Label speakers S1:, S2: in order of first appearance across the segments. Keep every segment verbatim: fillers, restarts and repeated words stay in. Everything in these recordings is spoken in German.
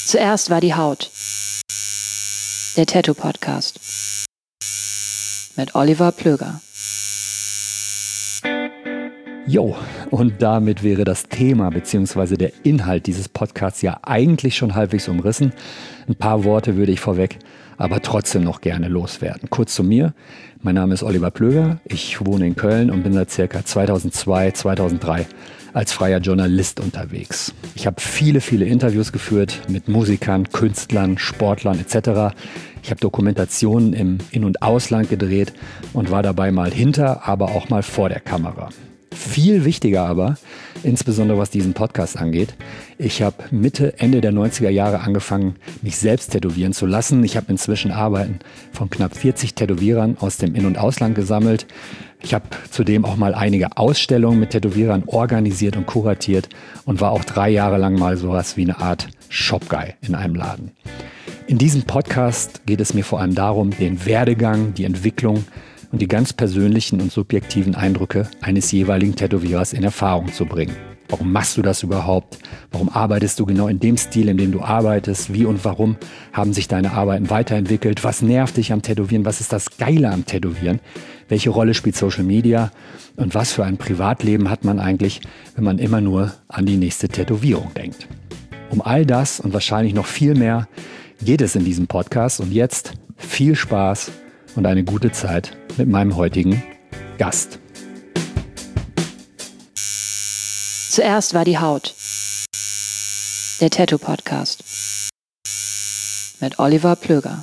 S1: Zuerst war die Haut. Der Tattoo-Podcast. Mit Oliver Plöger.
S2: Jo, und damit wäre das Thema bzw. der Inhalt dieses Podcasts ja eigentlich schon halbwegs umrissen. Ein paar Worte würde ich vorweg, aber trotzdem noch gerne loswerden. Kurz zu mir. Mein Name ist Oliver Plöger. Ich wohne in Köln und bin seit circa zweitausendzwei, zweitausenddrei als freier Journalist unterwegs. Ich habe viele, viele Interviews geführt mit Musikern, Künstlern, Sportlern et cetera. Ich habe Dokumentationen im In- und Ausland gedreht und war dabei mal hinter, aber auch mal vor der Kamera. Viel wichtiger aber, insbesondere was diesen Podcast angeht, ich habe Mitte, Ende der neunziger Jahre angefangen, mich selbst tätowieren zu lassen. Ich habe inzwischen Arbeiten von knapp vierzig Tätowierern aus dem In- und Ausland gesammelt. Ich habe zudem auch mal einige Ausstellungen mit Tätowierern organisiert und kuratiert und war auch drei Jahre lang mal sowas wie eine Art Shop-Guy in einem Laden. In diesem Podcast geht es mir vor allem darum, den Werdegang, die Entwicklung und die ganz persönlichen und subjektiven Eindrücke eines jeweiligen Tätowierers in Erfahrung zu bringen. Warum machst du das überhaupt? Warum arbeitest du genau in dem Stil, in dem du arbeitest? Wie und warum haben sich deine Arbeiten weiterentwickelt? Was nervt dich am Tätowieren? Was ist das Geile am Tätowieren? Welche Rolle spielt Social Media? Und was für ein Privatleben hat man eigentlich, wenn man immer nur an die nächste Tätowierung denkt? Um all das und wahrscheinlich noch viel mehr geht es in diesem Podcast. Und jetzt viel Spaß und eine gute Zeit mit meinem heutigen Gast.
S1: Zuerst war die Haut. Der Tattoo-Podcast. Mit Oliver Plöger.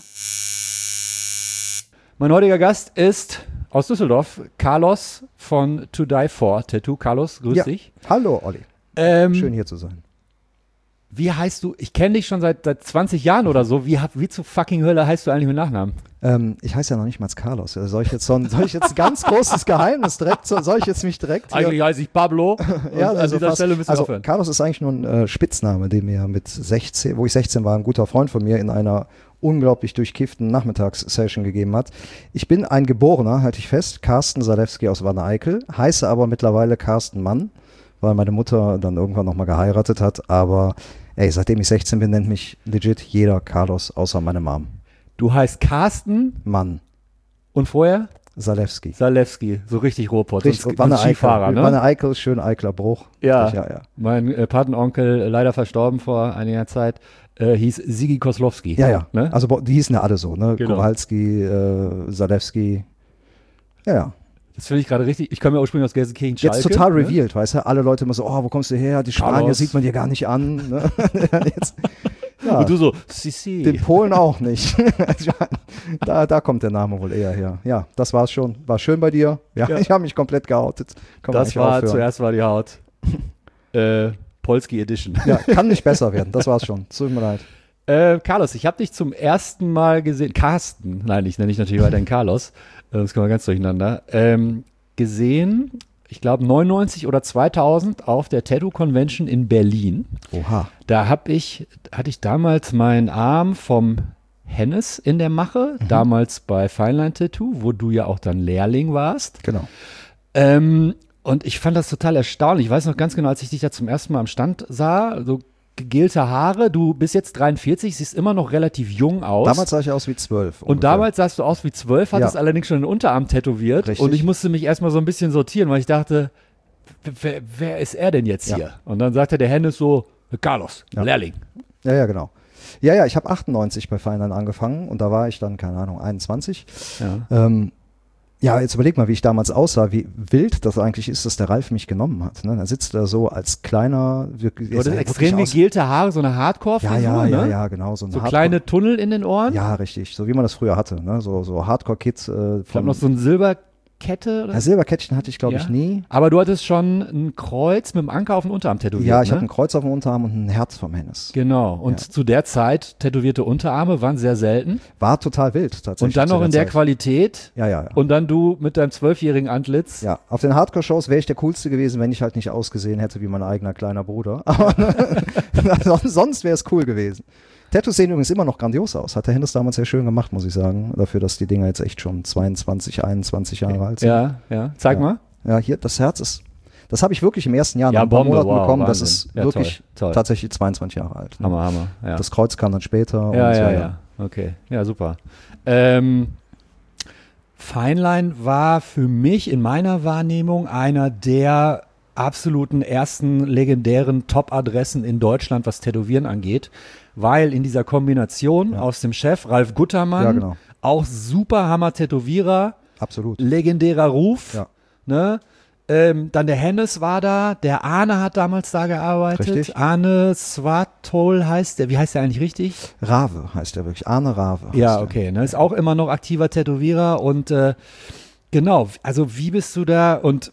S2: Mein heutiger Gast ist aus Düsseldorf, Carlos von To Die For Tattoo. Carlos, grüß
S3: ja.
S2: dich.
S3: Hallo Olli,
S2: Ähm,
S3: schön hier zu sein.
S2: Wie heißt du? Ich kenne dich schon seit, seit zwanzig Jahren oder so. Wie, wie zur fucking Hölle heißt du eigentlich mit Nachnamen?
S3: Ähm, ich heiße ja noch nicht mal Carlos. Soll ich jetzt so ein, soll ich jetzt ein ganz großes Geheimnis direkt, so, soll ich jetzt mich direkt hier,
S2: Eigentlich heiße ich Pablo.
S3: ja,
S2: an
S3: also
S2: dieser
S3: fast,
S2: Stelle müssen wir
S3: also
S2: aufhören.
S3: Carlos ist eigentlich nur ein äh, Spitzname, den mir mit sechzehn, wo ich sechzehn war, ein guter Freund von mir in einer unglaublich durchkifften Nachmittagssession gegeben hat. Ich bin ein Geborener, halte ich fest, Carsten Salewski aus Wanne-Eickel, heiße aber mittlerweile Carsten Mann, weil meine Mutter dann irgendwann nochmal geheiratet hat, aber ey, seitdem ich sechzehn bin, nennt mich legit jeder Carlos, außer meine Mom.
S2: Du heißt Carsten
S3: Mann.
S2: und vorher?
S3: Salewski.
S2: Salewski, so richtig Ruhrpott.
S3: Richtig,
S2: sonst-
S3: Wanne
S2: sonst Skifahrer,
S3: Eickel.
S2: ne?
S3: Wanne Eickel, schön Eikler Bruch.
S2: Ja,
S3: Richtig, ja, ja.
S2: Mein äh, Patenonkel, äh, leider verstorben vor einiger Zeit, äh, hieß Sigi Koslowski.
S3: Ja, ja.
S2: Ne?
S3: Also bo- die hießen ja alle so, ne?
S2: Genau.
S3: Kowalski, äh, Salewski. Ja, ja.
S2: Das finde ich gerade richtig. Ich komme ja ursprünglich aus Gelsenkirchen, Schalke.
S3: Jetzt total
S2: ne?
S3: revealed, weißt du? Alle Leute immer so, oh, wo kommst du her? Die Spanier
S2: Carlos.
S3: sieht man dir gar nicht an. Ne? Jetzt, ja,
S2: Und du so, si, si.
S3: den Polen auch nicht. da, da kommt der Name wohl eher her. Ja, das war's schon. War schön bei dir. Ja,
S2: Ja.
S3: ich habe mich komplett geoutet. Kann man
S2: Das
S3: eigentlich
S2: war,
S3: aufhören.
S2: zuerst war die Haut. äh, Polski Edition.
S3: Ja, kann nicht besser werden. Das war's schon. Tut mir leid.
S2: Äh, Carlos, ich habe dich zum ersten Mal gesehen. Carsten, nein, ich nenne dich natürlich weiterhin Carlos. Äh, Das kommen wir ganz durcheinander. Ähm, gesehen, ich glaube neunundneunzig oder zweitausend auf der Tattoo Convention in Berlin.
S3: Oha.
S2: Da hab ich, hatte ich damals meinen Arm vom Hennes in der Mache,
S3: Mhm.
S2: damals bei Fineline Tattoo, wo du ja auch dann Lehrling warst.
S3: Genau.
S2: Ähm, und ich fand das total erstaunlich. Ich weiß noch ganz genau, als ich dich da zum ersten Mal am Stand sah, so gegelte Haare, du bist jetzt dreiundvierzig, siehst immer noch relativ jung aus.
S3: Damals sah ich aus wie zwölf.
S2: und damals sahst du aus wie zwölf, hattest
S3: Ja.
S2: allerdings schon den Unterarm tätowiert.
S3: Richtig.
S2: Und ich musste mich erstmal so ein bisschen sortieren, weil ich dachte, wer, wer ist er denn jetzt
S3: Ja.
S2: hier? Und dann sagte der Hennes so, Carlos,
S3: Ja.
S2: Lehrling.
S3: Ja, ja, genau. Ja, ja, ich habe achtundneunzig bei Feinland angefangen und da war ich dann, keine Ahnung, einundzwanzig.
S2: Ja.
S3: Ähm, ja, jetzt überleg mal, wie ich damals aussah, wie wild das eigentlich ist, dass der Ralf mich genommen hat. Ne? Da sitzt er so als kleiner...
S2: Du hattest extrem gegelte Haare, so eine Hardcore-Frisur,
S3: Ja, ja, ja,
S2: ne?
S3: ja, genau. So, ein
S2: So
S3: Hardcore-
S2: kleine Tunnel in den Ohren.
S3: Ja, richtig. So wie man das früher hatte. Ne? So, so Hardcore-Kids. Äh,
S2: Ich glaube
S3: vom-
S2: noch so ein Silberkette. Oder?
S3: ja, Silberkettchen hatte ich, glaube
S2: Ja.
S3: ich, nie.
S2: Aber du hattest schon ein Kreuz mit dem Anker auf dem Unterarm tätowiert,
S3: Ja, ich
S2: ne?
S3: hatte ein Kreuz auf dem Unterarm und ein Herz vom Hennes.
S2: Genau. Und
S3: Ja.
S2: zu der Zeit tätowierte Unterarme waren sehr selten.
S3: War total wild, tatsächlich.
S2: Und dann
S3: zu
S2: noch in der
S3: Zeit.
S2: Qualität.
S3: Ja, ja, ja.
S2: Und dann du mit deinem zwölfjährigen Antlitz.
S3: Ja, auf den Hardcore-Shows wäre ich der Coolste gewesen, wenn ich halt nicht ausgesehen hätte wie mein eigener kleiner Bruder. Aber sonst, sonst wäre es cool gewesen. Tattoos sehen übrigens immer noch grandios aus. Hat der Hennes damals sehr schön gemacht, muss ich sagen. Dafür, dass die Dinger jetzt echt schon zweiundzwanzig, einundzwanzig Jahre alt sind.
S2: Ja, ja. Zeig
S3: Ja.
S2: mal.
S3: Ja, hier, das Herz ist, Das habe ich wirklich im ersten Jahr
S2: Ja,
S3: nach ein paar
S2: Bombe,
S3: Monaten
S2: wow,
S3: bekommen. Das
S2: Wahnsinn.
S3: ist
S2: Ja,
S3: wirklich
S2: toll, toll.
S3: tatsächlich zweiundzwanzig Jahre alt. Ne?
S2: Hammer, Hammer. Ja.
S3: Das Kreuz kam dann später.
S2: Ja,
S3: und
S2: ja,
S3: so,
S2: ja. Okay, ja, super. Ähm, Feinlein war für mich in meiner Wahrnehmung einer der absoluten ersten legendären Top-Adressen in Deutschland, was Tätowieren angeht, weil in dieser Kombination
S3: Ja.
S2: aus dem Chef Ralf Guttermann,
S3: Ja, genau.
S2: auch super Hammer-Tätowierer,
S3: Absolut.
S2: legendärer Ruf,
S3: Ja.
S2: ne? Ähm, dann der Hennes war da, der Arne hat damals da gearbeitet.
S3: Richtig.
S2: Arne Swatol heißt der, wie heißt der eigentlich richtig?
S3: Rave heißt er wirklich. Arne Rave. heißt
S2: Ja,
S3: er.
S2: okay, ne? Ist auch immer noch aktiver Tätowierer und äh, genau, also wie bist du da und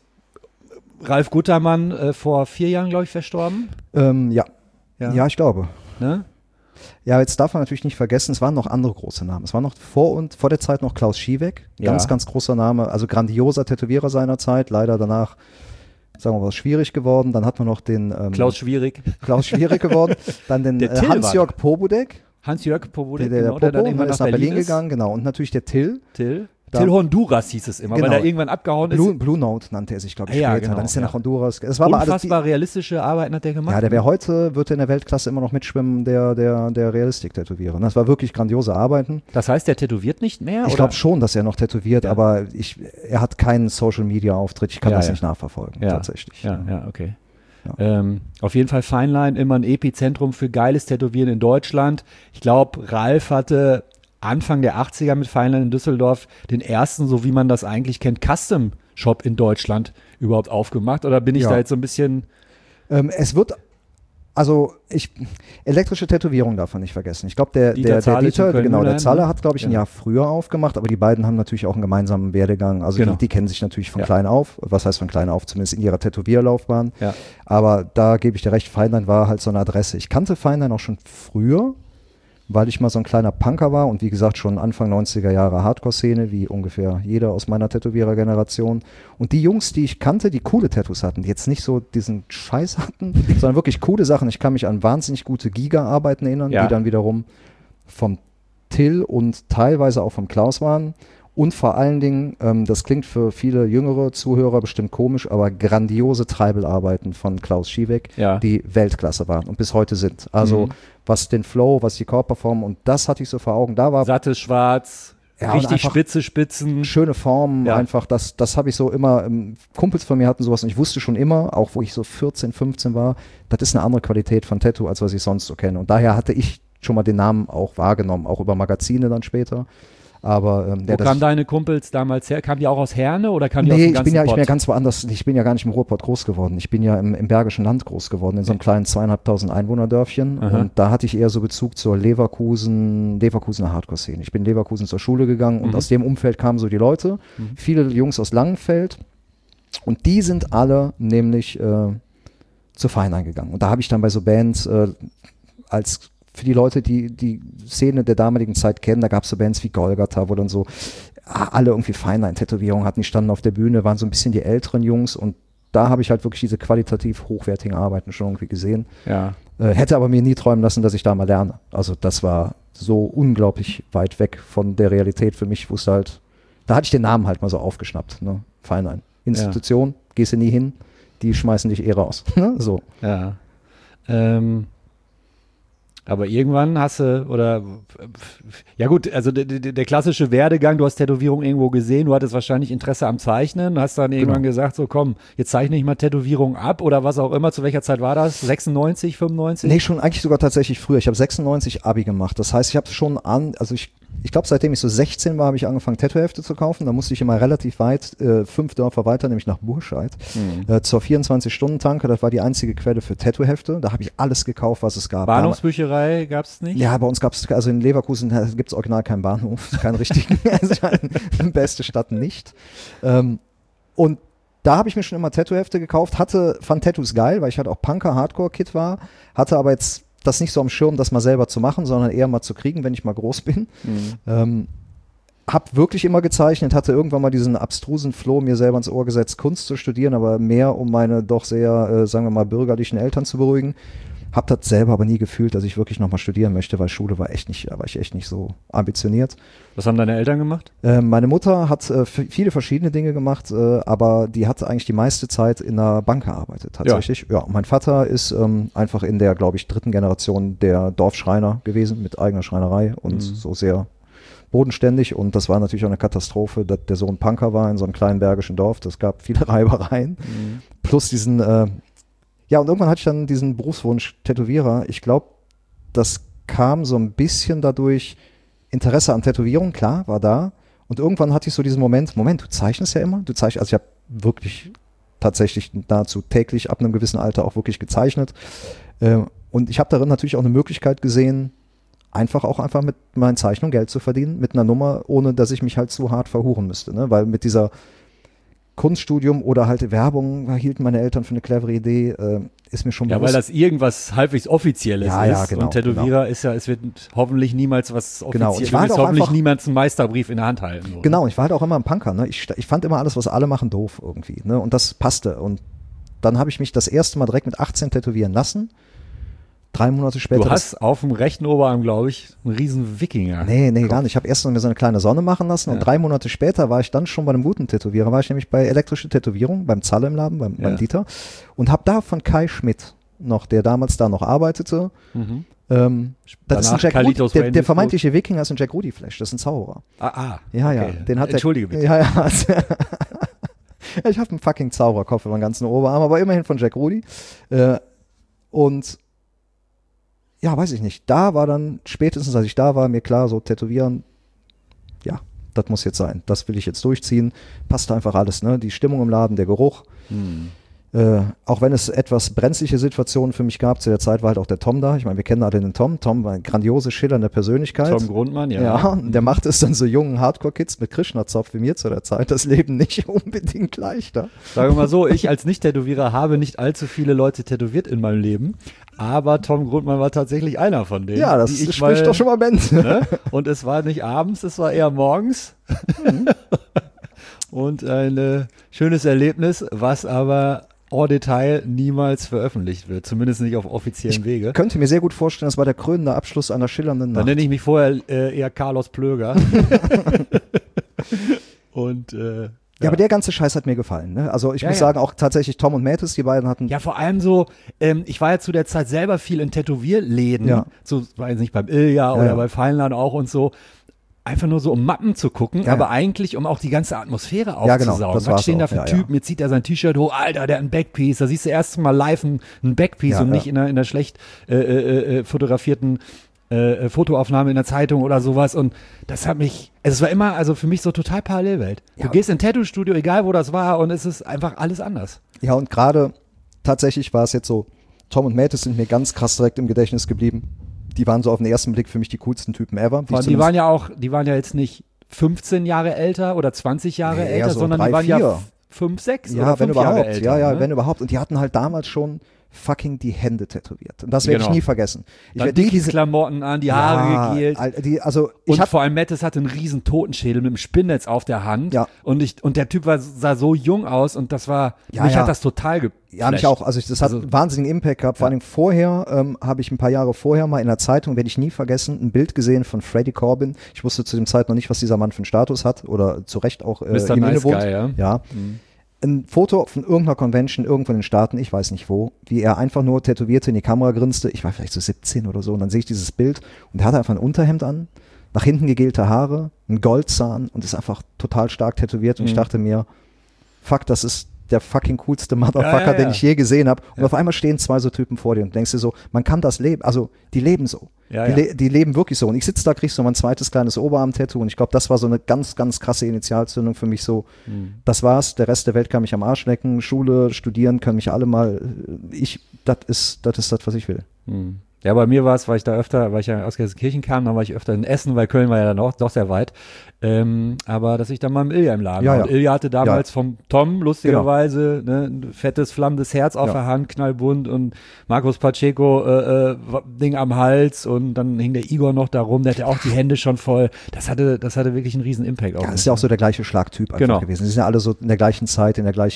S2: Ralf Guttermann äh, vor vier Jahren, glaube ich, verstorben,
S3: Ähm, ja. ja. ich glaube.
S2: ne?
S3: Ja, jetzt darf man natürlich nicht vergessen, es waren noch andere große Namen. Es war noch vor und vor der Zeit noch Klaus Schieweck, ganz,
S2: Ja.
S3: ganz großer Name, also grandioser Tätowierer seiner Zeit, leider danach, sagen wir mal, schwierig geworden. Dann hat man noch den ähm,
S2: Klaus Schwierig,
S3: Klaus Schwierig geworden, dann den
S2: Der
S3: äh,
S2: Till war
S3: Hans-Jörg Pobudek,
S2: Hans-Jörg
S3: der,
S2: Powodek,
S3: der,
S2: genau,
S3: der
S2: der dann
S3: Popo,
S2: irgendwann
S3: ist nach Berlin,
S2: ist.
S3: gegangen, genau, und natürlich der Till.
S2: Till.
S3: Da-
S2: Till Honduras hieß es immer,
S3: Genau.
S2: weil er irgendwann abgehauen ist.
S3: Blue, Blue Note nannte er sich, glaube ich,
S2: Ja,
S3: später.
S2: genau,
S3: Dann ist er
S2: ja.
S3: nach Honduras. Es war aber alles die,
S2: Unfassbar realistische Arbeiten hat der gemacht.
S3: ja, der wäre heute, wird er in der Weltklasse immer noch mitschwimmen, der, der, der Realistik-Tätowierer. Das war wirklich grandiose Arbeiten.
S2: Das heißt, der tätowiert nicht mehr?
S3: Ich
S2: oder?
S3: glaube schon, dass er noch tätowiert,
S2: Ja.
S3: aber ich, er hat keinen Social-Media-Auftritt. Ich kann
S2: Ja,
S3: das
S2: ja.
S3: nicht nachverfolgen,
S2: Ja.
S3: tatsächlich.
S2: Ja, ja, okay.
S3: Ja.
S2: Ähm, auf jeden Fall Feinlein, immer ein Epizentrum für geiles Tätowieren in Deutschland. Ich glaube, Ralf hatte Anfang der achtziger mit Feinlein in Düsseldorf den ersten, so wie man das eigentlich kennt, Custom-Shop in Deutschland überhaupt aufgemacht. Oder bin ich
S3: Ja.
S2: da jetzt so ein bisschen...
S3: Ähm, es wird, also ich, elektrische Tätowierung darf man nicht vergessen. Ich glaube, der,
S2: Dieter
S3: der, der
S2: Zahlisch und
S3: Dieter,
S2: Köln
S3: genau, der
S2: Mühlheim,
S3: Zahler
S2: ne?
S3: hat, glaube ich, ein
S2: Ja.
S3: Jahr früher aufgemacht, aber die beiden haben natürlich auch einen gemeinsamen Werdegang. Also
S2: Genau.
S3: die, die kennen sich natürlich von
S2: Ja.
S3: klein auf. Was heißt von klein auf? Zumindest in ihrer Tätowierlaufbahn.
S2: Ja.
S3: Aber da gebe ich dir recht, Feinlein war halt so eine Adresse. Ich kannte Feinlein auch schon früher, weil ich mal so ein kleiner Punker war und wie gesagt schon Anfang neunziger Jahre Hardcore-Szene, wie ungefähr jeder aus meiner Tätowierer-Generation. Und die Jungs, die ich kannte, die coole Tattoos hatten, die jetzt nicht so diesen Scheiß hatten, sondern wirklich coole Sachen. Ich kann mich an wahnsinnig gute Giga-Arbeiten erinnern,
S2: Ja.
S3: die dann wiederum vom Till und teilweise auch vom Klaus waren. Und vor allen Dingen, ähm, das klingt für viele jüngere Zuhörer bestimmt komisch, aber grandiose Treibelarbeiten von Klaus Schieweck,
S2: Ja.
S3: die Weltklasse waren und bis heute sind. Also
S2: Mhm.
S3: was den Flow, was die Körperform und das hatte ich so vor Augen. Da war
S2: Sattes Schwarz,
S3: Ja, und
S2: richtig
S3: einfach
S2: spitze Spitzen.
S3: schöne Formen,
S2: Ja.
S3: einfach, das, das habe ich so immer, ähm, Kumpels von mir hatten sowas und ich wusste schon immer, auch wo ich so vierzehn, fünfzehn war, das ist eine andere Qualität von Tattoo, als was ich sonst so kenne. Und daher hatte ich schon mal den Namen auch wahrgenommen, auch über Magazine dann später. Aber ähm,
S2: Wo
S3: der, das,
S2: kamen deine Kumpels damals her? Kamen die auch aus Herne oder kamen die aus
S3: Nee,
S2: dem
S3: ich
S2: ganzen
S3: bin ja, ich
S2: Pott?
S3: bin ja ganz woanders. Ich bin ja gar nicht im Ruhrpott groß geworden. Ich bin ja im, im Bergischen Land groß geworden, in so einem kleinen zweieinhalbtausend Einwohnerdörfchen.
S2: Aha.
S3: Und da hatte ich eher so Bezug zur Leverkusen, Leverkusener Hardcore-Szene. Ich bin in Leverkusen zur Schule gegangen und
S2: Mhm.
S3: aus dem Umfeld kamen so die Leute.
S2: Mhm.
S3: Viele Jungs aus Langenfeld. Und die sind alle nämlich äh, zu Feinlein gegangen. Und da habe ich dann bei so Bands äh, als für die Leute, die die Szene der damaligen Zeit kennen, da gab es so Bands wie Golgatha, wo dann so ah, alle irgendwie Feinlein-Tätowierungen hatten, die standen auf der Bühne, waren so ein bisschen die älteren Jungs und da habe ich halt wirklich diese qualitativ hochwertigen Arbeiten schon irgendwie gesehen.
S2: Ja.
S3: Äh, hätte aber mir nie träumen lassen, dass ich da mal lerne. Also das war so unglaublich weit weg von der Realität für mich. Ich wusste halt, da hatte ich den Namen halt mal so aufgeschnappt. Ne? Feinlein. Institution, gehst du nie hin, die schmeißen dich eh raus. Ne? So.
S2: Ja. Ähm, aber irgendwann hast du, oder, ja gut, also der, der, der klassische Werdegang, du hast Tätowierung irgendwo gesehen, du hattest wahrscheinlich Interesse am Zeichnen, hast dann irgendwann
S3: Genau.
S2: gesagt, so komm, jetzt zeichne ich mal Tätowierung ab oder was auch immer, zu welcher Zeit war das? sechsundneunzig, fünfundneunzig?
S3: Nee, schon eigentlich sogar tatsächlich früher. Ich habe sechsundneunzig Abi gemacht. Das heißt, ich habe schon an, also ich, ich glaube, seitdem ich so sechzehn war, habe ich angefangen, Tattoo-Hefte zu kaufen. Da musste ich immer relativ weit, äh, fünf Dörfer weiter, nämlich nach Burscheid,
S2: Mhm.
S3: äh, zur vierundzwanzig-Stunden-Tanke. Das war die einzige Quelle für Tattoo-Hefte. Da habe ich alles gekauft, was es gab.
S2: Bahnhofsbücherei gab es nicht?
S3: Ja, bei uns gab es, also in Leverkusen gibt es original keinen Bahnhof, keinen richtigen, also beste Stadt nicht. Ähm, und da habe ich mir schon immer Tattoo-Hefte gekauft, hatte, fand Tattoos geil, weil ich halt auch Punker-Hardcore-Kid war, hatte aber jetzt das nicht so am Schirm, das mal selber zu machen, sondern eher mal zu kriegen, wenn ich mal groß bin.
S2: Mhm.
S3: Ähm, hab wirklich immer gezeichnet, hatte irgendwann mal diesen abstrusen Floh mir selber ins Ohr gesetzt, Kunst zu studieren, aber mehr um meine doch sehr, äh, sagen wir mal, bürgerlichen Eltern zu beruhigen. Hab das selber aber nie gefühlt, dass ich wirklich nochmal studieren möchte, weil Schule war echt nicht, war ich echt nicht so ambitioniert.
S2: Was haben deine Eltern gemacht?
S3: Äh, meine Mutter hat äh, f- viele verschiedene Dinge gemacht, äh, aber die hat eigentlich die meiste Zeit in der Bank gearbeitet, tatsächlich. Ja, ja, mein Vater ist ähm, einfach in der, glaube ich, dritten Generation der Dorfschreiner gewesen, mit eigener Schreinerei und mhm. so sehr bodenständig. Und das war natürlich auch eine Katastrophe, dass der Sohn Punker war in so einem kleinen bergischen Dorf. Das gab viele Reibereien. Mhm. Plus diesen... Äh, Ja, und irgendwann hatte ich dann diesen Berufswunsch Tätowierer. Ich glaube, das kam so ein bisschen dadurch, Interesse an Tätowierung, klar, war da. Und irgendwann hatte ich so diesen Moment, Moment, du zeichnest ja immer? Du zeichnest, also ich habe wirklich tatsächlich nahezu täglich ab einem gewissen Alter auch wirklich gezeichnet. Und ich habe darin natürlich auch eine Möglichkeit gesehen, einfach auch einfach mit meinen Zeichnungen Geld zu verdienen, mit einer Nummer, ohne dass ich mich halt zu hart verhuren müsste. Ne? Weil mit dieser Kunststudium oder halt Werbung hielten meine Eltern für eine clevere Idee, äh, ist mir schon
S2: ja,
S3: bewusst.
S2: Ja, weil das irgendwas halbwegs Offizielles
S3: ja,
S2: ist.
S3: Ja, genau,
S2: und Tätowierer
S3: genau.
S2: ist ja, es wird hoffentlich niemals was Offizielles.
S3: Genau, und ich war halt
S2: auch
S3: hoffentlich
S2: einfach, niemals einen Meisterbrief in der Hand halten. So.
S3: Genau, und ich war halt auch immer ein Punker. Ne? Ich, ich fand immer alles, was alle machen, doof irgendwie. Ne? Und das passte. Und dann habe ich mich das erste Mal direkt mit achtzehn tätowieren lassen. Drei Monate später.
S2: Du hast auf dem rechten Oberarm, glaube ich, einen riesen Wikinger.
S3: Nee, nee, gar nicht. Ich habe erst noch mir so eine kleine Sonne machen lassen ja. und drei Monate später war ich dann schon bei einem guten Tätowierer. War ich nämlich bei elektrische Tätowierung, beim Zalle im Laden, beim, ja. beim Dieter. Und habe da von Kai Schmidt noch, der damals da noch arbeitete. Mhm. Ähm, das ist ein Jack Rudy, der, der vermeintliche Wikinger ist ein Jack Rudy Flash, das ist ein Zauberer.
S2: Ah, ah.
S3: Ja,
S2: okay.
S3: ja. Den hat
S2: Entschuldige
S3: der,
S2: bitte.
S3: Ja, ja. Ich habe einen fucking Zauberkopf über meinen ganzen Oberarm, aber immerhin von Jack Rudy. Äh, und ja, weiß ich nicht. Da war dann, spätestens als ich da war, mir klar, so tätowieren, ja, das muss jetzt sein. Das will ich jetzt durchziehen. Passt einfach alles, ne? Die Stimmung im Laden, der Geruch. Hm. Äh, auch wenn es etwas brenzliche Situationen für mich gab, zu der Zeit war halt auch der Tom da. Ich meine, wir kennen alle den Tom. Tom war eine grandiose, schillernde Persönlichkeit.
S2: Tom Grundmann, ja.
S3: Ja, der macht es dann so jungen Hardcore-Kids mit Krishna-Zopf wie mir zu der Zeit das Leben nicht unbedingt leichter.
S2: Sagen wir mal so, ich als Nicht-Tätowierer habe nicht allzu viele Leute tätowiert in meinem Leben, aber Tom Grundmann war tatsächlich einer von denen.
S3: Ja, das
S2: ich
S3: spricht
S2: mal,
S3: doch schon mal Bände.
S2: Ne? Und es war nicht abends, es war eher morgens. Mhm. Und ein äh, schönes Erlebnis, was aber en Detail niemals veröffentlicht wird, zumindest nicht auf offiziellen
S3: ich
S2: Wege.
S3: Ich könnte mir sehr gut vorstellen, das war der krönende Abschluss einer schillernden Nacht.
S2: Dann nenne ich mich vorher äh, eher Carlos Plöger. Und äh,
S3: ja,
S2: ja,
S3: aber der ganze Scheiß hat mir gefallen. Ne? Also ich
S2: ja,
S3: muss
S2: ja.
S3: sagen, auch tatsächlich Tom und Mattis, die beiden hatten...
S2: Ja, vor allem so, ähm, ich war ja zu der Zeit selber viel in Tätowierläden,
S3: ja.
S2: so, weiß nicht, beim Ilja
S3: ja,
S2: oder
S3: ja.
S2: bei Feinland auch und so. Einfach nur so, um Mappen zu gucken,
S3: ja,
S2: aber
S3: ja.
S2: eigentlich, um auch die ganze Atmosphäre
S3: Ja, genau,
S2: aufzusaugen.
S3: das
S2: Was
S3: war's
S2: stehen da
S3: auch.
S2: für
S3: Ja,
S2: Typen?
S3: ja.
S2: Jetzt zieht er sein T-Shirt hoch, Alter, der hat ein Backpiece. Da siehst du erst mal live ein, ein Backpiece
S3: Ja,
S2: und
S3: ja.
S2: nicht in einer, in einer schlecht äh, äh, äh, fotografierten äh, Fotoaufnahme in der Zeitung oder sowas. Und das hat mich, es war immer, also für mich so total Parallelwelt.
S3: Ja.
S2: Du gehst in ein Tattoo-Studio, egal wo das war, und es ist einfach alles anders.
S3: Ja, und gerade tatsächlich war es jetzt so, Tom und Mattis sind mir ganz krass direkt im Gedächtnis geblieben. Die waren so auf den ersten Blick für mich die coolsten Typen ever.
S2: Vor allem, die waren ja auch, die waren ja jetzt nicht fünfzehn Jahre älter oder zwanzig Jahre
S3: Nee,
S2: älter,
S3: so
S2: sondern
S3: drei,
S2: die waren
S3: vier.
S2: ja fünf, sechs
S3: Ja,
S2: oder
S3: wenn
S2: fünf Jahre
S3: überhaupt.
S2: älter.
S3: Ja, ja,
S2: ne?
S3: wenn überhaupt. Und die hatten halt damals schon fucking die Hände tätowiert. Und das werde
S2: Genau.
S3: ich nie vergessen. Ich
S2: Dann
S3: werde nie
S2: Dickies
S3: diese
S2: Klamotten an, die Haare
S3: ja,
S2: gegelt.
S3: Al- die, also ich
S2: Und
S3: hab,
S2: vor allem Mattis hatte einen riesen Totenschädel mit einem Spinnnetz auf der Hand.
S3: Ja.
S2: Und, ich, und der Typ war, sah so jung aus und das war,
S3: Ja,
S2: mich
S3: ja.
S2: hat das total geflasht.
S3: Ja, mich auch. Also ich, das hat
S2: Also-
S3: einen wahnsinnigen Impact gehabt. Vor
S2: Ja.
S3: allem vorher ähm, habe ich ein paar Jahre vorher mal in der Zeitung, werde ich nie vergessen, ein Bild gesehen von Freddie Corbin. Ich wusste zu dem Zeit noch nicht, was dieser Mann für einen Status hat oder zu Recht auch äh,
S2: Mister
S3: im
S2: Nice
S3: Innewohnt.
S2: Guy, ja.
S3: Ja.
S2: Mhm.
S3: Ein Foto von irgendeiner Convention irgendwo in den Staaten, ich weiß nicht wo, wie er einfach nur tätowierte in die Kamera grinste. Ich war vielleicht so siebzehn oder so und dann sehe ich dieses Bild und er hatte einfach ein Unterhemd an, nach hinten gegelte Haare, einen Goldzahn und ist einfach total stark tätowiert und
S2: Mhm.
S3: ich dachte mir, fuck, das ist der fucking coolste Motherfucker,
S2: Ja, ja, ja.
S3: den ich je gesehen habe. Und
S2: Ja.
S3: auf einmal stehen zwei so Typen vor dir und denkst dir so, man kann das leben, also die leben so.
S2: Ja,
S3: die,
S2: ja.
S3: Le die leben wirklich so. Und ich sitze da, krieg so mein zweites kleines Oberarm-Tattoo und ich glaube, das war so eine ganz, ganz krasse Initialzündung für mich so.
S2: Mhm.
S3: Das war's, der Rest der Welt kann mich am Arsch lecken, Schule, studieren können mich alle mal, ich, das ist, das ist das, was ich will.
S2: Mhm. Ja, bei mir war es, weil ich da öfter, weil ich ja aus Gelsenkirchen kam, dann war ich öfter in Essen, weil Köln war ja dann auch doch sehr weit. Ähm, aber dass ich dann mal im Ilja im Laden
S3: Ja,
S2: war.
S3: ja.
S2: Und Ilja hatte damals
S3: Ja.
S2: vom Tom lustigerweise ne, ein fettes, flammendes Herz auf
S3: Ja.
S2: der Hand, knallbunt und Marcos Pacheco äh, äh, Ding am Hals und dann hing der Igor noch da rum, der hatte auch die Hände schon voll. Das hatte, das hatte wirklich einen riesen Impact auf
S3: Ja,
S2: mich.
S3: ist ja auch so der gleiche Schlagtyp einfach
S2: Genau.
S3: gewesen. Sie sind ja alle so in der gleichen Zeit, in der gleichen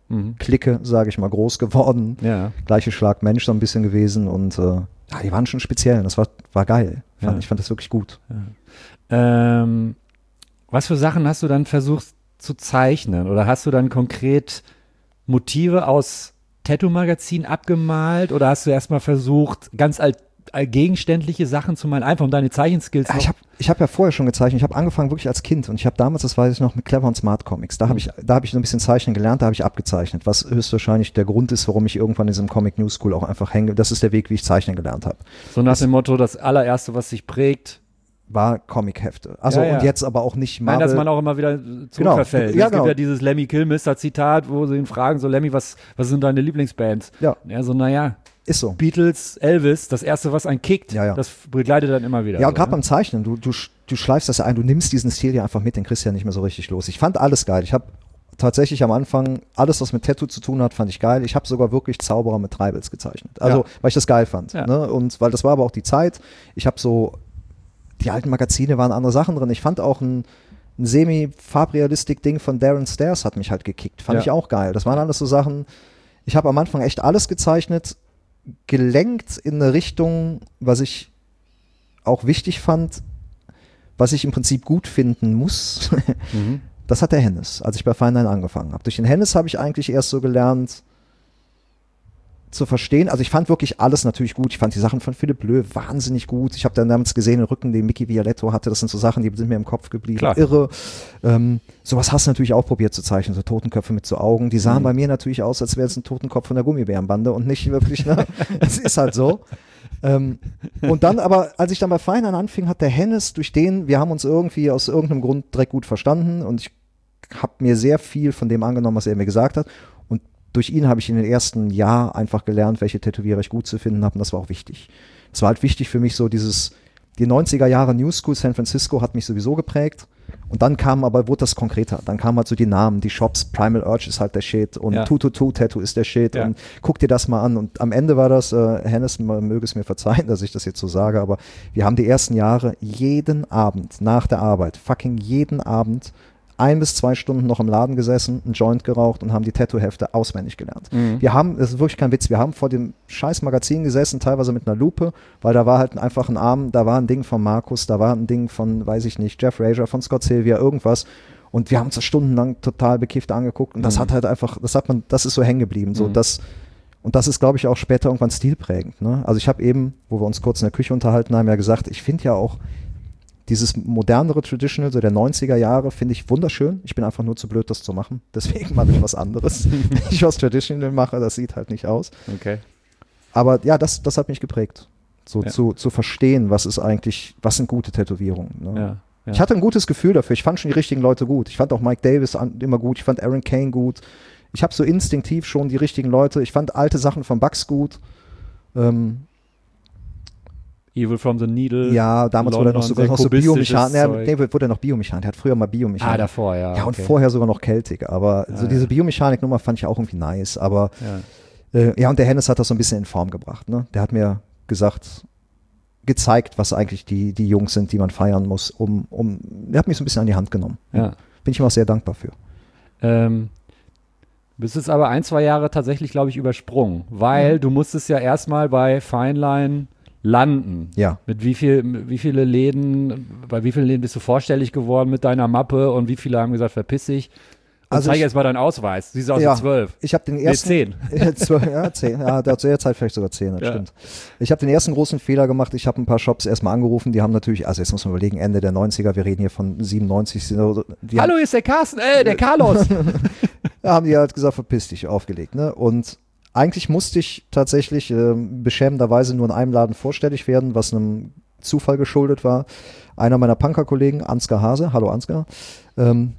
S2: Mhm.
S3: Clique, sage ich mal, groß geworden.
S2: Ja.
S3: Gleiche Schlag Mensch so ein bisschen gewesen und äh, ja, die waren schon speziell. Das war, war geil. Fand,
S2: Ja.
S3: Ich fand das wirklich gut.
S2: Ja. Ähm, was für Sachen hast du dann versucht zu zeichnen? Oder hast du dann konkret Motive aus Tattoo-Magazinen abgemalt? Oder hast du erstmal versucht, ganz alt gegenständliche Sachen zu malen, einfach um deine Zeichenskills
S3: Ja,
S2: noch-
S3: ich habe ich hab ja vorher schon gezeichnet. Ich habe angefangen wirklich als Kind und ich habe damals, das weiß ich noch, mit Clever und Smart Comics. Da habe ich, da habe ich so ein bisschen zeichnen gelernt, da habe ich abgezeichnet, was höchstwahrscheinlich der Grund ist, warum ich irgendwann in diesem Comic New School auch einfach hänge. Das ist der Weg, wie ich zeichnen gelernt habe.
S2: So nach dem Motto, das allererste, was sich prägt.
S3: War Comic-Hefte. Also
S2: Ja, ja.
S3: und jetzt aber auch nicht
S2: Nein,
S3: Marvel.
S2: dass man auch immer wieder zurückverfällt.
S3: Ja,
S2: es
S3: genau.
S2: gibt ja dieses Lemmy Kilmister-Zitat, wo sie ihn fragen, so Lemmy, was, was sind deine Lieblingsbands?
S3: Ja.
S2: Ja, so naja,
S3: Ist so.
S2: Beatles, Elvis, das erste, was einen kickt,
S3: Ja, ja.
S2: das begleitet dann immer wieder.
S3: Ja,
S2: so,
S3: gerade
S2: ne?
S3: beim Zeichnen, du, du, sch- du schleifst das ja ein, du nimmst diesen Stil ja einfach mit, den kriegst du ja nicht mehr so richtig los. Ich fand alles geil. Ich habe tatsächlich am Anfang alles, was mit Tattoo zu tun hat, fand ich geil. Ich habe sogar wirklich Zauberer mit Tribals gezeichnet. Also,
S2: Ja.
S3: weil ich das geil fand.
S2: Ja.
S3: Ne? Und weil das war aber auch die Zeit. Ich habe so, die alten Magazine waren andere Sachen drin. Ich fand auch ein, ein Semi-Farbrealistik-Ding von Darren Stairs hat mich halt gekickt. Fand
S2: Ja.
S3: ich auch geil. Das waren alles so Sachen. Ich habe am Anfang echt alles gezeichnet, gelenkt in eine Richtung, was ich auch wichtig fand, was ich im Prinzip gut finden muss.
S2: Mhm.
S3: Das hat der Hennes, als ich bei Fine Line angefangen habe. Durch den Hennes habe ich eigentlich erst so gelernt zu verstehen. Also ich fand wirklich alles natürlich gut. Ich fand die Sachen von Philipp Löw wahnsinnig gut. Ich habe dann damals gesehen, den Rücken, den Mickey Violetto hatte. Das sind so Sachen, die sind mir im Kopf geblieben.
S2: Klar.
S3: Irre. Ähm, sowas hast du natürlich auch probiert zu zeichnen. So Totenköpfe mit so Augen. Die sahen
S2: Mhm.
S3: bei mir natürlich aus, als wäre es ein Totenkopf von der Gummibärenbande und nicht wirklich, ne? Es ist halt so. Ähm, und dann aber, als ich dann bei Fine Line anfing, hat der Hennes, durch den, wir haben uns irgendwie aus irgendeinem Grund direkt gut verstanden und ich habe mir sehr viel von dem angenommen, was er mir gesagt hat. Und durch ihn habe ich in den ersten Jahr einfach gelernt, welche Tätowierer ich gut zu finden habe. Und das war auch wichtig. Es war halt wichtig für mich so dieses, die neunziger Jahre New School San Francisco hat mich sowieso geprägt. Und dann kam aber, wurde das konkreter. Dann kamen halt so die Namen, die Shops, Primal Urge ist halt der Shit und
S2: Ja.
S3: zwei zwei zwei Tattoo ist der Shit
S2: Ja.
S3: und guck dir das mal an. Und am Ende war das, äh, Hennes, man möge es mir verzeihen, dass ich das jetzt so sage, aber wir haben die ersten Jahre jeden Abend nach der Arbeit, fucking jeden Abend, ein bis zwei Stunden noch im Laden gesessen, einen Joint geraucht und haben die Tattoo-Hefte auswendig gelernt.
S2: Mhm.
S3: Wir haben, das ist wirklich kein Witz, wir haben vor dem scheiß Magazin gesessen, teilweise mit einer Lupe, weil da war halt einfach ein Arm, da war ein Ding von Markus, da war ein Ding von, weiß ich nicht, Jeff Rager, von Scott Sylvia, irgendwas. Und wir haben uns das stundenlang total bekifft angeguckt und das
S2: Mhm.
S3: hat halt einfach, das hat man, das ist so hängen geblieben. So,
S2: Mhm.
S3: das, und das ist, glaube ich, auch später irgendwann stilprägend. Ne? Also ich habe eben, wo wir uns kurz in der Küche unterhalten haben, ja gesagt, ich finde ja auch dieses modernere Traditional, so der neunziger Jahre, finde ich wunderschön. Ich bin einfach nur zu blöd, das zu machen. Deswegen mache ich was anderes. Wenn ich was Traditional mache, das sieht halt nicht aus.
S2: Okay.
S3: Aber ja, das, das hat mich geprägt. So
S2: Ja.
S3: zu, zu verstehen, was ist eigentlich, was sind gute Tätowierungen. Ne?
S2: Ja. Ja.
S3: Ich hatte ein gutes Gefühl dafür. Ich fand schon die richtigen Leute gut. Ich fand auch Mike Davis an, immer gut. Ich fand Aaron Kane gut. Ich habe so instinktiv schon die richtigen Leute. Ich fand alte Sachen von Bugs gut. Ähm,
S2: Evil from the Needle.
S3: ja, damals wurde er noch
S2: London,
S3: sogar
S2: sehr
S3: noch so
S2: kubistisches
S3: Biomechan. Ja,
S2: Zeug.
S3: nee, wurde er noch Biomechan. Der hat früher mal Biomechan.
S2: Ah, davor, ja.
S3: Ja, und
S2: okay.
S3: vorher sogar noch Celtic. Aber
S2: Ja,
S3: so
S2: ja.
S3: diese Biomechanik-Nummer fand ich auch irgendwie nice. Aber
S2: Ja.
S3: äh, ja, und der Hennes hat das so ein bisschen in Form gebracht. Ne? Der hat mir gesagt, gezeigt, was eigentlich die, die Jungs sind, die man feiern muss. Um, um, der hat mich so ein bisschen an die Hand genommen.
S2: Ja.
S3: Bin ich ihm auch sehr dankbar für.
S2: Ähm, du bist jetzt aber ein, zwei Jahre tatsächlich, glaube ich, übersprungen, weil
S3: Mhm.
S2: du musstest ja erstmal bei Fine Line landen.
S3: Ja.
S2: Mit wie viel, mit wie viele Läden, bei wie vielen Läden bist du vorstellig geworden mit deiner Mappe und wie viele haben gesagt, verpiss dich? Und
S3: Also
S2: zeig
S3: ich-
S2: jetzt mal deinen Ausweis. Siehst aus
S3: Ja.
S2: wie zwölf.
S3: Ich habe den
S2: Nee,
S3: ersten.
S2: zehn.
S3: Ja, zwölf, ja, zehn. Ja, der zu der Zeit vielleicht sogar zehn, das
S2: Ja.
S3: stimmt. Ich habe den ersten großen Fehler gemacht. Ich habe ein paar Shops erstmal angerufen. Die haben natürlich, also jetzt muss man überlegen, Ende der neunziger, wir reden hier von siebenundneunzig. Die
S2: Hallo,
S3: haben,
S2: hier ist der Carsten, äh, der Carlos.
S3: da haben die halt gesagt, verpiss dich, aufgelegt. Ne? Und eigentlich musste ich tatsächlich äh, beschämenderweise nur in einem Laden vorstellig werden, was einem Zufall geschuldet war. Einer meiner Punker-Kollegen, Ansgar Hase, hallo Ansgar, ähm,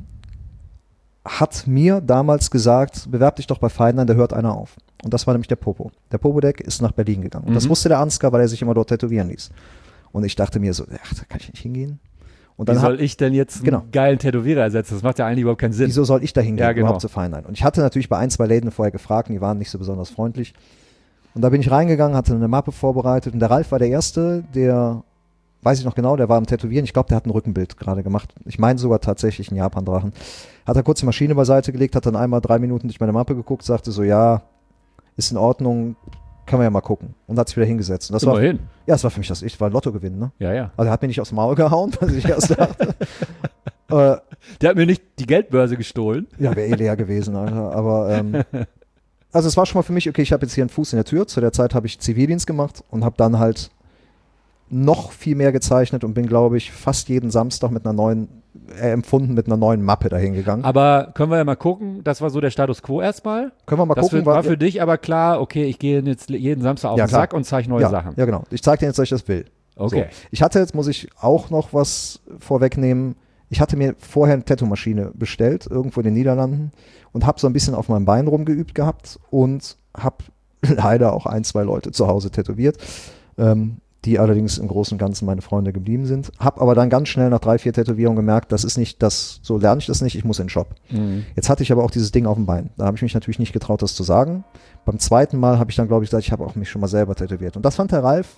S3: hat mir damals gesagt, bewerb dich doch bei Fine Line, da hört einer auf. Und das war nämlich der Popo. Der Popodeck ist nach Berlin gegangen. Und das
S2: Mhm.
S3: wusste der Ansgar, weil er sich immer dort tätowieren ließ. Und ich dachte mir so, ach, da kann ich nicht hingehen. Und
S2: Wie
S3: dann
S2: soll
S3: hat,
S2: ich denn jetzt einen
S3: Genau.
S2: geilen Tätowierer ersetzen? Das macht ja eigentlich überhaupt keinen Sinn.
S3: wieso soll ich da hingehen,
S2: Ja, genau.
S3: überhaupt zu Fine Line? Und ich hatte natürlich bei ein, zwei Läden vorher gefragt, und die waren nicht so besonders freundlich. Und da bin ich reingegangen, hatte eine Mappe vorbereitet. Und der Ralf war der Erste, der weiß ich noch genau, der war am Tätowieren. Ich glaube, der hat ein Rückenbild gerade gemacht. Ich meine sogar tatsächlich einen Japan-Drachen. Hat er kurz die Maschine beiseite gelegt, hat dann einmal drei Minuten durch meine Mappe geguckt, sagte so, ja, ist in Ordnung, kann man ja mal gucken. Und hat sich wieder hingesetzt. Und das war,
S2: Immerhin.
S3: ja, das war für mich das, ich war Lottogewinn, ne?
S2: Ja, ja.
S3: Also er hat mir nicht aufs Maul gehauen, was ich erst dachte. äh,
S2: Der hat mir nicht die Geldbörse gestohlen.
S3: ja, wäre eh leer gewesen, Alter. Aber ähm, also es war schon mal für mich, okay, ich habe jetzt hier einen Fuß in der Tür. Zu der Zeit habe ich Zivildienst gemacht und habe dann halt noch viel mehr gezeichnet und bin, glaube ich, fast jeden Samstag mit einer neuen, äh, empfunden mit einer neuen Mappe dahin gegangen.
S2: Aber können wir ja mal gucken, das war so der Status Quo erstmal.
S3: Können wir mal
S2: das
S3: gucken.
S2: für, war für dich aber klar, okay, ich gehe jetzt jeden Samstag auf
S3: Ja,
S2: den
S3: klar.
S2: Sack und zeige neue
S3: ja,
S2: Sachen.
S3: Ja, genau. Ich zeige dir jetzt, dass ich das will.
S2: Okay.
S3: So. Ich hatte jetzt, muss ich auch noch was vorwegnehmen, ich hatte mir vorher eine Tattoo-Maschine bestellt, irgendwo in den Niederlanden und habe so ein bisschen auf meinem Bein rumgeübt gehabt und habe leider auch ein, zwei Leute zu Hause tätowiert, ähm, die allerdings im Großen und Ganzen meine Freunde geblieben sind. Habe aber dann ganz schnell nach drei, vier Tätowierungen gemerkt, das ist nicht das, so lerne ich das nicht, ich muss in den Shop.
S2: Mhm.
S3: Jetzt hatte ich aber auch dieses Ding auf dem Bein. Da habe ich mich natürlich nicht getraut, das zu sagen. Beim zweiten Mal habe ich dann, glaube ich, gesagt, ich habe auch mich schon mal selber tätowiert. Und das fand der Ralf,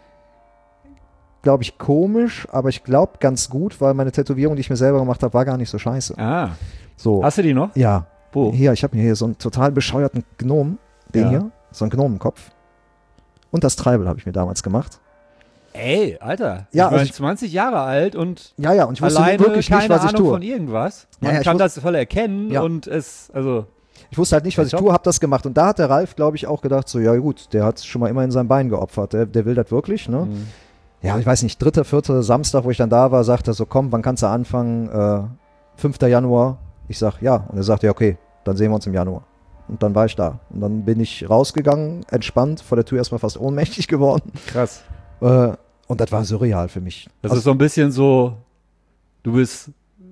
S3: glaube ich, komisch, aber ich glaube ganz gut, weil meine Tätowierung, die ich mir selber gemacht habe, war gar nicht so scheiße.
S2: Ah.
S3: So.
S2: Hast du die noch?
S3: Ja.
S2: Wo?
S3: Hier, ich habe mir hier so einen total bescheuerten Gnom, den
S2: Ja.
S3: hier, so einen Gnomenkopf. Und das Treibel habe ich mir damals gemacht.
S2: Ey, Alter.
S3: Ja,
S2: ich bin
S3: also ich-
S2: zwanzig Jahre alt und
S3: Ja, ja, und ich wusste
S2: alleine
S3: wirklich
S2: keine
S3: nicht, was ich
S2: Ahnung
S3: tue.
S2: von irgendwas. Man
S3: Ja, ja, ich
S2: kann
S3: wus-
S2: das voll erkennen
S3: Ja.
S2: und es, also,
S3: Ich wusste halt nicht, was ich
S2: Top.
S3: tue, habe das gemacht. Und da hat der Ralf, glaube ich, auch gedacht, so, ja gut, der hat schon mal immer in sein Bein geopfert. Der, der will das wirklich, ne?
S2: Mhm.
S3: Ja, ich weiß nicht, dritter, vierter Samstag, wo ich dann da war, sagt er so, komm, wann kannst du anfangen? Äh, fünfter Januar. Ich sag, ja. Und er sagt, ja, okay, dann sehen wir uns im Januar. Und dann war ich da. Und dann bin ich rausgegangen, entspannt, vor der Tür erstmal fast ohnmächtig geworden.
S2: krass.
S3: Äh, und das war surreal für mich.
S2: Das
S3: Also,
S2: ist so ein bisschen so, du bist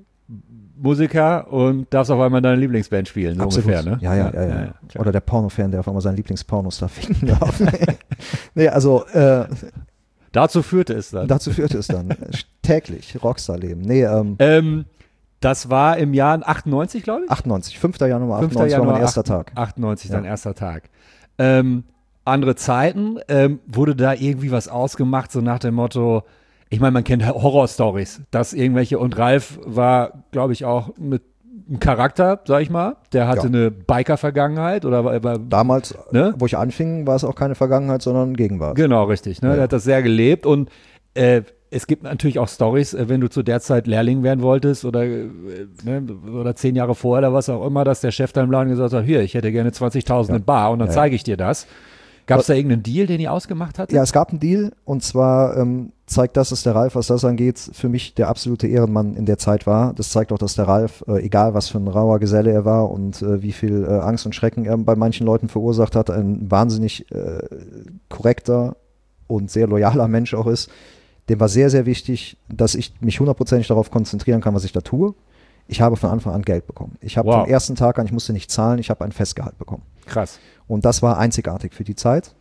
S2: Musiker und darfst auf einmal deine Lieblingsband spielen, so
S3: absolut.
S2: ungefähr, ne?
S3: Ja, ja, ja. ja,
S2: klar.
S3: Oder der Pornofan, der auf einmal seinen Lieblingspornostar finden darf. Nee, also äh,
S2: Dazu führte es dann.
S3: dazu führte es dann. Täglich, Rockstar-Leben. Nee, ähm,
S2: ähm, das war im Jahr achtundneunzig, glaube ich?
S3: achtundneunzig, fünfter Januar,
S2: fünfter
S3: achtundneunzig war mein
S2: Januar
S3: erster Tag.
S2: achtundneunzig, dein
S3: Ja.
S2: erster Tag. Ähm, andere Zeiten, ähm, wurde da irgendwie was ausgemacht, so nach dem Motto, ich meine, man kennt Horror-Stories, dass irgendwelche, und Ralf war, glaube ich, auch mit einem Charakter, sag ich mal, der hatte
S3: Ja.
S2: eine Biker-Vergangenheit oder war, war
S3: Damals,
S2: Ne?
S3: wo ich anfing, war es auch keine Vergangenheit, sondern Gegenwart.
S2: genau, richtig, ne?
S3: Ja.
S2: Der hat das sehr gelebt und äh, es gibt natürlich auch Stories, äh, wenn du zu der Zeit Lehrling werden wolltest oder, äh, ne, oder zehn Jahre vorher oder was auch immer, dass der Chef da im Laden gesagt hat, hier, ich hätte gerne zwanzigtausend
S3: Ja.
S2: in Bar und dann
S3: Ja, ja.
S2: zeige ich dir das. Gab es da irgendeinen Deal, den ihr ausgemacht hattet?
S3: Ja, es gab einen Deal und zwar ähm, zeigt das, dass der Ralf, was das angeht, für mich der absolute Ehrenmann in der Zeit war. Das zeigt auch, dass der Ralf, äh, egal was für ein rauer Geselle er war und äh, wie viel äh, Angst und Schrecken er bei manchen Leuten verursacht hat, ein wahnsinnig äh, korrekter und sehr loyaler Mensch auch ist. Dem war sehr, sehr wichtig, dass ich mich hundertprozentig darauf konzentrieren kann, was ich da tue. Ich habe von Anfang an Geld bekommen. Ich habe
S2: Wow.
S3: vom ersten Tag an, ich musste nicht zahlen, ich habe ein Festgehalt bekommen.
S2: Krass.
S3: Und das war einzigartig für die Zeit.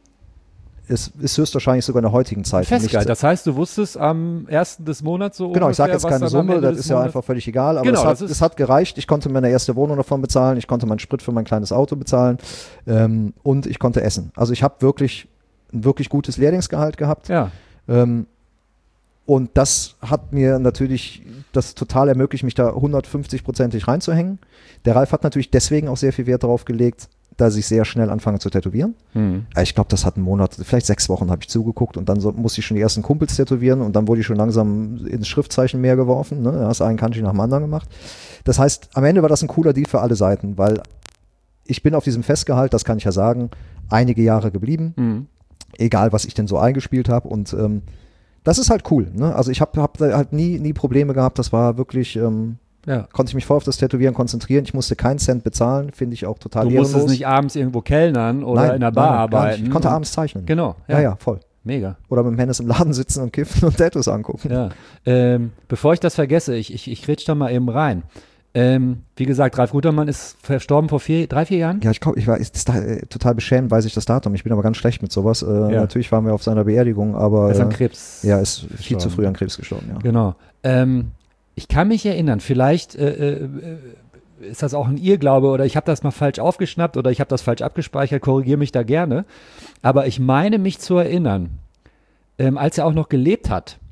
S3: Es ist höchstwahrscheinlich sogar in der heutigen Zeit.
S2: Festgehalt.
S3: nicht-
S2: Das heißt, du wusstest am ersten des Monats so
S3: Genau, ich sage
S2: ungefähr,
S3: jetzt
S2: was
S3: keine
S2: dann am
S3: Summe,
S2: Ende
S3: das
S2: des
S3: ist ja
S2: Monats-
S3: einfach völlig egal, aber
S2: Genau,
S3: es, hat,
S2: das ist-
S3: es hat gereicht. Ich konnte meine erste Wohnung davon bezahlen, ich konnte meinen Sprit für mein kleines Auto bezahlen ähm, und ich konnte essen. Also ich habe wirklich ein wirklich gutes Lehrlingsgehalt gehabt.
S2: Ja,
S3: Ähm, und das hat mir natürlich das total ermöglicht, mich da hundertfünfzig-prozentig reinzuhängen. Der Ralf hat natürlich deswegen auch sehr viel Wert darauf gelegt, dass ich sehr schnell anfange zu tätowieren.
S2: hm.
S3: Ja, Ich glaube, das hat einen Monat, vielleicht sechs Wochen habe ich zugeguckt und dann so, musste ich schon die ersten Kumpels tätowieren und dann wurde ich schon langsam ins Schriftzeichen mehr geworfen. Ne? Da hast du einen Kanji nach dem anderen gemacht. Das heißt, am Ende war das ein cooler Deal für alle Seiten, weil ich bin auf diesem Festgehalt, das kann ich ja sagen, einige Jahre geblieben,
S2: Hm.
S3: egal was ich denn so eingespielt habe und ähm, das ist halt cool. Ne? Also ich habe hab da halt nie, nie Probleme gehabt, das war wirklich, ähm,
S2: Ja.
S3: konnte ich mich voll auf das Tätowieren konzentrieren, ich musste keinen Cent bezahlen, finde ich auch total
S2: Du
S3: ehrenlos.
S2: musstest nicht abends irgendwo kellnern oder
S3: Nein,
S2: in der
S3: nein,
S2: Bar
S3: nein, gar nicht.
S2: arbeiten.
S3: Ich konnte abends zeichnen.
S2: Genau,
S3: Ja, ja, voll.
S2: Mega.
S3: Oder mit dem Hennes im Laden sitzen und kiffen und Tattoos angucken.
S2: Ja. Ähm, bevor ich das vergesse, ich, ich, ich rede da mal eben rein. Ähm, wie gesagt, Ralf Gutermann ist verstorben vor vier, drei, vier Jahren.
S3: Ja, ich glaube, ich war ist da, äh, total beschämt, weiß ich das Datum. Ich bin aber ganz schlecht mit sowas. Äh,
S2: Ja.
S3: Natürlich waren wir auf seiner Beerdigung, aber
S2: Er ist an
S3: äh,
S2: Krebs.
S3: ja, ist viel
S2: gestorben.
S3: zu früh an Krebs gestorben. Ja.
S2: Genau. Ähm, ich kann mich erinnern, vielleicht äh, äh, ist das auch ein Irrglaube oder ich habe das mal falsch aufgeschnappt oder ich habe das falsch abgespeichert, korrigiere mich da gerne. Aber ich meine mich zu erinnern, ähm, als er auch noch gelebt hat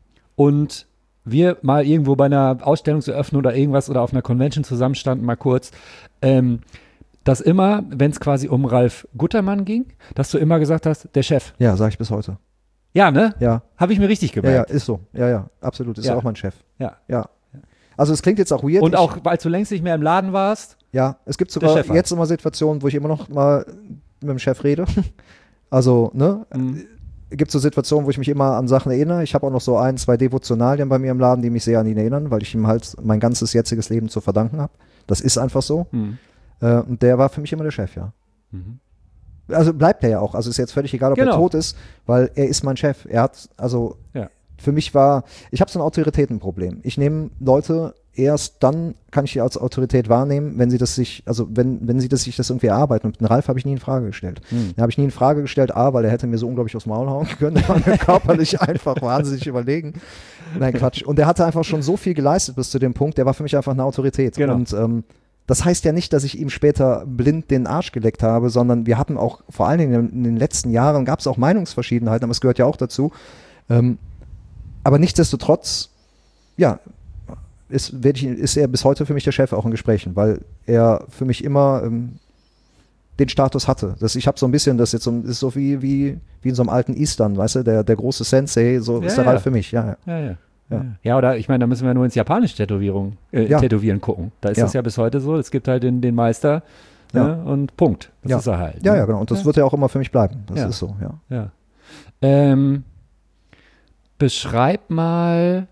S2: und wir mal irgendwo bei einer Ausstellungseröffnung oder irgendwas oder auf einer Convention zusammenstanden, mal kurz, ähm, dass immer, wenn es quasi um Ralf Guttermann ging, dass du immer gesagt hast, der Chef.
S3: Ja, sage ich bis heute.
S2: Ja, ne?
S3: Ja.
S2: Habe ich mir richtig
S3: Ja,
S2: gemerkt.
S3: ja, ist so. Ja, ja, absolut. Ist ja
S2: Ja.
S3: auch mein Chef.
S2: Ja.
S3: Ja. Also es klingt jetzt auch weird.
S2: Und
S3: ich,
S2: auch, als du längst nicht mehr im Laden warst.
S3: Ja, es gibt sogar
S2: Chef halt.
S3: jetzt immer Situationen, wo ich immer noch mal mit dem Chef rede. Also, ne?
S2: Mhm.
S3: Gibt so Situationen, wo ich mich immer an Sachen erinnere. Ich habe auch noch so ein, zwei Devotionalien bei mir im Laden, die mich sehr an ihn erinnern, weil ich ihm halt mein ganzes jetziges Leben zu verdanken habe. Das ist einfach so.
S2: Mhm.
S3: Äh, und der war für mich immer der Chef, ja.
S2: Mhm.
S3: Also bleibt er ja auch. Also ist jetzt völlig egal, ob
S2: Genau.
S3: er tot ist, weil er ist mein Chef. Er hat, also
S2: Ja.
S3: für mich war, ich habe so ein Autoritätenproblem. Ich nehme Leute erst dann, kann ich sie als Autorität wahrnehmen, wenn sie das sich, also wenn, wenn sie das sich das irgendwie erarbeiten. Und den Ralf habe ich nie in Frage gestellt.
S2: Mhm.
S3: Den habe ich nie in Frage gestellt, A, weil er hätte mir so unglaublich aufs Maul hauen können. Der war mir körperlich einfach wahnsinnig überlegen. Nein, Quatsch. Und der hatte einfach schon so viel geleistet bis zu dem Punkt, der war für mich einfach eine Autorität.
S2: Genau.
S3: Und ähm, das heißt ja nicht, dass ich ihm später blind den Arsch geleckt habe, sondern wir hatten auch, vor allen Dingen in den letzten Jahren, gab es auch Meinungsverschiedenheiten, aber es gehört ja auch dazu. Ähm, aber nichtsdestotrotz, ja, ist, werd ich, ist er bis heute für mich der Chef auch in Gesprächen, weil er für mich immer ähm, den Status hatte. Das, ich habe so ein bisschen, das jetzt so, ist so wie, wie, wie in so einem alten Eastern, weißt du, der, der große Sensei, so
S2: Ja,
S3: ist der
S2: ja.
S3: Ralf für mich, ja, ja.
S2: Ja, ja.
S3: Ja.
S2: Ja. ja, oder ich meine, da müssen wir nur ins japanische Tätowierung, äh,
S3: Ja.
S2: Tätowieren gucken. Da ist
S3: Ja.
S2: das ja bis heute so. Es gibt halt den, den Meister
S3: Ja.
S2: ne, und Punkt. Das
S3: Ja.
S2: ist er halt.
S3: Ja,
S2: ne?
S3: ja, genau. Und das
S2: Ja.
S3: wird ja auch immer für mich bleiben. Das
S2: Ja.
S3: ist so, ja.
S2: Ja. Ähm, beschreib mal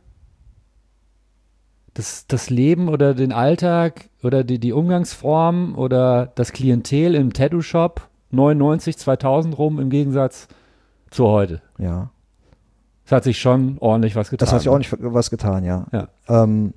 S2: das, das Leben oder den Alltag oder die, die Umgangsform oder das Klientel im Tattoo-Shop neunundneunzig, zweitausend rum im Gegensatz zu heute.
S3: Ja.
S2: Es hat sich schon ordentlich was getan.
S3: Das hat sich auch nicht was getan, ja.
S2: Ja.
S3: Ähm,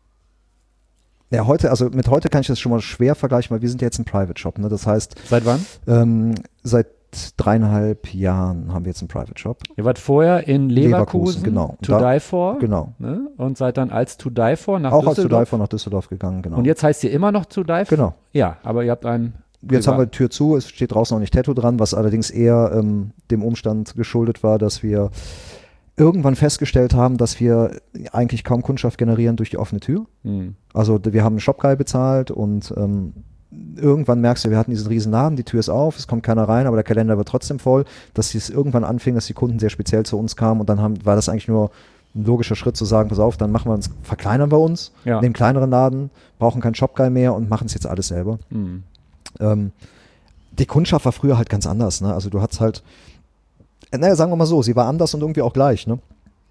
S3: ja, heute, also mit heute kann ich das schon mal schwer vergleichen, weil wir sind ja jetzt ein Private Shop, ne? Das heißt,
S2: Seit wann?
S3: ähm, seit dreieinhalb Jahren haben wir jetzt einen Private Shop.
S2: Ihr wart vorher in Leverkusen,
S3: Leverkusen, genau.
S2: To
S3: Da-
S2: Die For.
S3: Genau.
S2: Ne? Und seid dann als To Die For nach
S3: Auch als To
S2: Düsseldorf.
S3: Die For nach Düsseldorf gegangen, genau.
S2: Und jetzt heißt ihr immer noch To Die For?
S3: Genau.
S2: Ja, aber ihr habt einen.
S3: Jetzt haben wir die Tür zu, es steht draußen noch nicht Tattoo dran, was allerdings eher ähm, dem Umstand geschuldet war, dass wir irgendwann festgestellt haben, dass wir eigentlich kaum Kundschaft generieren durch die offene Tür.
S2: Hm.
S3: Also d- wir haben einen Shopguy bezahlt und ähm, irgendwann merkst du, wir hatten diesen riesen Laden, die Tür ist auf, es kommt keiner rein, aber der Kalender wird trotzdem voll, dass es irgendwann anfing, dass die Kunden sehr speziell zu uns kamen und dann haben, war das eigentlich nur ein logischer Schritt zu sagen, pass auf, dann machen wir uns, verkleinern wir uns,
S2: Ja.
S3: nehmen kleineren Laden, brauchen keinen Shopguy mehr und machen es jetzt alles selber.
S2: Hm.
S3: Ähm, die Kundschaft war früher halt ganz anders, ne? Also du hattest halt, äh, naja, sagen wir mal so, sie war anders und irgendwie auch gleich, ne?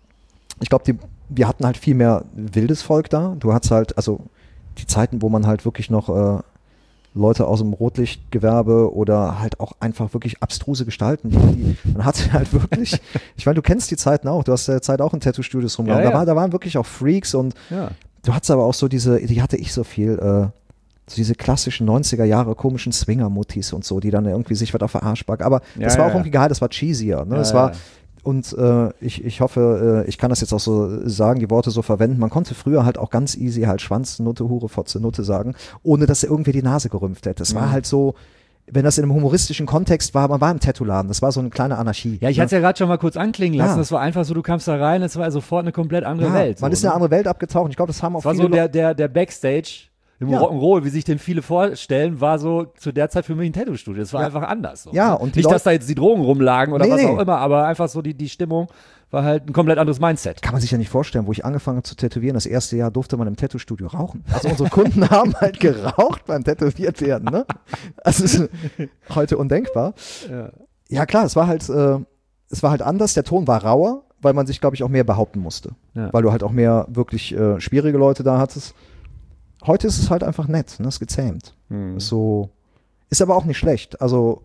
S3: Ich glaube, wir hatten halt viel mehr wildes Volk da. Du hattest halt, also die Zeiten, wo man halt wirklich noch äh, Leute aus dem Rotlichtgewerbe oder halt auch einfach wirklich abstruse Gestalten, die, die, man hatte halt wirklich, ich meine, du kennst die Zeiten auch, du hast ja Zeit auch in Tattoo-Studios rumgelaufen,
S2: Ja, ja.
S3: da, war, da waren wirklich auch Freaks und
S2: Ja.
S3: du hattest aber auch so diese, die hatte ich so viel, äh, so diese klassischen neunziger Jahre komischen Swinger-Muttis und so, die dann irgendwie sich was auf den Arsch packen. Aber
S2: Ja,
S3: das war
S2: ja,
S3: auch irgendwie geil, das war cheesier. Ne?
S2: Ja,
S3: das
S2: ja,
S3: war,
S2: ja.
S3: und äh, ich, ich hoffe, äh, ich kann das jetzt auch so sagen, die Worte so verwenden. Man konnte früher halt auch ganz easy halt Schwanz, Nutte, Hure, Fotze, Nutte sagen, ohne dass er irgendwie die Nase gerümpft hätte. Es war
S2: Mhm.
S3: halt so, wenn das in einem humoristischen Kontext war, man war im Tattoo-Laden, das war so eine kleine Anarchie.
S2: Ja, ich
S3: ne?
S2: hatte es ja gerade schon mal kurz anklingen lassen.
S3: Ja.
S2: Das war einfach so, du kamst da rein, es war sofort eine komplett andere
S3: Ja,
S2: Welt.
S3: man
S2: so,
S3: ist in
S2: ne?
S3: eine andere Welt abgetaucht. Ich glaube, das haben auch
S2: Das war
S3: viele
S2: so der,
S3: Leute-
S2: der, der Backstage im
S3: Ja.
S2: Rock'n'Roll, wie sich den viele vorstellen, war so zu der Zeit für mich ein Tattoo-Studio. Das war
S3: Ja.
S2: einfach anders. So,
S3: Ja,
S2: ne?
S3: und die
S2: Nicht,
S3: Leute-
S2: dass da jetzt die Drogen rumlagen oder
S3: Nee,
S2: was
S3: nee.
S2: auch immer, aber einfach so die, die Stimmung war halt ein komplett anderes Mindset.
S3: Kann man sich ja nicht vorstellen, wo ich angefangen habe zu tätowieren, das erste Jahr durfte man im Tattoo-Studio rauchen. Also unsere Kunden haben halt geraucht beim Tätowiert werden, ne? Also es ist heute undenkbar.
S2: Ja.
S3: Ja klar, es war halt, äh, es war halt anders, der Ton war rauer, weil man sich, glaube ich, auch mehr behaupten musste.
S2: Ja.
S3: Weil du halt auch mehr wirklich äh, schwierige Leute da hattest. Heute ist es halt einfach nett, ne? Ist gezähmt.
S2: Hm.
S3: Ist so, ist aber auch nicht schlecht. Also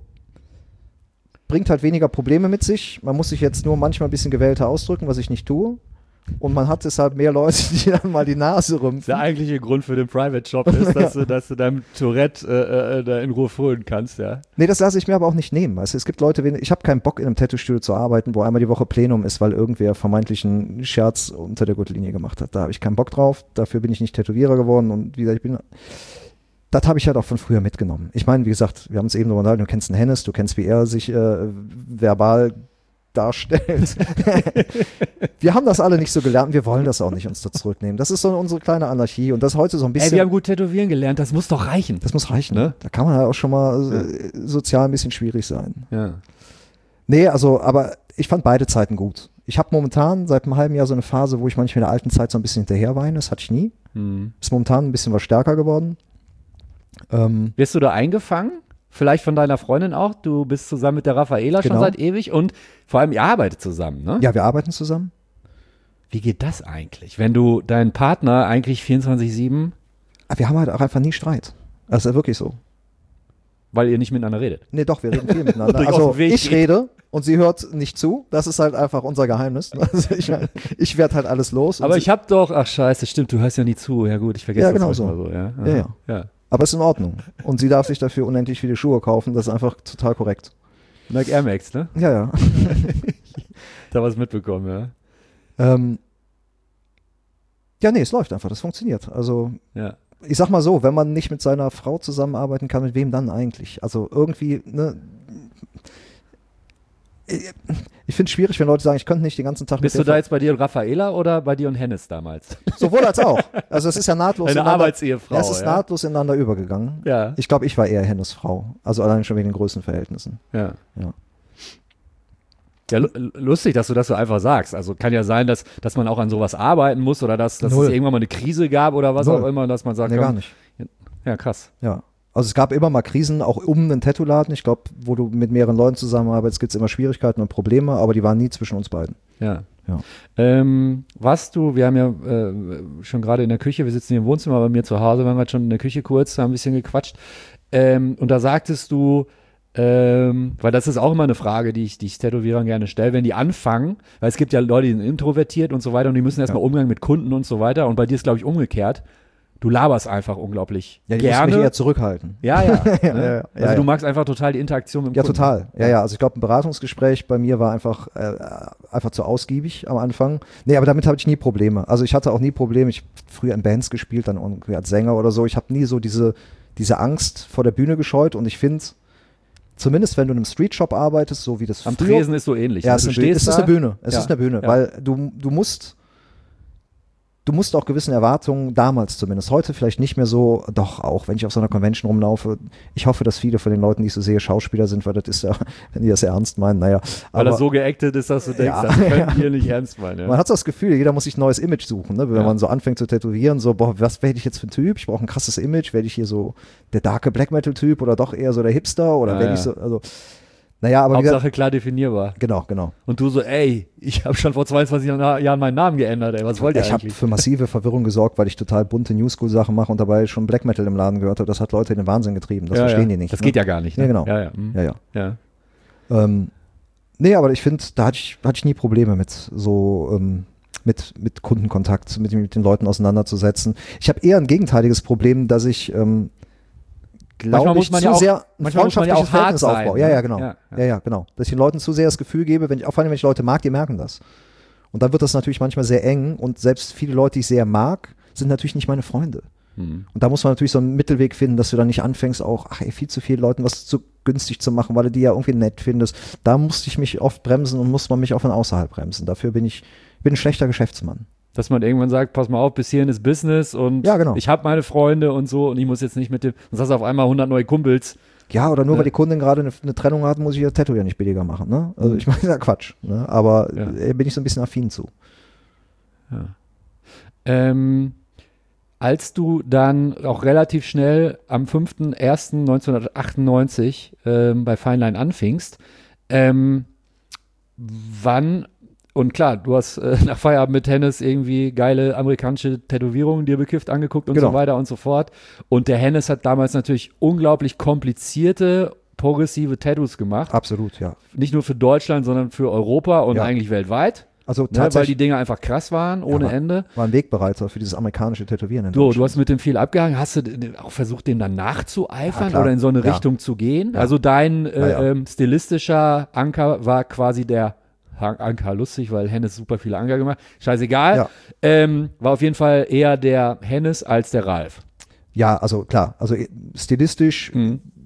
S3: bringt halt weniger Probleme mit sich. Man muss sich jetzt nur manchmal ein bisschen gewählter ausdrücken, was ich nicht tue. Und man hat deshalb mehr Leute, die dann mal die Nase rümpfen.
S2: Der eigentliche Grund für den Private Shop ist, dass, du, dass du deinem Tourette äh, äh, da in Ruhe frönen kannst, ja.
S3: Nee, das lasse ich mir aber auch nicht nehmen. Also es gibt Leute, wen- ich habe keinen Bock in einem Tattoo-Studio zu arbeiten, wo einmal die Woche Plenum ist, weil irgendwer vermeintlich einen Scherz unter der Gürtellinie gemacht hat. Da habe ich keinen Bock drauf. Dafür bin ich nicht Tätowierer geworden. Und wie gesagt, ich bin, das habe ich halt auch von früher mitgenommen. Ich meine, wie gesagt, wir haben uns eben darüber unterhalten, du kennst einen Hennes, du kennst, wie er sich äh, verbal darstellt. Wir haben das alle nicht so gelernt, wir wollen das auch nicht uns da zurücknehmen. Das ist so unsere kleine Anarchie und das heute so ein bisschen.
S2: Ey, wir haben gut tätowieren gelernt, das muss doch reichen.
S3: Das muss reichen, ne? Da kann man ja auch schon mal
S2: ja.
S3: äh, sozial ein bisschen schwierig sein.
S2: Ja.
S3: Nee, also, aber ich fand beide Zeiten gut. Ich habe momentan seit einem halben Jahr so eine Phase, wo ich manchmal in der alten Zeit so ein bisschen hinterher weine. Das hatte ich nie.
S2: Hm.
S3: Ist momentan ein bisschen was stärker geworden. Ähm,
S2: Wirst du da eingefangen? Vielleicht von deiner Freundin auch? Du bist zusammen mit der Raffaela
S3: Genau.
S2: schon seit ewig und vor allem ihr arbeitet zusammen, ne?
S3: ja, wir arbeiten zusammen.
S2: Wie geht das eigentlich, wenn du deinen Partner eigentlich vierundzwanzig sieben,
S3: Aber wir haben halt auch einfach nie Streit. Das ist ja wirklich so.
S2: weil ihr nicht miteinander redet?
S3: Nee, doch, wir reden viel miteinander.
S2: Durch
S3: Also
S2: auf den Weg
S3: ich
S2: geht.
S3: rede und sie hört nicht zu. Das ist halt einfach unser Geheimnis. Also ich ich werde halt alles los. und
S2: Aber
S3: sie,
S2: ich hab doch, ach scheiße, stimmt, du hörst ja nie zu. Ja gut, ich vergesse
S3: Ja,
S2: das
S3: genau
S2: manchmal
S3: so.
S2: so. Ja,
S3: Ja, ja.
S2: ja.
S3: aber ist in Ordnung. Und sie darf sich dafür unendlich viele Schuhe kaufen. Das ist einfach total korrekt.
S2: Nike Air Max, ne?
S3: Ja, ja.
S2: Da was mitbekommen, ja.
S3: ähm, ja, nee, es läuft einfach. Das funktioniert. Also
S2: Ja.
S3: ich sag mal so, wenn man nicht mit seiner Frau zusammenarbeiten kann, mit wem dann eigentlich? Also irgendwie, ne? Ich finde es schwierig, wenn Leute sagen, ich könnte nicht den ganzen Tag
S2: Bist
S3: mit
S2: du da
S3: der
S2: jetzt bei dir und Raffaela oder bei dir und Hennes damals?
S3: Frau- Sowohl als auch. Also es ist ja nahtlos
S2: Eine
S3: ineinander-
S2: Arbeitsehefrau,
S3: Ja, es ist
S2: ja.
S3: nahtlos ineinander übergegangen.
S2: Ja.
S3: Ich glaube, ich war eher Hennes Frau. Also allein schon wegen den Größenverhältnissen.
S2: Ja.
S3: Ja.
S2: Ja, lu- lustig, dass du das so einfach sagst. Also kann ja sein, dass, dass man auch an sowas arbeiten muss oder dass, dass
S3: Null.
S2: es irgendwann mal eine Krise gab oder was
S3: Null.
S2: auch immer, dass man sagt,
S3: Nee,
S2: komm,
S3: gar nicht.
S2: ja krass.
S3: Ja. Also es gab immer mal Krisen, auch um einen Tattoo-Laden. Ich glaube, wo du mit mehreren Leuten zusammenarbeitest, gibt es immer Schwierigkeiten und Probleme, aber die waren nie zwischen uns beiden.
S2: Ja.
S3: Ja.
S2: Ähm, was du, wir haben ja äh, schon gerade in der Küche, wir sitzen hier im Wohnzimmer bei mir zu Hause, wir haben gerade schon in der Küche kurz, haben ein bisschen gequatscht. Ähm, und da sagtest du, ähm, weil das ist auch immer eine Frage, die ich, die ich Tätowierern gerne stelle, wenn die anfangen, weil es gibt ja Leute, die sind introvertiert und so weiter und die müssen erstmal
S3: Ja.
S2: Umgang mit Kunden und so weiter und bei dir ist, glaube ich, umgekehrt. Du laberst einfach unglaublich
S3: Ja, die musst
S2: gerne.
S3: mich eher zurückhalten.
S2: Ja, ja.
S3: Ja,
S2: ne?
S3: ja, ja,
S2: also
S3: ja.
S2: du magst einfach total die Interaktion mit dem
S3: Ja,
S2: Kunden.
S3: total. Ja, ja. Also ich glaube, ein Beratungsgespräch bei mir war einfach, äh, einfach zu ausgiebig am Anfang. Nee, aber damit habe ich nie Probleme. Also ich hatte auch nie Probleme. Ich habe früher in Bands gespielt, dann irgendwie als Sänger oder so. Ich habe nie so diese, diese Angst vor der Bühne gescheut und ich finde, zumindest wenn du in einem Streetshop arbeitest, so wie das
S2: Am
S3: früher,
S2: Tresen ist so ähnlich.
S3: ja,
S2: ne?
S3: es,
S2: Du
S3: ist eine,
S2: stehst
S3: es ist
S2: da.
S3: eine Bühne. Es
S2: Ja,
S3: ist eine Bühne,
S2: ja.
S3: weil du, du musst Du musst auch gewissen Erwartungen, damals zumindest, heute vielleicht nicht mehr so, doch auch, wenn ich auf so einer Convention rumlaufe, ich hoffe, dass viele von den Leuten, die ich so sehe, Schauspieler sind, weil das ist ja, wenn die das ernst meinen, naja.
S2: Weil
S3: aber
S2: das so geactet ist, dass du denkst,
S3: Ja,
S2: das können
S3: ja.
S2: wir nicht ernst meinen. Ja.
S3: man hat so das Gefühl, jeder muss sich ein neues Image suchen, ne? Wenn
S2: Ja.
S3: man so anfängt zu tätowieren, so, boah, was werde ich jetzt für ein Typ? Ich brauche ein krasses Image, werde ich hier so der darke Black Metal Typ oder doch eher so der Hipster oder
S2: Ja,
S3: werde
S2: ja.
S3: ich so, also, naja, aber wie gesagt,
S2: Hauptsache klar definierbar.
S3: genau, genau.
S2: Und du so, ey, ich habe schon vor zweiundzwanzig Jahren Jahren meinen Namen geändert, ey, was wollt ihr
S3: Ich habe
S2: eigentlich?
S3: für massive Verwirrung gesorgt, weil ich total bunte New School Sachen mache und dabei schon Black Metal im Laden gehört habe. Das hat Leute in den Wahnsinn getrieben. Das
S2: ja,
S3: verstehen
S2: ja.
S3: die nicht.
S2: Das
S3: ne?
S2: geht ja gar nicht. Ne?
S3: Ja, genau.
S2: Ja, ja. Mhm.
S3: Ja, ja.
S2: ja.
S3: Ähm, nee, aber ich finde, da hatte ich, hatte ich nie Probleme mit so ähm, mit, mit Kundenkontakt, mit, mit den Leuten auseinanderzusetzen. Ich habe eher ein gegenteiliges Problem, dass ich ähm,
S2: Manchmal
S3: glaube
S2: muss
S3: ich
S2: man
S3: zu
S2: ja auch-
S3: sehr ein
S2: manchmal muss man ja
S3: freundschaftliches
S2: auch hart
S3: Verhältnis
S2: sein,
S3: aufbaue. Ja,
S2: ne?
S3: ja, genau.
S2: Ja,
S3: Ja,
S2: ja.
S3: ja. genau. Dass ich den Leuten zu sehr das Gefühl gebe, wenn ich, auch vor allem, wenn ich Leute mag, die merken das. Und dann wird das natürlich manchmal sehr eng und selbst viele Leute, die ich sehr mag, sind natürlich nicht meine Freunde.
S2: Mhm.
S3: Und da muss man natürlich so einen Mittelweg finden, dass du dann nicht anfängst, auch ach, ey, viel zu vielen Leuten was zu günstig zu machen, weil du die ja irgendwie nett findest. Da musste ich mich oft bremsen und muss man mich auch von außerhalb bremsen. Dafür bin ich, bin ein schlechter Geschäftsmann.
S2: Dass man irgendwann sagt, pass mal auf, bis hierhin ist Business und
S3: Ja, genau.
S2: ich habe meine Freunde und so und ich muss jetzt nicht mit dem, sonst hast du auf einmal hundert neue Kumpels.
S3: Ja, oder nur
S2: Ja.
S3: weil die Kundin gerade eine, eine Trennung hat, muss ich das Tattoo ja nicht billiger machen. Ne? Also ich meine, ja Quatsch. Ne? Aber
S2: Ja.
S3: äh, bin ich so ein bisschen affin zu.
S2: Ähm, als du dann auch relativ schnell am fünften ersten neunzehnhundertachtundneunzig ähm, bei Feinlein anfingst, ähm, wann, und klar, du hast äh, nach Feierabend mit Hennes irgendwie geile amerikanische Tätowierungen dir bekifft angeguckt und
S3: Genau.
S2: so weiter und so fort. Und der Hennes hat damals natürlich unglaublich komplizierte, progressive Tattoos gemacht.
S3: Absolut, ja.
S2: Nicht nur für Deutschland, sondern für Europa und
S3: Ja.
S2: eigentlich weltweit.
S3: Also
S2: Ne, weil die
S3: tatsächlich
S2: Dinge einfach krass waren, ohne
S3: aber-
S2: Ende.
S3: war ein Wegbereiter für dieses amerikanische Tätowieren in
S2: So, du
S3: Deutschland.
S2: hast mit dem viel abgehangen. Hast du denn auch versucht, dem dann nachzueifern
S3: Ja, klar.
S2: oder in so eine
S3: Ja.
S2: Richtung zu gehen?
S3: Ja.
S2: Also dein äh,
S3: Ja, ja.
S2: Ähm, stilistischer Anker war quasi der Han- Anker, lustig, weil Hennes super viele Anker gemacht. Scheißegal.
S3: Ja.
S2: Ähm, war auf jeden Fall eher der Hennes als der Ralf.
S3: Ja, also klar, also äh, stilistisch
S2: Mhm.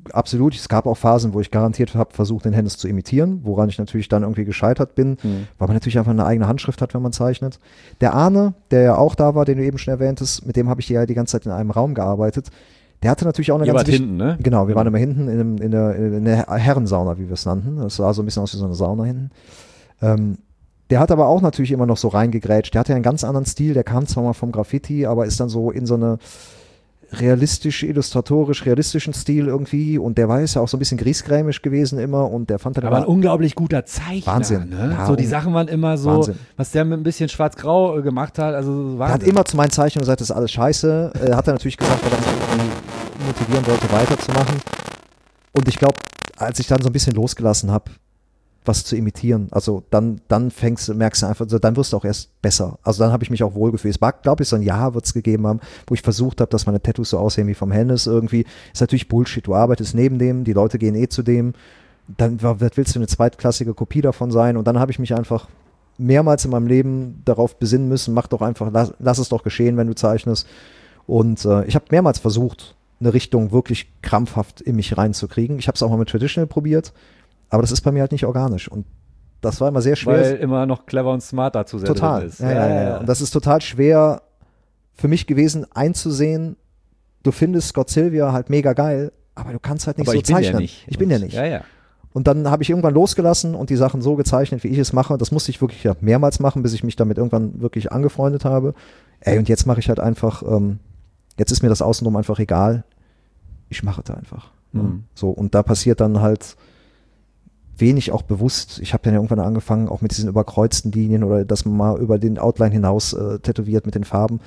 S3: absolut. Es gab auch Phasen, wo ich garantiert habe, versucht, den Hennes zu imitieren, woran ich natürlich dann irgendwie gescheitert bin, mhm. weil man natürlich einfach eine eigene Handschrift hat, wenn man zeichnet. Der Arne, der ja auch da war, den du eben schon erwähntest, mit dem habe ich ja die ganze Zeit in einem Raum gearbeitet. Der hatte natürlich auch eine
S2: Ihr
S3: ganz
S2: wart hinten, ne?
S3: Genau, wir
S2: ja.
S3: waren immer hinten in, in, der, in der Herrensauna, wie wir es nannten. Das sah so ein bisschen aus wie so eine Sauna hinten. Ähm, der hat aber auch natürlich immer noch so reingegrätscht. Der hatte ja einen ganz anderen Stil. Der kam zwar mal vom Graffiti, aber ist dann so in so eine realistisch, illustratorisch, realistischen Stil irgendwie. Und der war jetzt ja auch so ein bisschen griesgrämisch gewesen immer. Und der fand dann
S2: aber ein unglaublich guter Zeichner.
S3: Wahnsinn.
S2: Ne?
S3: Ja,
S2: so die Sachen waren immer so, Wahnsinn. Was der mit ein bisschen schwarz-grau gemacht hat. Also Wahnsinn.
S3: Der hat immer zu meinen Zeichnungen gesagt, das ist alles scheiße. Äh, hat er natürlich gesagt, weil er mich irgendwie motivieren wollte, weiterzumachen. Und ich glaube, als ich dann so ein bisschen losgelassen habe, was zu imitieren, also dann, dann fängst, merkst du einfach, also dann wirst du auch erst besser. Also dann habe ich mich auch wohlgefühlt. Es war, glaube ich, so ein Jahr wird es gegeben haben, wo ich versucht habe, dass meine Tattoos so aussehen wie vom Hennes irgendwie. Ist natürlich Bullshit. Du arbeitest neben dem, die Leute gehen eh zu dem. Dann willst du eine zweitklassige Kopie davon sein. Und dann habe ich mich einfach mehrmals in meinem Leben darauf besinnen müssen, mach doch einfach, lass, lass es doch geschehen, wenn du zeichnest. Und äh, ich habe mehrmals versucht, eine Richtung wirklich krampfhaft in mich reinzukriegen. Ich habe es auch mal mit Traditional probiert. Aber das ist bei mir halt nicht organisch und das war immer sehr schwer.
S2: Weil immer noch clever und smart dazu sehr
S3: total.
S2: drin ist.
S3: Ja, ja, ja, ja. Und das ist total schwer für mich gewesen einzusehen, du findest Scott Sylvia halt mega geil, aber du kannst halt nicht
S2: aber
S3: so
S2: ich bin
S3: zeichnen.
S2: Ja nicht.
S3: Ich bin ja nicht.
S2: Ja, ja.
S3: Und dann habe ich irgendwann losgelassen und die Sachen so gezeichnet, wie ich es mache. Das musste ich wirklich ja mehrmals machen, bis ich mich damit irgendwann wirklich angefreundet habe. Ey, und jetzt mache ich halt einfach, ähm, jetzt ist mir das Außenrum einfach egal. Ich mache es einfach.
S2: Mhm.
S3: So, und da passiert dann halt wenig auch bewusst. Ich habe dann ja irgendwann angefangen, auch mit diesen überkreuzten Linien oder dass man mal über den Outline hinaus äh, tätowiert mit den Farben.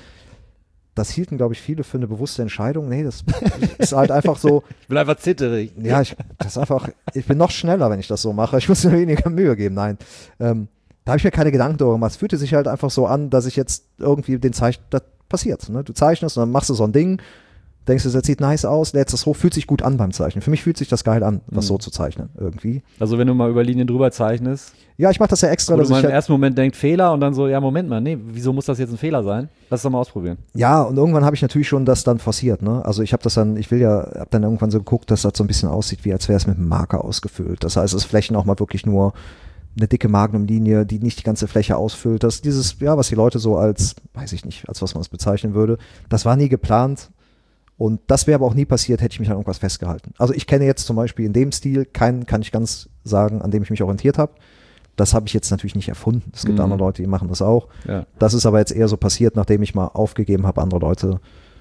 S3: Das hielten, glaube ich, viele für eine bewusste Entscheidung. Nee, das ist halt einfach so.
S2: Ich bin einfach zitterig.
S3: Ja, ich, das ist einfach, ich bin noch schneller, wenn ich das so mache. Ich muss mir weniger Mühe geben. Nein. Ähm, da habe ich mir keine Gedanken darüber gemacht. Es fühlte sich halt einfach so an, dass ich jetzt irgendwie den Zeichen, das passiert. Ne? Du zeichnest und dann machst du so ein Ding, denkst du, das sieht nice aus, lädst das hoch, fühlt sich gut an beim Zeichnen. Für mich fühlt sich das geil an, was mhm. so zu zeichnen, irgendwie.
S2: Also wenn du mal über Linien drüber zeichnest.
S3: Ja, ich mache das ja extra.
S2: Oder
S3: dass
S2: man
S3: ich
S2: im
S3: halt
S2: ersten Moment denkt Fehler und dann so, ja Moment mal, nee, wieso muss das jetzt ein Fehler sein? Lass es doch mal ausprobieren.
S3: Ja, und irgendwann habe ich natürlich schon das dann forciert, ne? Also ich habe das dann, ich will ja, habe dann irgendwann so geguckt, dass das so ein bisschen aussieht, wie als wäre es mit einem Marker ausgefüllt. Das heißt, es ist Flächen auch mal wirklich nur eine dicke Magnumlinie, die nicht die ganze Fläche ausfüllt. Das dieses, ja, was die Leute so als, weiß ich nicht, als was man es bezeichnen würde, das war nie geplant. Und das wäre aber auch nie passiert, hätte ich mich an irgendwas festgehalten. Also ich kenne jetzt zum Beispiel in dem Stil keinen, kann ich ganz sagen, an dem ich mich orientiert habe. Das habe ich jetzt natürlich nicht erfunden. Es gibt
S2: mhm.
S3: andere Leute, die machen das auch.
S2: Ja.
S3: Das ist aber jetzt eher so passiert, nachdem ich mal aufgegeben habe, andere Leute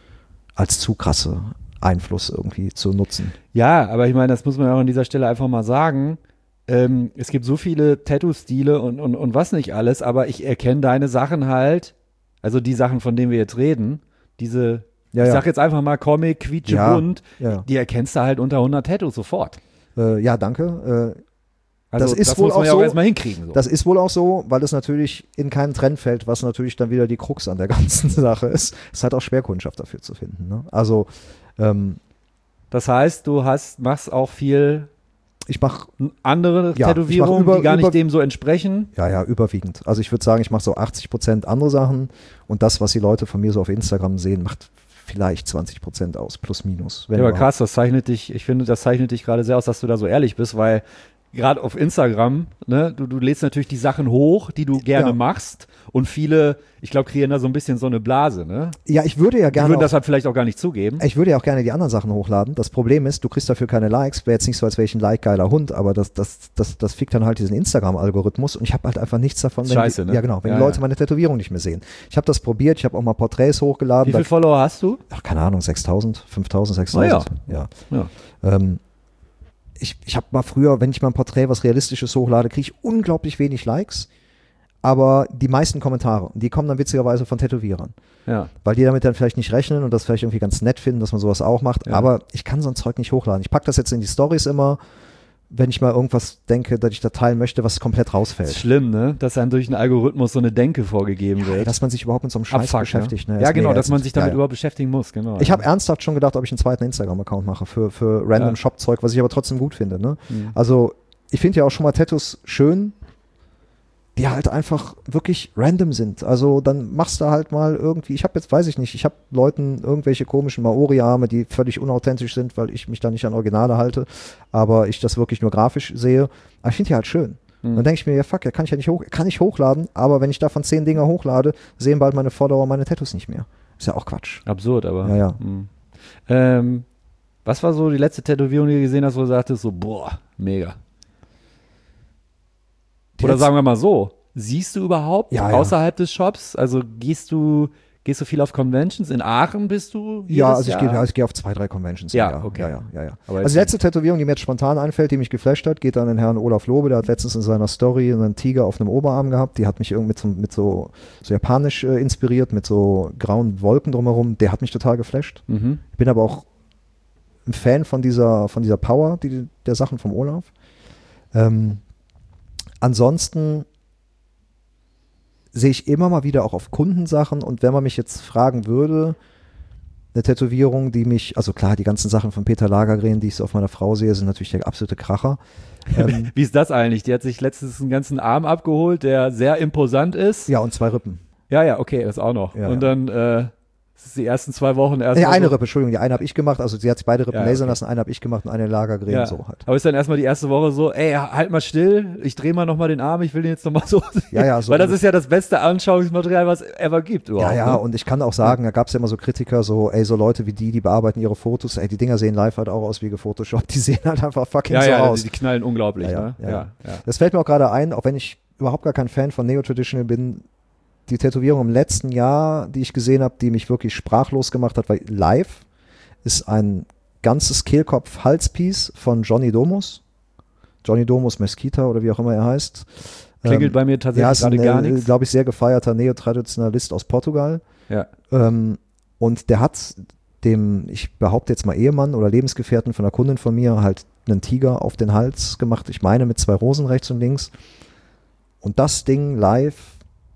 S3: als zu krasse Einfluss irgendwie zu nutzen.
S2: Ja, aber ich meine, das muss man auch an dieser Stelle einfach mal sagen. Ähm, es gibt so viele Tattoo-Stile und, und, und was nicht alles, aber ich erkenne deine Sachen halt, also die Sachen, von denen wir jetzt reden, diese
S3: Ja,
S2: ich
S3: ja.
S2: sag jetzt einfach mal Comic, quietsche
S3: Ja,
S2: bunt,
S3: ja.
S2: die erkennst du halt unter hundert Tattoos sofort.
S3: Äh, ja, danke. Äh,
S2: Also
S3: das ist
S2: das
S3: wohl
S2: muss man
S3: auch
S2: ja auch
S3: so.
S2: erstmal hinkriegen. So.
S3: Das ist wohl auch so, weil es natürlich in keinen Trend fällt, was natürlich dann wieder die Krux an der ganzen Sache ist. Es ist halt auch schwer, Kundschaft dafür zu finden. Ne? Also ähm,
S2: das heißt, du hast, machst auch viel
S3: ich mache
S2: andere
S3: ja,
S2: Tätowierungen,
S3: über,
S2: die gar
S3: über,
S2: nicht dem so entsprechen.
S3: Ja, ja, überwiegend. Also ich würde sagen, ich mache so achtzig Prozent andere Sachen und das, was die Leute von mir so auf Instagram sehen, macht vielleicht zwanzig Prozent aus, plus minus. Wenn
S2: Ja, aber
S3: überhaupt.
S2: krass, das zeichnet dich, ich finde, das zeichnet dich gerade sehr aus, dass du da so ehrlich bist, weil gerade auf Instagram, ne, du, du lädst natürlich die Sachen hoch, die du gerne
S3: Ja.
S2: machst und viele, ich glaube, kreieren da so ein bisschen so eine Blase, ne?
S3: Ja, ich würde ja
S2: Die
S3: gerne
S2: würden
S3: auch,
S2: das halt vielleicht auch gar nicht zugeben.
S3: ich würde ja auch gerne die anderen Sachen hochladen. Das Problem ist, du kriegst dafür keine Likes. Wäre jetzt nicht so, als wäre ich ein like-geiler Hund, aber das, das, das, das fickt dann halt diesen Instagram-Algorithmus und ich habe halt einfach nichts davon, wenn
S2: Scheiße,
S3: die,
S2: ne?
S3: ja genau, wenn
S2: Ja,
S3: die Leute
S2: ja.
S3: meine Tätowierung nicht mehr sehen. Ich habe das probiert, ich habe auch mal Porträts hochgeladen.
S2: Wie viele
S3: Da-
S2: Follower hast du?
S3: Ach, keine Ahnung, sechstausend, fünftausend, sechstausend. ja.
S2: Ja.
S3: Ähm, ich ich habe mal früher, wenn ich mal ein Porträt, was Realistisches hochlade, kriege ich unglaublich wenig Likes, aber die meisten Kommentare, die kommen dann witzigerweise von Tätowierern,
S2: Ja.
S3: weil die damit dann vielleicht nicht rechnen und das vielleicht irgendwie ganz nett finden, dass man sowas auch macht,
S2: Ja.
S3: aber ich kann so ein Zeug nicht hochladen. Ich packe das jetzt in die Stories immer, wenn ich mal irgendwas denke, dass ich da teilen möchte, was komplett
S2: Das ist
S3: rausfällt.
S2: schlimm, ne? Dass einem durch einen Algorithmus so eine Denke vorgegeben wird.
S3: Dass man sich überhaupt mit so einem Scheiß
S2: Abfuck,
S3: beschäftigt.
S2: ne?
S3: Ne?
S2: Ja,
S3: Ist
S2: genau,
S3: mega
S2: dass man
S3: ätzend.
S2: sich damit
S3: Ja, ja.
S2: überhaupt beschäftigen muss, genau.
S3: Ich habe ernsthaft schon gedacht, ob ich einen zweiten Instagram-Account mache für, für random
S2: Ja.
S3: Shop-Zeug, was ich aber trotzdem gut finde. Ne?
S2: Mhm.
S3: Also ich finde ja auch schon mal Tattoos schön, die halt einfach wirklich random sind. Also dann machst du halt mal irgendwie, ich habe jetzt, weiß ich nicht, ich habe Leuten irgendwelche komischen Maori-Arme, die völlig unauthentisch sind, weil ich mich da nicht an Originale halte, aber ich das wirklich nur grafisch sehe. Aber ich finde die halt schön. Mhm. Dann denke ich mir, ja fuck, ja, kann ich ja nicht hoch, kann ich hochladen, aber wenn ich davon zehn Dinger hochlade, sehen bald meine Follower meine Tattoos nicht mehr. Ist ja auch Quatsch.
S2: Absurd, aber.
S3: Ja, ja.
S2: Mhm. Ähm, was war so die letzte Tätowierung, die du gesehen hast, wo du sagtest, so, boah, mega? Oder sagen wir mal so, siehst du überhaupt
S3: ja, ja.
S2: außerhalb des Shops? Also gehst du, gehst du viel auf Conventions? In Aachen bist du?
S3: Ja, also ich gehe also ich geh auf zwei, drei Conventions.
S2: Ja,
S3: ja,
S2: okay.
S3: Ja, ja, ja, ja.
S2: Aber
S3: also die letzte Tätowierung, die mir jetzt spontan einfällt, die mich geflasht hat, geht an den Herrn Olaf Lobe. Der hat letztens in seiner Story einen Tiger auf einem Oberarm gehabt. Die hat mich irgendwie mit so, mit so, so japanisch äh, inspiriert, mit so grauen Wolken drumherum. Der hat mich total geflasht.
S2: Mhm.
S3: Ich bin aber auch ein Fan von dieser, von dieser Power, die, der Sachen vom Olaf. Ähm, ansonsten sehe ich immer mal wieder auch auf Kundensachen, und wenn man mich jetzt fragen würde, eine Tätowierung, die mich, also klar, die ganzen Sachen von Peter Lagergren, die ich so auf meiner Frau sehe, sind natürlich der absolute Kracher.
S2: Ähm, Wie ist das eigentlich? Die hat sich letztens einen ganzen Arm abgeholt, der sehr imposant ist.
S3: Ja, und zwei Rippen.
S2: Ja, ja, okay, das auch noch.
S3: Ja,
S2: und
S3: ja.
S2: dann äh, das ist die ersten zwei Wochen erst.
S3: Ja, eine
S2: so
S3: Rippe, Entschuldigung, die eine habe ich gemacht, also sie hat sich beide Rippen
S2: ja,
S3: lasern
S2: okay.
S3: lassen, eine habe ich gemacht und eine Lagergren,
S2: ja.
S3: so halt.
S2: Aber ist dann erstmal die erste Woche so, ey, halt mal still, ich drehe mal nochmal den Arm, ich will den jetzt nochmal so sehen.
S3: Ja, ja, so
S2: Weil das ist ja das beste Anschauungsmaterial, was es ever gibt überhaupt.
S3: Ja, ja,
S2: ne?
S3: und ich kann auch sagen, da gab es ja immer so Kritiker, so, ey, so Leute wie die, die bearbeiten ihre Fotos, ey, die Dinger sehen live halt auch aus wie gefotoshoppt, die sehen halt einfach fucking
S2: ja,
S3: so
S2: ja,
S3: aus.
S2: die knallen unglaublich,
S3: Ja, ja,
S2: ne?
S3: ja,
S2: Ja,
S3: ja.
S2: ja.
S3: Das fällt mir auch gerade ein, auch wenn ich überhaupt gar kein Fan von Neo-Traditional bin, die Tätowierung im letzten Jahr, die ich gesehen habe, die mich wirklich sprachlos gemacht hat, weil live ist ein ganzes Kehlkopf-Halspiece von Johnny Domus. Johnny Domus Mesquita oder wie auch immer er heißt.
S2: Klingelt
S3: ähm,
S2: bei mir tatsächlich
S3: ja, ist
S2: gerade
S3: ein,
S2: gar
S3: äh,
S2: nichts.
S3: glaube ich, sehr gefeierter Neotraditionalist aus Portugal.
S2: Ja.
S3: Ähm, und der hat dem, ich behaupte jetzt mal Ehemann oder Lebensgefährten von einer Kundin von mir, halt einen Tiger auf den Hals gemacht. Ich meine mit zwei Rosen rechts und links. Und das Ding live,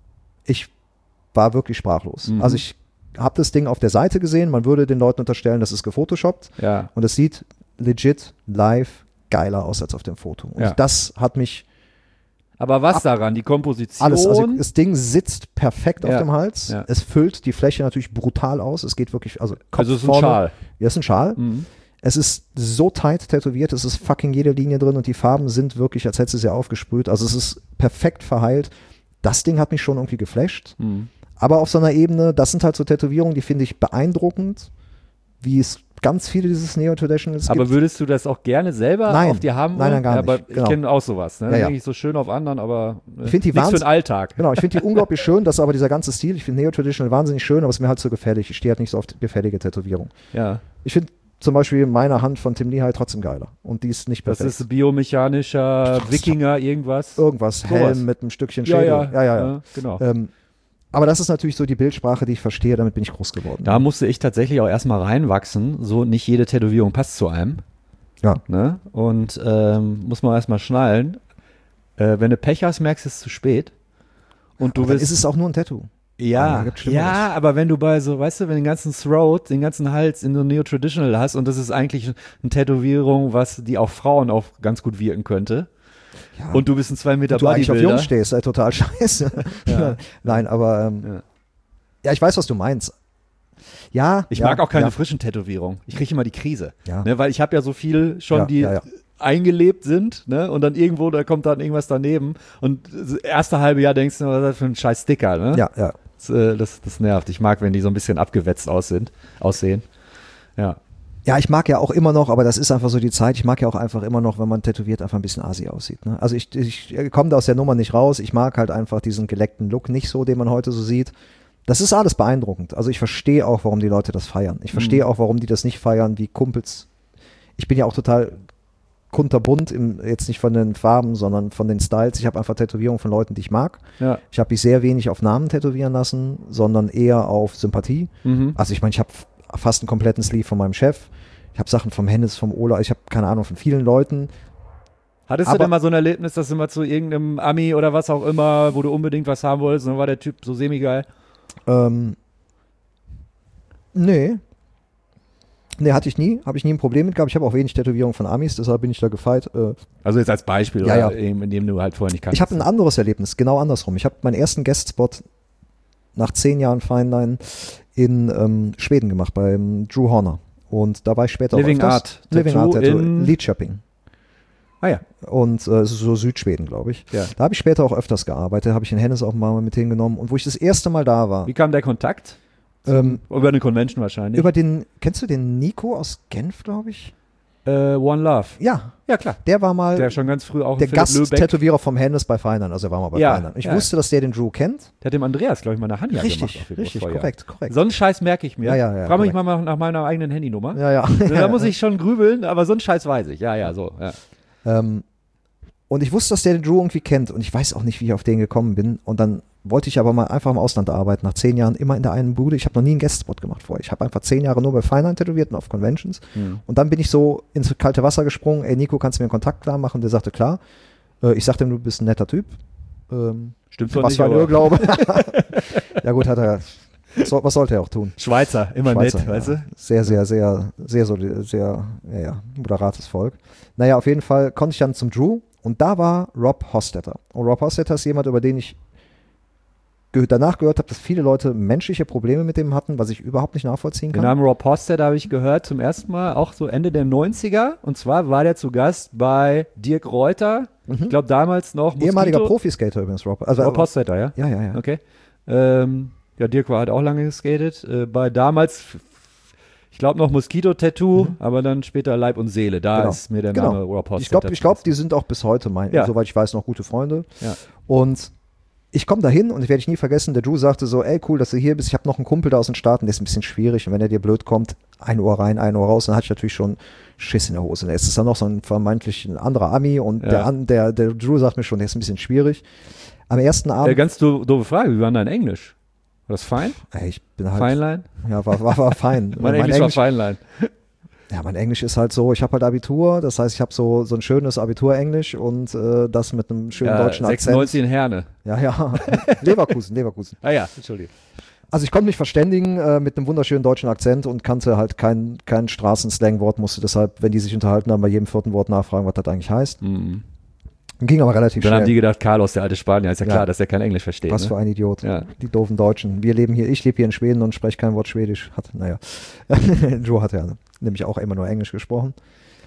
S3: ich war wirklich sprachlos.
S2: Mhm.
S3: Also ich habe das Ding auf der Seite gesehen, man würde den Leuten unterstellen, das ist gefotoshoppt.
S2: Ja.
S3: Und es sieht legit live geiler aus als auf dem Foto. Und
S2: Ja.
S3: das hat mich
S2: Aber was daran? Die Komposition?
S3: alles, also das Ding sitzt perfekt
S2: Ja.
S3: auf dem Hals.
S2: Ja.
S3: Es füllt die Fläche natürlich brutal aus. Es geht wirklich, also Kopf
S2: also es ist ein
S3: vorne.
S2: Schal.
S3: Ja, es ist ein Schal.
S2: Mhm.
S3: Es ist so tight tätowiert, es ist fucking jede Linie drin und die Farben sind wirklich, als hätte sie aufgesprüht. Also es ist perfekt verheilt. Das Ding hat mich schon irgendwie geflasht.
S2: Mhm.
S3: Aber auf so einer Ebene, das sind halt so Tätowierungen, die finde ich beeindruckend, wie es ganz viele dieses Neo-Traditionals gibt.
S2: Aber würdest du das auch gerne selber
S3: Nein.
S2: auf dir haben?
S3: Nein, nein, gar
S2: ja, aber
S3: nicht.
S2: Ich
S3: Genau.
S2: kenne auch sowas. Ne?
S3: Ja, ja.
S2: Denke ich so schön auf anderen, aber äh,
S3: Ich find die
S2: nichts für
S3: Wahns-
S2: den Alltag.
S3: Genau, ich finde die unglaublich schön, das ist aber dieser ganze Stil. Ich finde Neo-Traditional wahnsinnig schön, aber es ist mir halt so gefährlich. Ich stehe halt nicht so auf gefährliche Tätowierung.
S2: Ja.
S3: Ich finde zum Beispiel meine Hand von Tim Lehigh trotzdem geiler. Und die ist nicht
S2: Das
S3: perfekt.
S2: ist biomechanischer Wikinger, irgendwas.
S3: Irgendwas,
S2: Sowas.
S3: Helm mit einem Stückchen
S2: Ja,
S3: Schädel.
S2: ja,
S3: ja, ja, ja.
S2: ja, genau.
S3: Ähm, aber das ist natürlich so die Bildsprache, die ich verstehe, damit bin ich groß geworden.
S2: Da musste ich tatsächlich auch erstmal reinwachsen. So, nicht jede Tätowierung passt zu einem.
S3: Ja.
S2: Ne? Und ähm, muss man erstmal schnallen. Äh, wenn du Pech hast, merkst du es zu spät. Und du
S3: Aber dann
S2: bist.
S3: ist es auch nur ein Tattoo.
S2: Ja,
S3: Ah, gibt's Schlimmeres.
S2: ja, aber wenn du bei so, weißt du, wenn den ganzen Throat, den ganzen Hals in so Neo-Traditional hast und das ist eigentlich eine Tätowierung, was die auf Frauen auch ganz gut wirken könnte.
S3: Ja.
S2: Und du bist ein zwei Meter
S3: du eigentlich auf
S2: Bodybuilder.
S3: Jungs stehst, sei total scheiße.
S2: Ja.
S3: Nein, aber ähm,
S2: Ja.
S3: ja, ich weiß, was du meinst. Ja,
S2: Ich
S3: ja,
S2: mag auch keine
S3: ja.
S2: frischen Tätowierungen. Ich kriege immer die Krise.
S3: Ja.
S2: Ne, weil ich habe ja so viel schon,
S3: Ja,
S2: die
S3: ja, ja.
S2: eingelebt sind, ne? Und dann irgendwo, da kommt dann irgendwas daneben. Und das erste halbe Jahr denkst du, was ist das für ein scheiß Sticker, ne?
S3: Ja, ja.
S2: Das, äh, das, das nervt. Ich mag, wenn die so ein bisschen abgewetzt aussehen. aussehen. Ja.
S3: Ja, ich mag ja auch immer noch, aber das ist einfach so die Zeit, ich mag ja auch einfach immer noch, wenn man tätowiert einfach ein bisschen Asi aussieht. Ne? Also ich, ich komme da aus der Nummer nicht raus, ich mag halt einfach diesen geleckten Look nicht so, den man heute so sieht. Das ist alles beeindruckend. Also ich verstehe auch, warum die Leute das feiern. Ich verstehe
S2: Mhm.
S3: auch, warum die das nicht feiern, wie Kumpels. Ich bin ja auch total kunterbunt, im, jetzt nicht von den Farben, sondern von den Styles. Ich habe einfach Tätowierungen von Leuten, die ich mag.
S2: Ja.
S3: Ich habe mich sehr wenig auf Namen tätowieren lassen, sondern eher auf Sympathie.
S2: Mhm.
S3: Also ich meine, ich habe fast einen kompletten Sleeve von meinem Chef. Ich habe Sachen vom Hennes, vom Ola, ich habe keine Ahnung, von vielen Leuten.
S2: Hattest
S3: Aber-
S2: du denn mal so ein Erlebnis, dass du mal zu irgendeinem Ami oder was auch immer, wo du unbedingt was haben wolltest, und dann war der Typ so semi-geil?
S3: Ähm, nee. Nee, hatte ich nie, habe ich nie ein Problem mit gehabt. Ich habe auch wenig Tätowierungen von Amis, deshalb bin ich da gefeit. Äh,
S2: Also jetzt als Beispiel,
S3: Ja,
S2: oder
S3: ja.
S2: eben, in dem du halt vorher nicht kanntest.
S3: ich habe ein anderes Erlebnis, genau andersrum. Ich habe meinen ersten Guest-Spot nach zehn Jahren Fineline in ähm, Schweden gemacht, beim Drew Horner. Und da war ich später
S2: Living
S3: auch öfters.
S2: Art
S3: Living
S2: Tattoo
S3: Art Tattoo
S2: in-
S3: Lidköping.
S2: Ah ja.
S3: Und äh, es ist so Südschweden, glaube ich.
S2: Ja.
S3: Da habe ich später auch öfters gearbeitet, habe ich in Hennes auch mal mit hingenommen. Und wo ich das erste Mal da war,
S2: Wie kam der Kontakt?
S3: ähm,
S2: Über eine Convention wahrscheinlich.
S3: über den, kennst du den Nico aus Genf, glaube ich?
S2: äh, One Love.
S3: Ja,
S2: Ja, klar.
S3: der war mal
S2: Der schon ganz früh auch
S3: der
S2: in Philipp Löbeck.
S3: Gast-Tätowierer vom Hennes bei Feinern, also er war mal bei
S2: Ja,
S3: Feinern. Ich
S2: ja.
S3: wusste, dass der den Drew kennt.
S2: Der hat dem Andreas, glaube ich, mal eine Hanja gemacht.
S3: Richtig,
S2: auf dem
S3: richtig,
S2: Feuer.
S3: korrekt, korrekt.
S2: So einen Scheiß merke ich mir.
S3: Ja, ja, ja,
S2: Frag mich
S3: korrekt.
S2: mal nach meiner eigenen Handynummer.
S3: Ja, ja.
S2: Da muss ich schon grübeln, aber so einen Scheiß weiß ich. Ja, ja, so. Ja.
S3: Ähm, und ich wusste, dass der den Drew irgendwie kennt und ich weiß auch nicht, wie ich auf den gekommen bin. Und dann wollte ich aber mal einfach im Ausland arbeiten, nach zehn Jahren immer in der einen Bude. Ich habe noch nie einen Guest-Spot gemacht vorher. Ich habe einfach zehn Jahre nur bei Feinern tätowiert und auf Conventions.
S2: Hm.
S3: Und dann bin ich so ins kalte Wasser gesprungen. Ey, Nico, kannst du mir einen Kontakt klar machen? Und der sagte, klar. Äh, ich sagte ihm, du bist ein netter Typ. Ähm,
S2: Stimmt zwar
S3: was
S2: nicht,
S3: für ein
S2: aber
S3: Irrglaube. Ja gut, hat er. Was, soll, was sollte er auch tun?
S2: Schweizer, immer
S3: Schweizer,
S2: nett,
S3: ja.
S2: weißt du?
S3: Sehr, sehr, sehr, sehr, sehr, sehr, ja, ja, moderates Volk. Naja, auf jeden Fall konnte ich dann zum Drew und da war Rob Hostetter. Und Rob Hostetter ist jemand, über den ich ge danach gehört habe, dass viele Leute menschliche Probleme mit dem hatten, was ich überhaupt nicht nachvollziehen
S2: Den
S3: kann.
S2: Namen Rob Hostetter habe ich gehört zum ersten Mal, auch so Ende der neunziger. Und zwar war der zu Gast bei Dirk Reuter. Ich glaube damals noch Moskito.
S3: Ehemaliger Profiskater übrigens, Rob. Also,
S2: Rob Hostetter, ja?
S3: ja, ja, ja.
S2: Okay. Ähm, ja, Dirk war halt auch lange geskatet. Äh, bei damals, ich glaube noch Moskito-Tattoo,
S3: Mhm.
S2: aber dann später Leib und Seele. Da
S3: Genau.
S2: ist mir der
S3: Genau.
S2: Name Rob Hostetter.
S3: Ich glaube, ich glaub, die sind auch bis heute, mein,
S2: Ja.
S3: soweit ich weiß, noch gute Freunde.
S2: Ja.
S3: Und ich komme da hin und ich werde ich nie vergessen, der Drew sagte so, ey, cool, dass du hier bist. Ich habe noch einen Kumpel da aus den Staaten, der ist ein bisschen schwierig. Und wenn er dir blöd kommt, ein Ohr rein, ein Ohr raus, dann hatte ich natürlich schon Schiss in der Hose. Jetzt ist dann noch so ein vermeintlich ein anderer Ami und
S2: Ja.
S3: der, an- der, der Drew sagt mir schon, der ist ein bisschen schwierig. Am ersten
S2: Äh,
S3: Abend,
S2: ganz do doofe Frage, wie war denn dein Englisch? War das fein?
S3: ey, ich bin halt,
S2: Feinlein?
S3: ja, war, war, war fein.
S2: Mein, Englisch war Feinlein.
S3: Ja, mein Englisch ist halt so, ich habe halt Abitur, das heißt, ich habe so, so ein schönes Abitur-Englisch und äh, das mit einem schönen
S2: Ja,
S3: deutschen Akzent.
S2: sechsundneunzig in Herne.
S3: Ja, ja, Leverkusen, Leverkusen.
S2: Ah ja, Entschuldigung.
S3: Also ich konnte mich verständigen äh, mit einem wunderschönen deutschen Akzent und kannte halt kein, kein Straßenslang-Wort, musste deshalb, wenn die sich unterhalten haben, bei jedem vierten Wort nachfragen, was das eigentlich heißt.
S2: Mhm.
S3: Ging aber relativ
S2: Dann haben die
S3: schnell.
S2: gedacht, Carlos, der alte Spanier, ist ja,
S3: Ja.
S2: klar, dass der kein Englisch versteht.
S3: Was für
S2: Ne?
S3: ein Idiot.
S2: Ja.
S3: Die doofen Deutschen. Wir leben hier, ich lebe hier in Schweden und spreche kein Wort Schwedisch. Hat, naja. Joe hat ja nämlich auch immer nur Englisch gesprochen.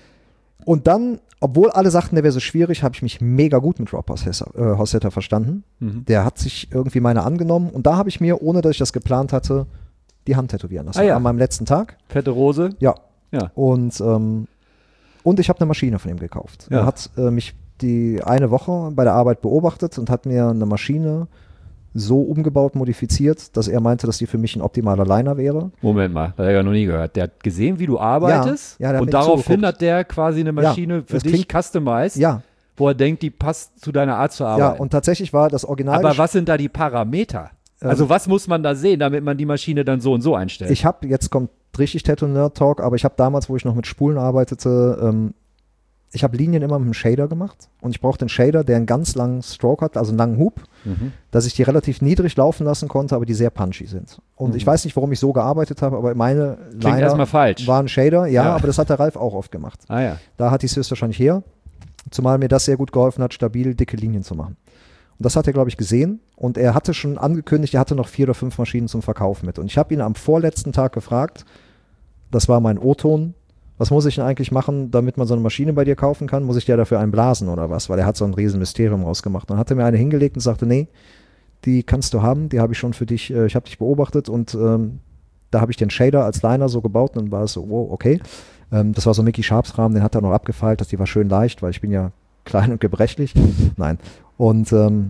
S3: Und dann, obwohl alle sagten, der wäre so schwierig, habe ich mich mega gut mit Rob Hostetter verstanden.
S2: Mhm.
S3: Der hat sich irgendwie meine angenommen und da habe ich mir, ohne dass ich das geplant hatte, die Hand tätowieren lassen.
S2: Ah, ja.
S3: An meinem letzten Tag.
S2: Fette Rose.
S3: Ja.
S2: Ja.
S3: Und, ähm, und ich habe eine Maschine von ihm gekauft.
S2: Ja.
S3: Er hat äh, mich die eine Woche bei der Arbeit beobachtet und hat mir eine Maschine so umgebaut, modifiziert, dass er meinte, dass die für mich ein optimaler Liner wäre.
S2: Moment mal, das habe ich ja noch nie gehört. Der hat gesehen, wie du arbeitest
S3: Ja, ja, der hat
S2: und
S3: mir
S2: daraufhin
S3: zugeguckt.
S2: hat der quasi eine Maschine für
S3: das
S2: dich customized,
S3: Ja,
S2: wo er denkt, die passt zu deiner Art zu
S3: ja,
S2: arbeiten.
S3: und tatsächlich war das Original.
S2: Aber was sind da die Parameter?
S3: Ähm,
S2: Also was muss man da sehen, damit man die Maschine dann so und so einstellt?
S3: Ich habe, jetzt kommt richtig Tattoo-Nerd-Talk, aber ich habe damals, wo ich noch mit Spulen arbeitete, ähm, ich habe Linien immer mit einem Shader gemacht und ich brauchte einen Shader, der einen ganz langen Stroke hat, also einen langen Hub,
S2: mhm.
S3: dass ich die relativ niedrig laufen lassen konnte, aber die sehr punchy sind. Und
S2: Mhm.
S3: ich weiß nicht, warum ich so gearbeitet habe, aber meine
S2: Klingt erstmal falsch.
S3: war ein Shader, ja,
S2: Ja.
S3: aber das hat der Ralf auch oft gemacht.
S2: Ah ja.
S3: Da hat die es höchstwahrscheinlich her, zumal mir das sehr gut geholfen hat, stabil dicke Linien zu machen. Und das hat er, glaube ich, gesehen und er hatte schon angekündigt, er hatte noch vier oder fünf Maschinen zum Verkauf mit. Und ich habe ihn am vorletzten Tag gefragt, das war mein O-Ton, was muss ich denn eigentlich machen, damit man so eine Maschine bei dir kaufen kann? Muss ich dir dafür einen blasen oder was? Weil er hat so ein riesen Mysterium rausgemacht. Dann hat er mir eine hingelegt und sagte, nee, die kannst du haben, die habe ich schon für dich, äh, ich habe dich beobachtet und ähm, da habe ich den Shader als Liner so gebaut und dann war es so, wow, okay. Ähm, das war so ein Mickey Sharps Rahmen, den hat er noch abgefeilt, dass die war schön leicht, weil ich bin ja klein und gebrechlich. Nein. Und ähm,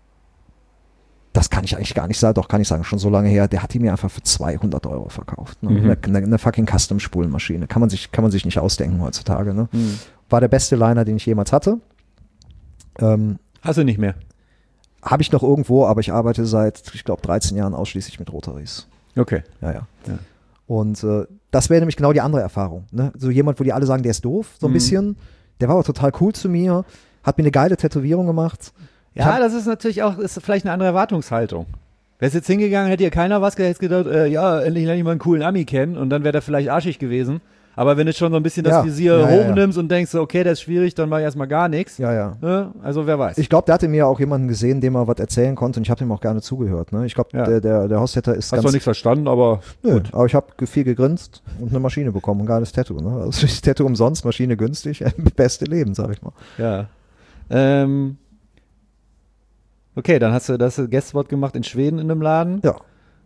S3: das kann ich eigentlich gar nicht sagen, doch kann ich sagen, schon so lange her, der hat die mir einfach für zweihundert Euro verkauft. Ne?
S2: Mhm.
S3: Eine, eine, eine fucking Custom-Spulenmaschine. Kann man sich, kann man sich nicht ausdenken heutzutage. Ne?
S2: Mhm.
S3: War der beste Liner, den ich jemals hatte. Ähm,
S2: Hast du nicht mehr?
S3: Habe ich noch irgendwo, aber ich arbeite seit, ich glaube, dreizehn Jahren ausschließlich mit Rotaries.
S2: Okay.
S3: Ja, ja.
S2: Ja.
S3: Und äh, das wäre nämlich genau die andere Erfahrung. Ne? So jemand, wo die alle sagen, der ist doof, so ein
S2: Mhm.
S3: bisschen. Der war aber total cool zu mir, hat mir eine geile Tätowierung gemacht. Ich
S2: Ja,
S3: hab-
S2: das ist natürlich auch, ist vielleicht eine andere Erwartungshaltung. Wärst jetzt hingegangen, hätte dir keiner was gesagt, hättest gedacht, äh, ja, endlich lerne ich mal einen coolen Ami kennen und dann wäre der vielleicht arschig gewesen. Aber wenn du schon so ein bisschen das
S3: Ja,
S2: Visier
S3: ja, ja,
S2: hochnimmst und denkst, okay, das ist schwierig, dann mach ich erstmal gar nichts.
S3: Ja, ja.
S2: Ne? Also wer weiß.
S3: Ich glaube, der hatte mir auch jemanden gesehen, dem er was erzählen konnte und ich habe ihm auch gerne zugehört. Ne? Ich glaube,
S2: Ja.
S3: der, der, der Hostheader ist
S2: Hast
S3: ganz...
S2: zwar nichts verstanden, aber
S3: Nö,
S2: gut.
S3: aber ich habe viel gegrinst und eine Maschine bekommen, ein geiles Tattoo. Ne? Also das Tattoo umsonst, Maschine günstig, beste Leben, sag ich mal.
S2: Ja. Ähm, okay, dann hast du das Guestspot gemacht in Schweden in einem Laden.
S3: Ja.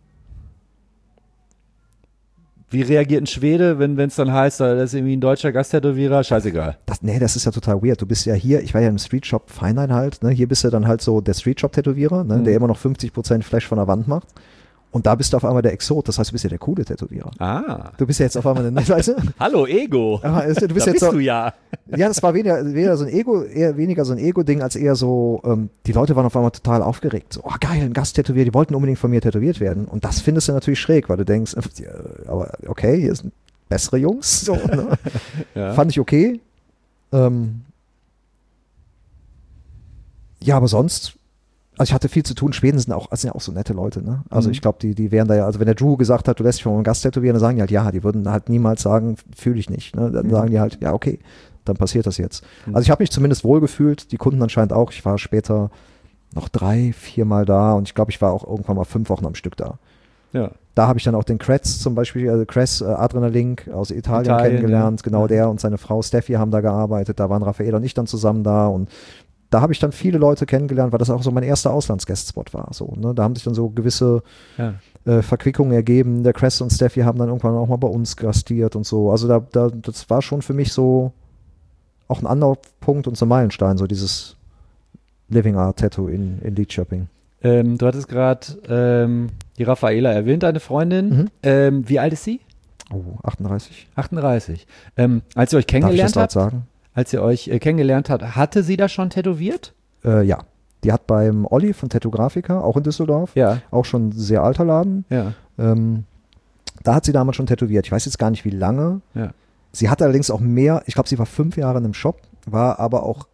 S2: Wie reagiert ein Schwede, wenn es dann heißt, da ist irgendwie ein deutscher Gasttätowierer? Scheißegal.
S3: Das, nee, das ist ja total weird. Du bist ja hier, ich war ja im Street Shop Feinlein halt, ne? Hier bist du dann halt so der Street Shop Tätowierer, ne?
S2: Mhm.
S3: Der immer noch fünfzig Prozent Flash von der Wand macht. Und da bist du auf einmal der Exot, das heißt, du bist ja der coole Tätowierer.
S2: Ah.
S3: Du bist ja jetzt auf einmal eine, weißt du?
S2: Hallo, Ego.
S3: Aber es- du bist
S2: da
S3: jetzt
S2: bist
S3: so,
S2: du ja.
S3: ja, das war weniger, weniger so ein Ego, eher weniger so ein Ego-Ding, als eher so, ähm, die Leute waren auf einmal total aufgeregt. So, oh geil, ein Gasttätowier, die wollten unbedingt von mir tätowiert werden. Und das findest du natürlich schräg, weil du denkst, äh, aber okay, hier sind bessere Jungs. So, ne?
S2: Ja.
S3: Fand ich okay. Ähm, ja, aber sonst, also ich hatte viel zu tun. Schweden sind auch, sind ja auch so nette Leute, ne? Also
S2: Mhm.
S3: ich glaube, die, die wären da ja, also wenn der Drew gesagt hat, du lässt dich von einem Gast tätowieren, dann sagen die halt, ja, die würden halt niemals sagen, fühle ich nicht. Ne? Dann
S2: Mhm.
S3: sagen die halt, ja, okay, dann passiert das jetzt.
S2: Mhm.
S3: Also ich habe mich zumindest wohlgefühlt, die Kunden anscheinend auch. Ich war später noch drei, viermal da und ich glaube, ich war auch irgendwann mal fünf Wochen am Stück da.
S2: Ja.
S3: Da habe ich dann auch den Kretz zum Beispiel, also Kretz äh, Adrenalink aus Italien,
S2: Italien,
S3: kennengelernt.
S2: ja.
S3: Genau,
S2: Ja.
S3: der und seine Frau Steffi haben da gearbeitet. Da waren Raffaele und ich dann zusammen da und da habe ich dann viele Leute kennengelernt, weil das auch so mein erster Auslandsguestspot war. So, ne? Da haben sich dann so gewisse
S2: Ja.
S3: äh, Verquickungen ergeben. Der Kretz und Steffi haben dann irgendwann auch mal bei uns gastiert und so. Also da, da, das war schon für mich so auch ein Anlaufpunkt und so ein Meilenstein, so dieses Living Art Tattoo in, in Lidköping.
S2: Ähm, du hattest gerade ähm, die Raffaela erwähnt, deine Freundin.
S3: Mhm.
S2: Ähm, wie alt ist sie?
S3: Oh, achtunddreißig.
S2: achtunddreißig. Ähm, als ihr euch
S3: Darf ich das
S2: kennengelernt
S3: laut
S2: habt,
S3: sagen?
S2: als ihr euch äh, kennengelernt habt, hatte sie das schon tätowiert?
S3: Äh, ja. Die hat beim Olli von Tattoo-Grafica, auch in Düsseldorf,
S2: Ja.
S3: auch schon ein sehr alter Laden.
S2: Ja.
S3: Ähm, da hat sie damals schon tätowiert. Ich weiß jetzt gar nicht, wie lange.
S2: Ja.
S3: Sie hatte allerdings auch mehr, ich glaube, sie war fünf Jahre in einem Shop, war aber auch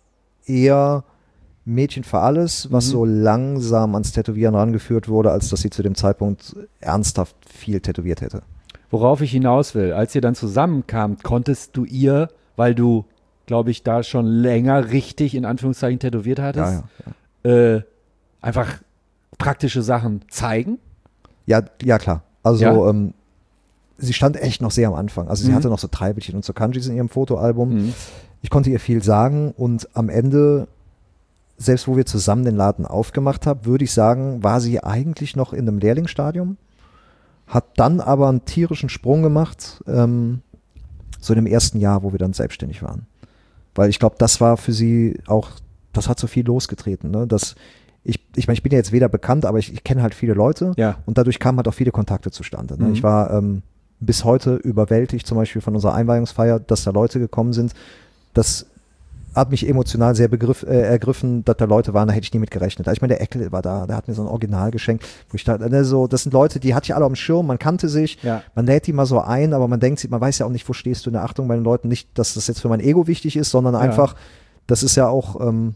S3: eher Mädchen für alles, was
S2: Mhm.
S3: so langsam ans Tätowieren rangeführt wurde, als dass sie zu dem Zeitpunkt ernsthaft viel tätowiert hätte.
S2: Worauf ich hinaus will, als ihr dann zusammenkamt, konntest du ihr, weil du, glaube ich, da schon länger richtig in Anführungszeichen tätowiert hattest,
S3: Ja, ja.
S2: äh, einfach praktische Sachen zeigen?
S3: Ja, ja klar. Also
S2: Ja.
S3: ähm, sie stand echt noch sehr am Anfang. Also sie
S2: Mhm.
S3: hatte noch so Treibelchen und so Kanjis in ihrem Fotoalbum.
S2: Mhm.
S3: Ich konnte ihr viel sagen und am Ende, selbst wo wir zusammen den Laden aufgemacht haben, würde ich sagen, war sie eigentlich noch in einem Lehrlingsstadium, hat dann aber einen tierischen Sprung gemacht, ähm, so in dem ersten Jahr, wo wir dann selbstständig waren. Weil ich glaube, das war für sie auch, das hat so viel losgetreten. Ne? Das, ich, ich meine, ich bin ja jetzt weder bekannt, aber ich, ich kenne halt viele Leute
S2: Ja.
S3: und dadurch kamen halt auch viele Kontakte zustande. Ne?
S2: Mhm.
S3: Ich war ähm, bis heute überwältigt, zum Beispiel von unserer Einweihungsfeier, dass da Leute gekommen sind. Das hat mich emotional sehr begriff, äh, ergriffen, dass da Leute waren, da hätte ich nie mit gerechnet. Ich meine, der Eckel war da, der hat mir so ein Original geschenkt, wo ich dachte, ne, so, das sind Leute, die hatte ich alle auf dem Schirm, man kannte sich,
S2: Ja.
S3: man lädt die mal so ein, aber man denkt sich, man weiß ja auch nicht, wo stehst du in der Achtung bei den Leuten, nicht, dass das jetzt für mein Ego wichtig ist, sondern
S2: Ja.
S3: einfach, das ist ja auch, ähm,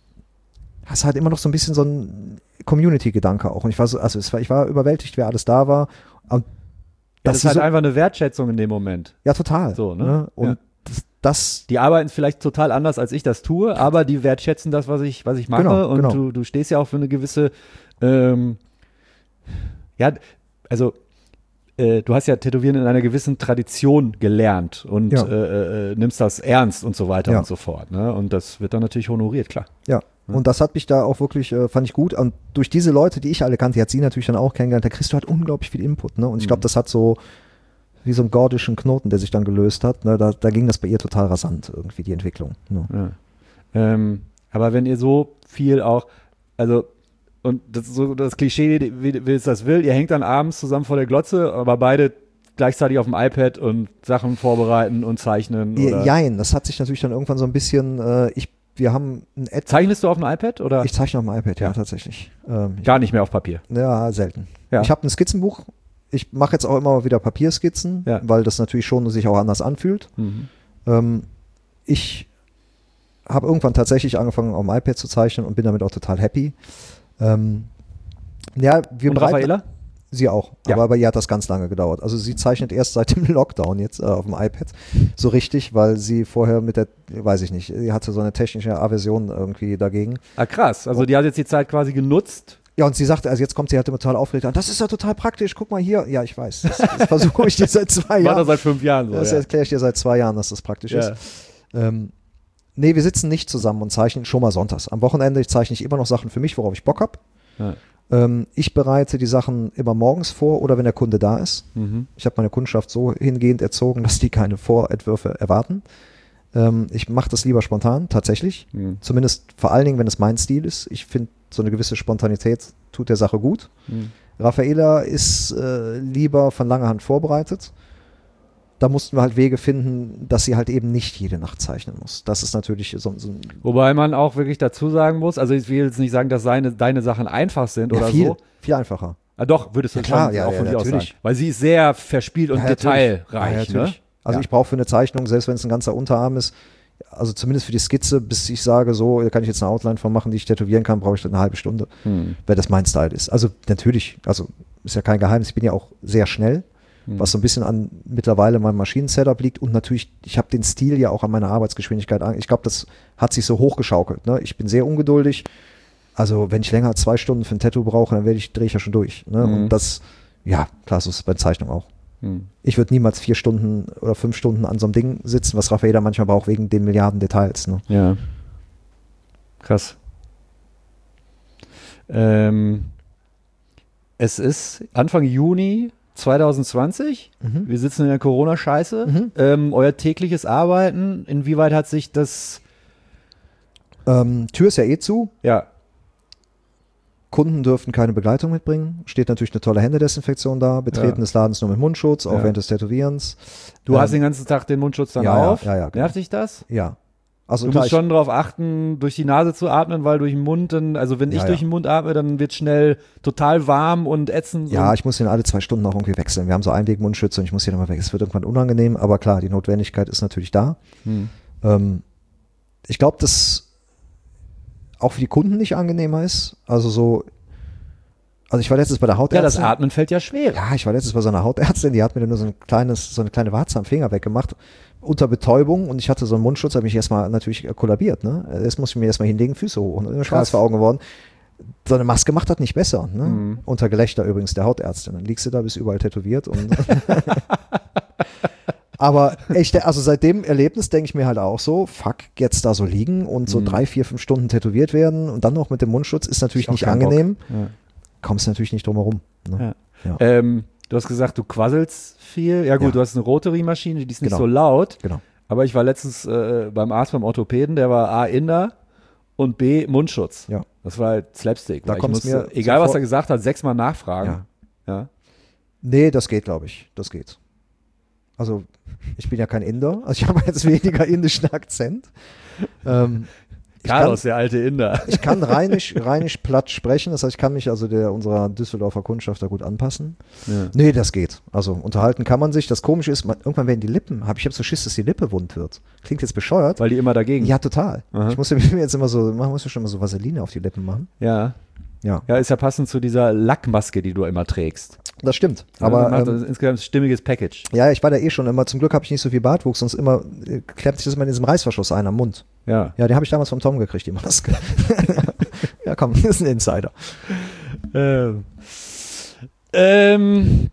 S3: das ist halt immer noch so ein bisschen so ein Community-Gedanke auch. Und ich war so, also es war, ich war überwältigt, wer alles da war. Und
S2: Ja, das ist
S3: sie
S2: halt
S3: so,
S2: einfach eine Wertschätzung in dem Moment.
S3: ja, total.
S2: So, ne?
S3: Und
S2: Ja.
S3: das, das
S2: Die arbeiten vielleicht total anders, als ich das tue, aber die wertschätzen das, was ich, was ich mache.
S3: Genau,
S2: und
S3: genau.
S2: Du, du stehst ja auch für eine gewisse, ähm, ja, also äh, du hast ja Tätowieren in einer gewissen Tradition gelernt und
S3: Ja.
S2: äh, äh, nimmst das ernst und so weiter
S3: Ja.
S2: und so fort. Ne? Und das wird dann natürlich honoriert, klar.
S3: Ja, und das hat mich da auch wirklich, äh, fand ich gut. Und durch diese Leute, die ich alle kannte, die hat sie natürlich dann auch kennengelernt, da kriegst du halt unglaublich viel Input. Ne? Und ich glaube,
S2: Mhm.
S3: das hat so wie so einen gordischen Knoten, der sich dann gelöst hat. Ne? Da, da ging das bei ihr total rasant, irgendwie, die Entwicklung. Ne?
S2: Ja. Ähm, aber wenn ihr so viel auch, also und das ist so das Klischee, wie, wie es das will, ihr hängt dann abends zusammen vor der Glotze, aber beide gleichzeitig auf dem iPad und Sachen vorbereiten und zeichnen oder
S3: Jein, das hat sich natürlich dann irgendwann so ein bisschen, äh, ich, wir haben ein Ad,
S2: zeichnest du auf dem iPad oder
S3: ich zeichne auf dem iPad, ja,
S2: Ja.
S3: tatsächlich. Ähm, ich,
S2: gar nicht mehr auf Papier?
S3: ja, selten.
S2: Ja.
S3: Ich habe ein Skizzenbuch. Ich mache jetzt auch immer mal wieder Papierskizzen,
S2: Ja.
S3: weil das natürlich schon sich auch anders anfühlt.
S2: Mhm.
S3: Ähm, ich habe irgendwann tatsächlich angefangen, auf dem iPad zu zeichnen und bin damit auch total happy. Ähm, Ja, wir
S2: Und
S3: bereiten-
S2: Raffaella?
S3: Sie auch,
S2: Ja.
S3: aber bei ihr hat das ganz lange gedauert. Also sie zeichnet erst seit dem Lockdown jetzt äh, auf dem iPad so richtig, weil sie vorher mit der, weiß ich nicht, sie hatte so eine technische Aversion irgendwie dagegen.
S2: Ah, krass. Also die hat jetzt die Zeit quasi genutzt.
S3: Ja, und sie sagte, also jetzt kommt sie halt total aufgeregt an, das ist ja total praktisch, guck mal hier. Ja, ich weiß, das, das versuche ich dir seit zwei
S2: War das
S3: Jahren.
S2: seit fünf Jahren so.
S3: Das
S2: ja.
S3: erkläre ich dir seit zwei Jahren, dass das praktisch
S2: Ja.
S3: ist. Ähm, nee, wir sitzen nicht zusammen und zeichnen schon mal sonntags. Am Wochenende ich zeichne ich immer noch Sachen für mich, worauf ich Bock habe.
S2: Ja.
S3: Ähm, ich bereite die Sachen immer morgens vor oder wenn der Kunde da ist.
S2: Mhm.
S3: Ich habe meine Kundschaft so hingehend erzogen, dass die keine Vorentwürfe erwarten. Ähm, ich mache das lieber spontan, tatsächlich.
S2: Mhm.
S3: Zumindest vor allen Dingen, wenn es mein Stil ist. Ich finde, so eine gewisse Spontanität tut der Sache gut.
S2: Mhm.
S3: Raffaella ist äh, lieber von langer Hand vorbereitet. Da mussten wir halt Wege finden, dass sie halt eben nicht jede Nacht zeichnen muss. Das ist natürlich so, so ein
S2: Wobei man auch wirklich dazu sagen muss, also ich will jetzt nicht sagen, dass seine, deine Sachen einfach sind
S3: ja,
S2: oder
S3: viel,
S2: so.
S3: viel einfacher.
S2: Ah, doch, würdest du
S3: Ja, klar,
S2: schon
S3: ja,
S2: auch
S3: ja,
S2: von dir aus
S3: natürlich.
S2: sagen. Weil sie ist sehr verspielt und
S3: Ja, natürlich.
S2: detailreich.
S3: Ja,
S2: ne?
S3: natürlich. Also
S2: Ja.
S3: ich brauche für eine Zeichnung, selbst wenn es ein ganzer Unterarm ist, also zumindest für die Skizze, bis ich sage, so, da kann ich jetzt eine Outline von machen, die ich tätowieren kann, brauche ich dann eine halbe Stunde,
S2: Hm.
S3: weil das mein Style ist. Also natürlich, also ist ja kein Geheimnis, ich bin ja auch sehr schnell,
S2: Hm.
S3: was so ein bisschen an mittlerweile meinem Maschinen-Setup liegt und natürlich, ich habe den Stil ja auch an meiner Arbeitsgeschwindigkeit an. Ich glaube, das hat sich so hochgeschaukelt. Ne? Ich bin sehr ungeduldig. Also wenn ich länger als zwei Stunden für ein Tattoo brauche, dann werde ich, drehe ich ja schon durch. Ne?
S2: Mhm.
S3: Und das, ja, klar, so ist es bei Zeichnung auch.
S2: Hm.
S3: Ich würde niemals vier Stunden oder fünf Stunden an so einem Ding sitzen, was Raffaella manchmal braucht wegen den Milliarden Details. Ne?
S2: Ja. Krass. Ähm, es ist Anfang Juni zwanzig zwanzig.
S3: Mhm.
S2: Wir sitzen in der Corona-Scheiße.
S3: Mhm.
S2: Ähm, euer tägliches Arbeiten, inwieweit hat sich das,
S3: Ähm, Tür ist ja eh zu.
S2: ja,
S3: Kunden dürfen keine Begleitung mitbringen. Steht natürlich eine tolle Händedesinfektion da. Betreten
S2: Ja.
S3: des Ladens nur mit Mundschutz, auch
S2: Ja.
S3: während des Tätowierens.
S2: du
S3: Ähm,
S2: hast den ganzen Tag den Mundschutz dann
S3: ja, ja,
S2: auf.
S3: ja, ja, genau.
S2: Nervt dich das?
S3: Ja. Also
S2: Du
S3: klar,
S2: musst
S3: ich-
S2: schon darauf achten, durch die Nase zu atmen, weil durch den Mund dann, also wenn ich
S3: Ja,
S2: durch
S3: ja.
S2: den Mund atme, dann wird schnell total warm und ätzend.
S3: Ja,
S2: und,
S3: ich muss den alle zwei Stunden auch irgendwie wechseln. Wir haben so Einwegmundschütze und ich muss hier nochmal weg. Es wird irgendwann unangenehm, aber klar, die Notwendigkeit ist natürlich da.
S2: Hm.
S3: Ähm, ich glaube, dass auch für die Kunden nicht angenehmer ist. Also so, also ich war letztens bei der
S2: ja,
S3: Hautärztin.
S2: das Atmen fällt ja schwer.
S3: Ja, ich war letztens bei so einer Hautärztin, die hat mir dann nur so ein kleines, so eine kleine Warze am Finger weggemacht, unter Betäubung und ich hatte so einen Mundschutz, habe mich erstmal natürlich kollabiert, ne? Jetzt muss ich mir erstmal hinlegen, Füße hoch und immer schwarz vor Augen geworden. So eine Maske macht das nicht besser, ne?
S2: Mhm.
S3: Unter Gelächter übrigens der Hautärztin. Dann liegst du da, bist überall tätowiert und aber echt, also seit dem Erlebnis denke ich mir halt auch so, fuck, jetzt da so liegen und so
S2: Mhm.
S3: drei, vier, fünf Stunden tätowiert werden und dann noch mit dem Mundschutz ist natürlich
S2: Ist auch
S3: nicht
S2: kein Bock.
S3: angenehm.
S2: Ja.
S3: Kommst natürlich nicht drum herum. Ne?
S2: Ja.
S3: Ja.
S2: Ähm, du hast gesagt, du quasselst viel. Ja gut,
S3: Ja.
S2: du hast eine Rotary-Maschine, die ist nicht
S3: Genau.
S2: so laut.
S3: Genau.
S2: Aber ich war letztens äh, beim Arzt, beim Orthopäden, der war A, Inder und B, Mundschutz.
S3: Ja.
S2: Das war halt Slapstick.
S3: Da
S2: weil ich
S3: kommt's
S2: musste,
S3: mir
S2: egal was
S3: sofort-
S2: er gesagt hat, sechsmal nachfragen.
S3: Ja.
S2: Ja.
S3: Nee, das geht, glaube ich. Das geht. Also, ich bin ja kein Inder. Also, ich habe jetzt weniger indischen Akzent. Ähm, ich, kann,
S2: Carlos, der alte Inder.
S3: ich kann rheinisch, rheinisch platt sprechen. Das heißt, ich kann mich also der, unserer Düsseldorfer Kundschaft da gut anpassen.
S2: Ja.
S3: Nee, das geht. Also, unterhalten kann man sich. Das Komische ist, man, irgendwann werden die Lippen, hab, ich habe so Schiss, dass die Lippe wund wird. Klingt jetzt bescheuert.
S2: Weil die immer dagegen.
S3: Ja, total.
S2: Aha.
S3: Ich muss mir jetzt immer so, man muss mir schon mal so Vaseline auf die Lippen machen.
S2: Ja.
S3: Ja,
S2: Ja, ist ja passend zu dieser Lackmaske, die du immer trägst.
S3: das stimmt.
S2: Aber
S3: Aber
S2: macht
S3: ähm,
S2: das insgesamt ein stimmiges Package.
S3: ja, ich war da eh schon immer. Zum Glück habe ich nicht so viel Bartwuchs, sonst immer äh, klemmt sich das immer in diesem Reißverschluss ein am Mund.
S2: Ja.
S3: Ja, den habe ich damals vom Tom gekriegt, die Maske. Ja, komm, das ist ein Insider.
S2: Ähm, ähm,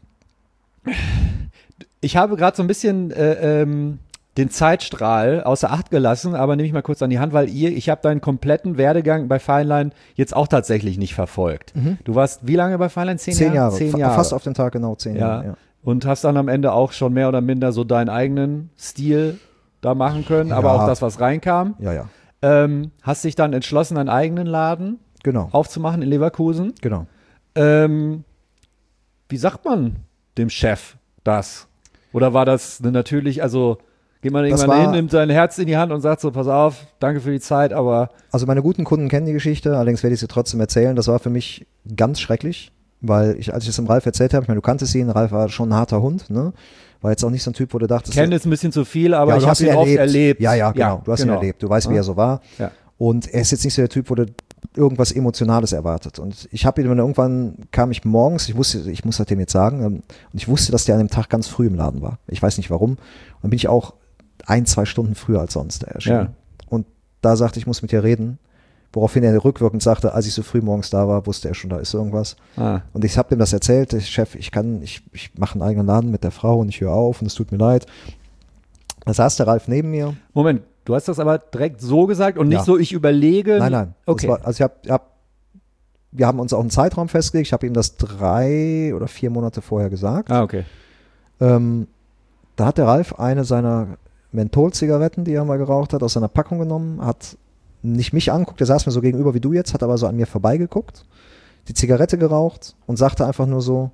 S2: ich habe gerade so ein bisschen äh, ähm, den Zeitstrahl außer Acht gelassen, aber nehme ich mal kurz an die Hand, weil ihr, ich habe deinen kompletten Werdegang bei Fineline jetzt auch tatsächlich nicht verfolgt. Du warst wie lange bei Fineline? Zehn,
S3: Zehn Jahre.
S2: Zehn
S3: Fa-
S2: Jahre.
S3: Fast auf den Tag genau zehn
S2: ja.
S3: Jahre. Ja.
S2: Und hast dann am Ende auch schon mehr oder minder so deinen eigenen Stil da machen können, aber
S3: Ja.
S2: auch das, was reinkam.
S3: Ja, ja.
S2: Ähm, hast dich dann entschlossen, einen eigenen Laden
S3: Genau.
S2: aufzumachen in Leverkusen.
S3: Genau.
S2: Ähm, wie sagt man dem Chef das? Oder war das eine natürlich, also geht man
S3: Das
S2: irgendwann
S3: war-
S2: hin, nimmt sein Herz in die Hand und sagt so, pass auf, danke für die Zeit, aber
S3: Also meine guten Kunden kennen die Geschichte, allerdings werde ich sie trotzdem erzählen. Das war für mich ganz schrecklich, weil ich, als ich es dem Ralf erzählt habe, ich meine, du kanntest ihn, Ralf war schon ein harter Hund, ne? War jetzt auch nicht so ein Typ, wo du dachtest,
S2: kenne ist ein bisschen zu viel, aber
S3: ja,
S2: ich
S3: du
S2: habe
S3: hast
S2: ihn oft erlebt.
S3: Ja, ja, genau. Du hast
S2: genau.
S3: ihn erlebt. Du weißt, wie
S2: Ja.
S3: er so war.
S2: Ja.
S3: Und er ist jetzt nicht so der Typ, wo du irgendwas Emotionales erwartet. Und ich habe ihn dann irgendwann, kam ich morgens, ich wusste, ich muss das dem jetzt sagen, ähm, und ich wusste, dass der an dem Tag ganz früh im Laden war. Ich weiß nicht warum. Und dann bin ich auch ein, zwei Stunden früher als sonst erschienen.
S2: Ja.
S3: Und da sagte ich, ich muss mit dir reden. Woraufhin er rückwirkend sagte, als ich so früh morgens da war, wusste er schon, da ist irgendwas. Ah. Und ich habe ihm das erzählt, ich, Chef, ich kann, ich, ich mache einen eigenen Laden mit der Frau und ich höre auf und es tut mir leid. Da saß der Ralf neben mir.
S2: Moment, du hast das aber direkt so gesagt und nicht
S3: ja.
S2: so, ich überlege.
S3: Nein, nein.
S2: Okay.
S3: War, also ich hab, ich hab, wir haben uns auch einen Zeitraum festgelegt. Ich habe ihm das drei oder vier Monate vorher gesagt.
S2: Ah, okay.
S3: Ähm, da hat der Ralf eine seiner Menthol-Zigaretten, die er mal geraucht hat, aus seiner Packung genommen, hat nicht mich anguckt, der saß mir so gegenüber wie du jetzt, hat aber so an mir vorbeigeguckt, die Zigarette geraucht und sagte einfach nur so,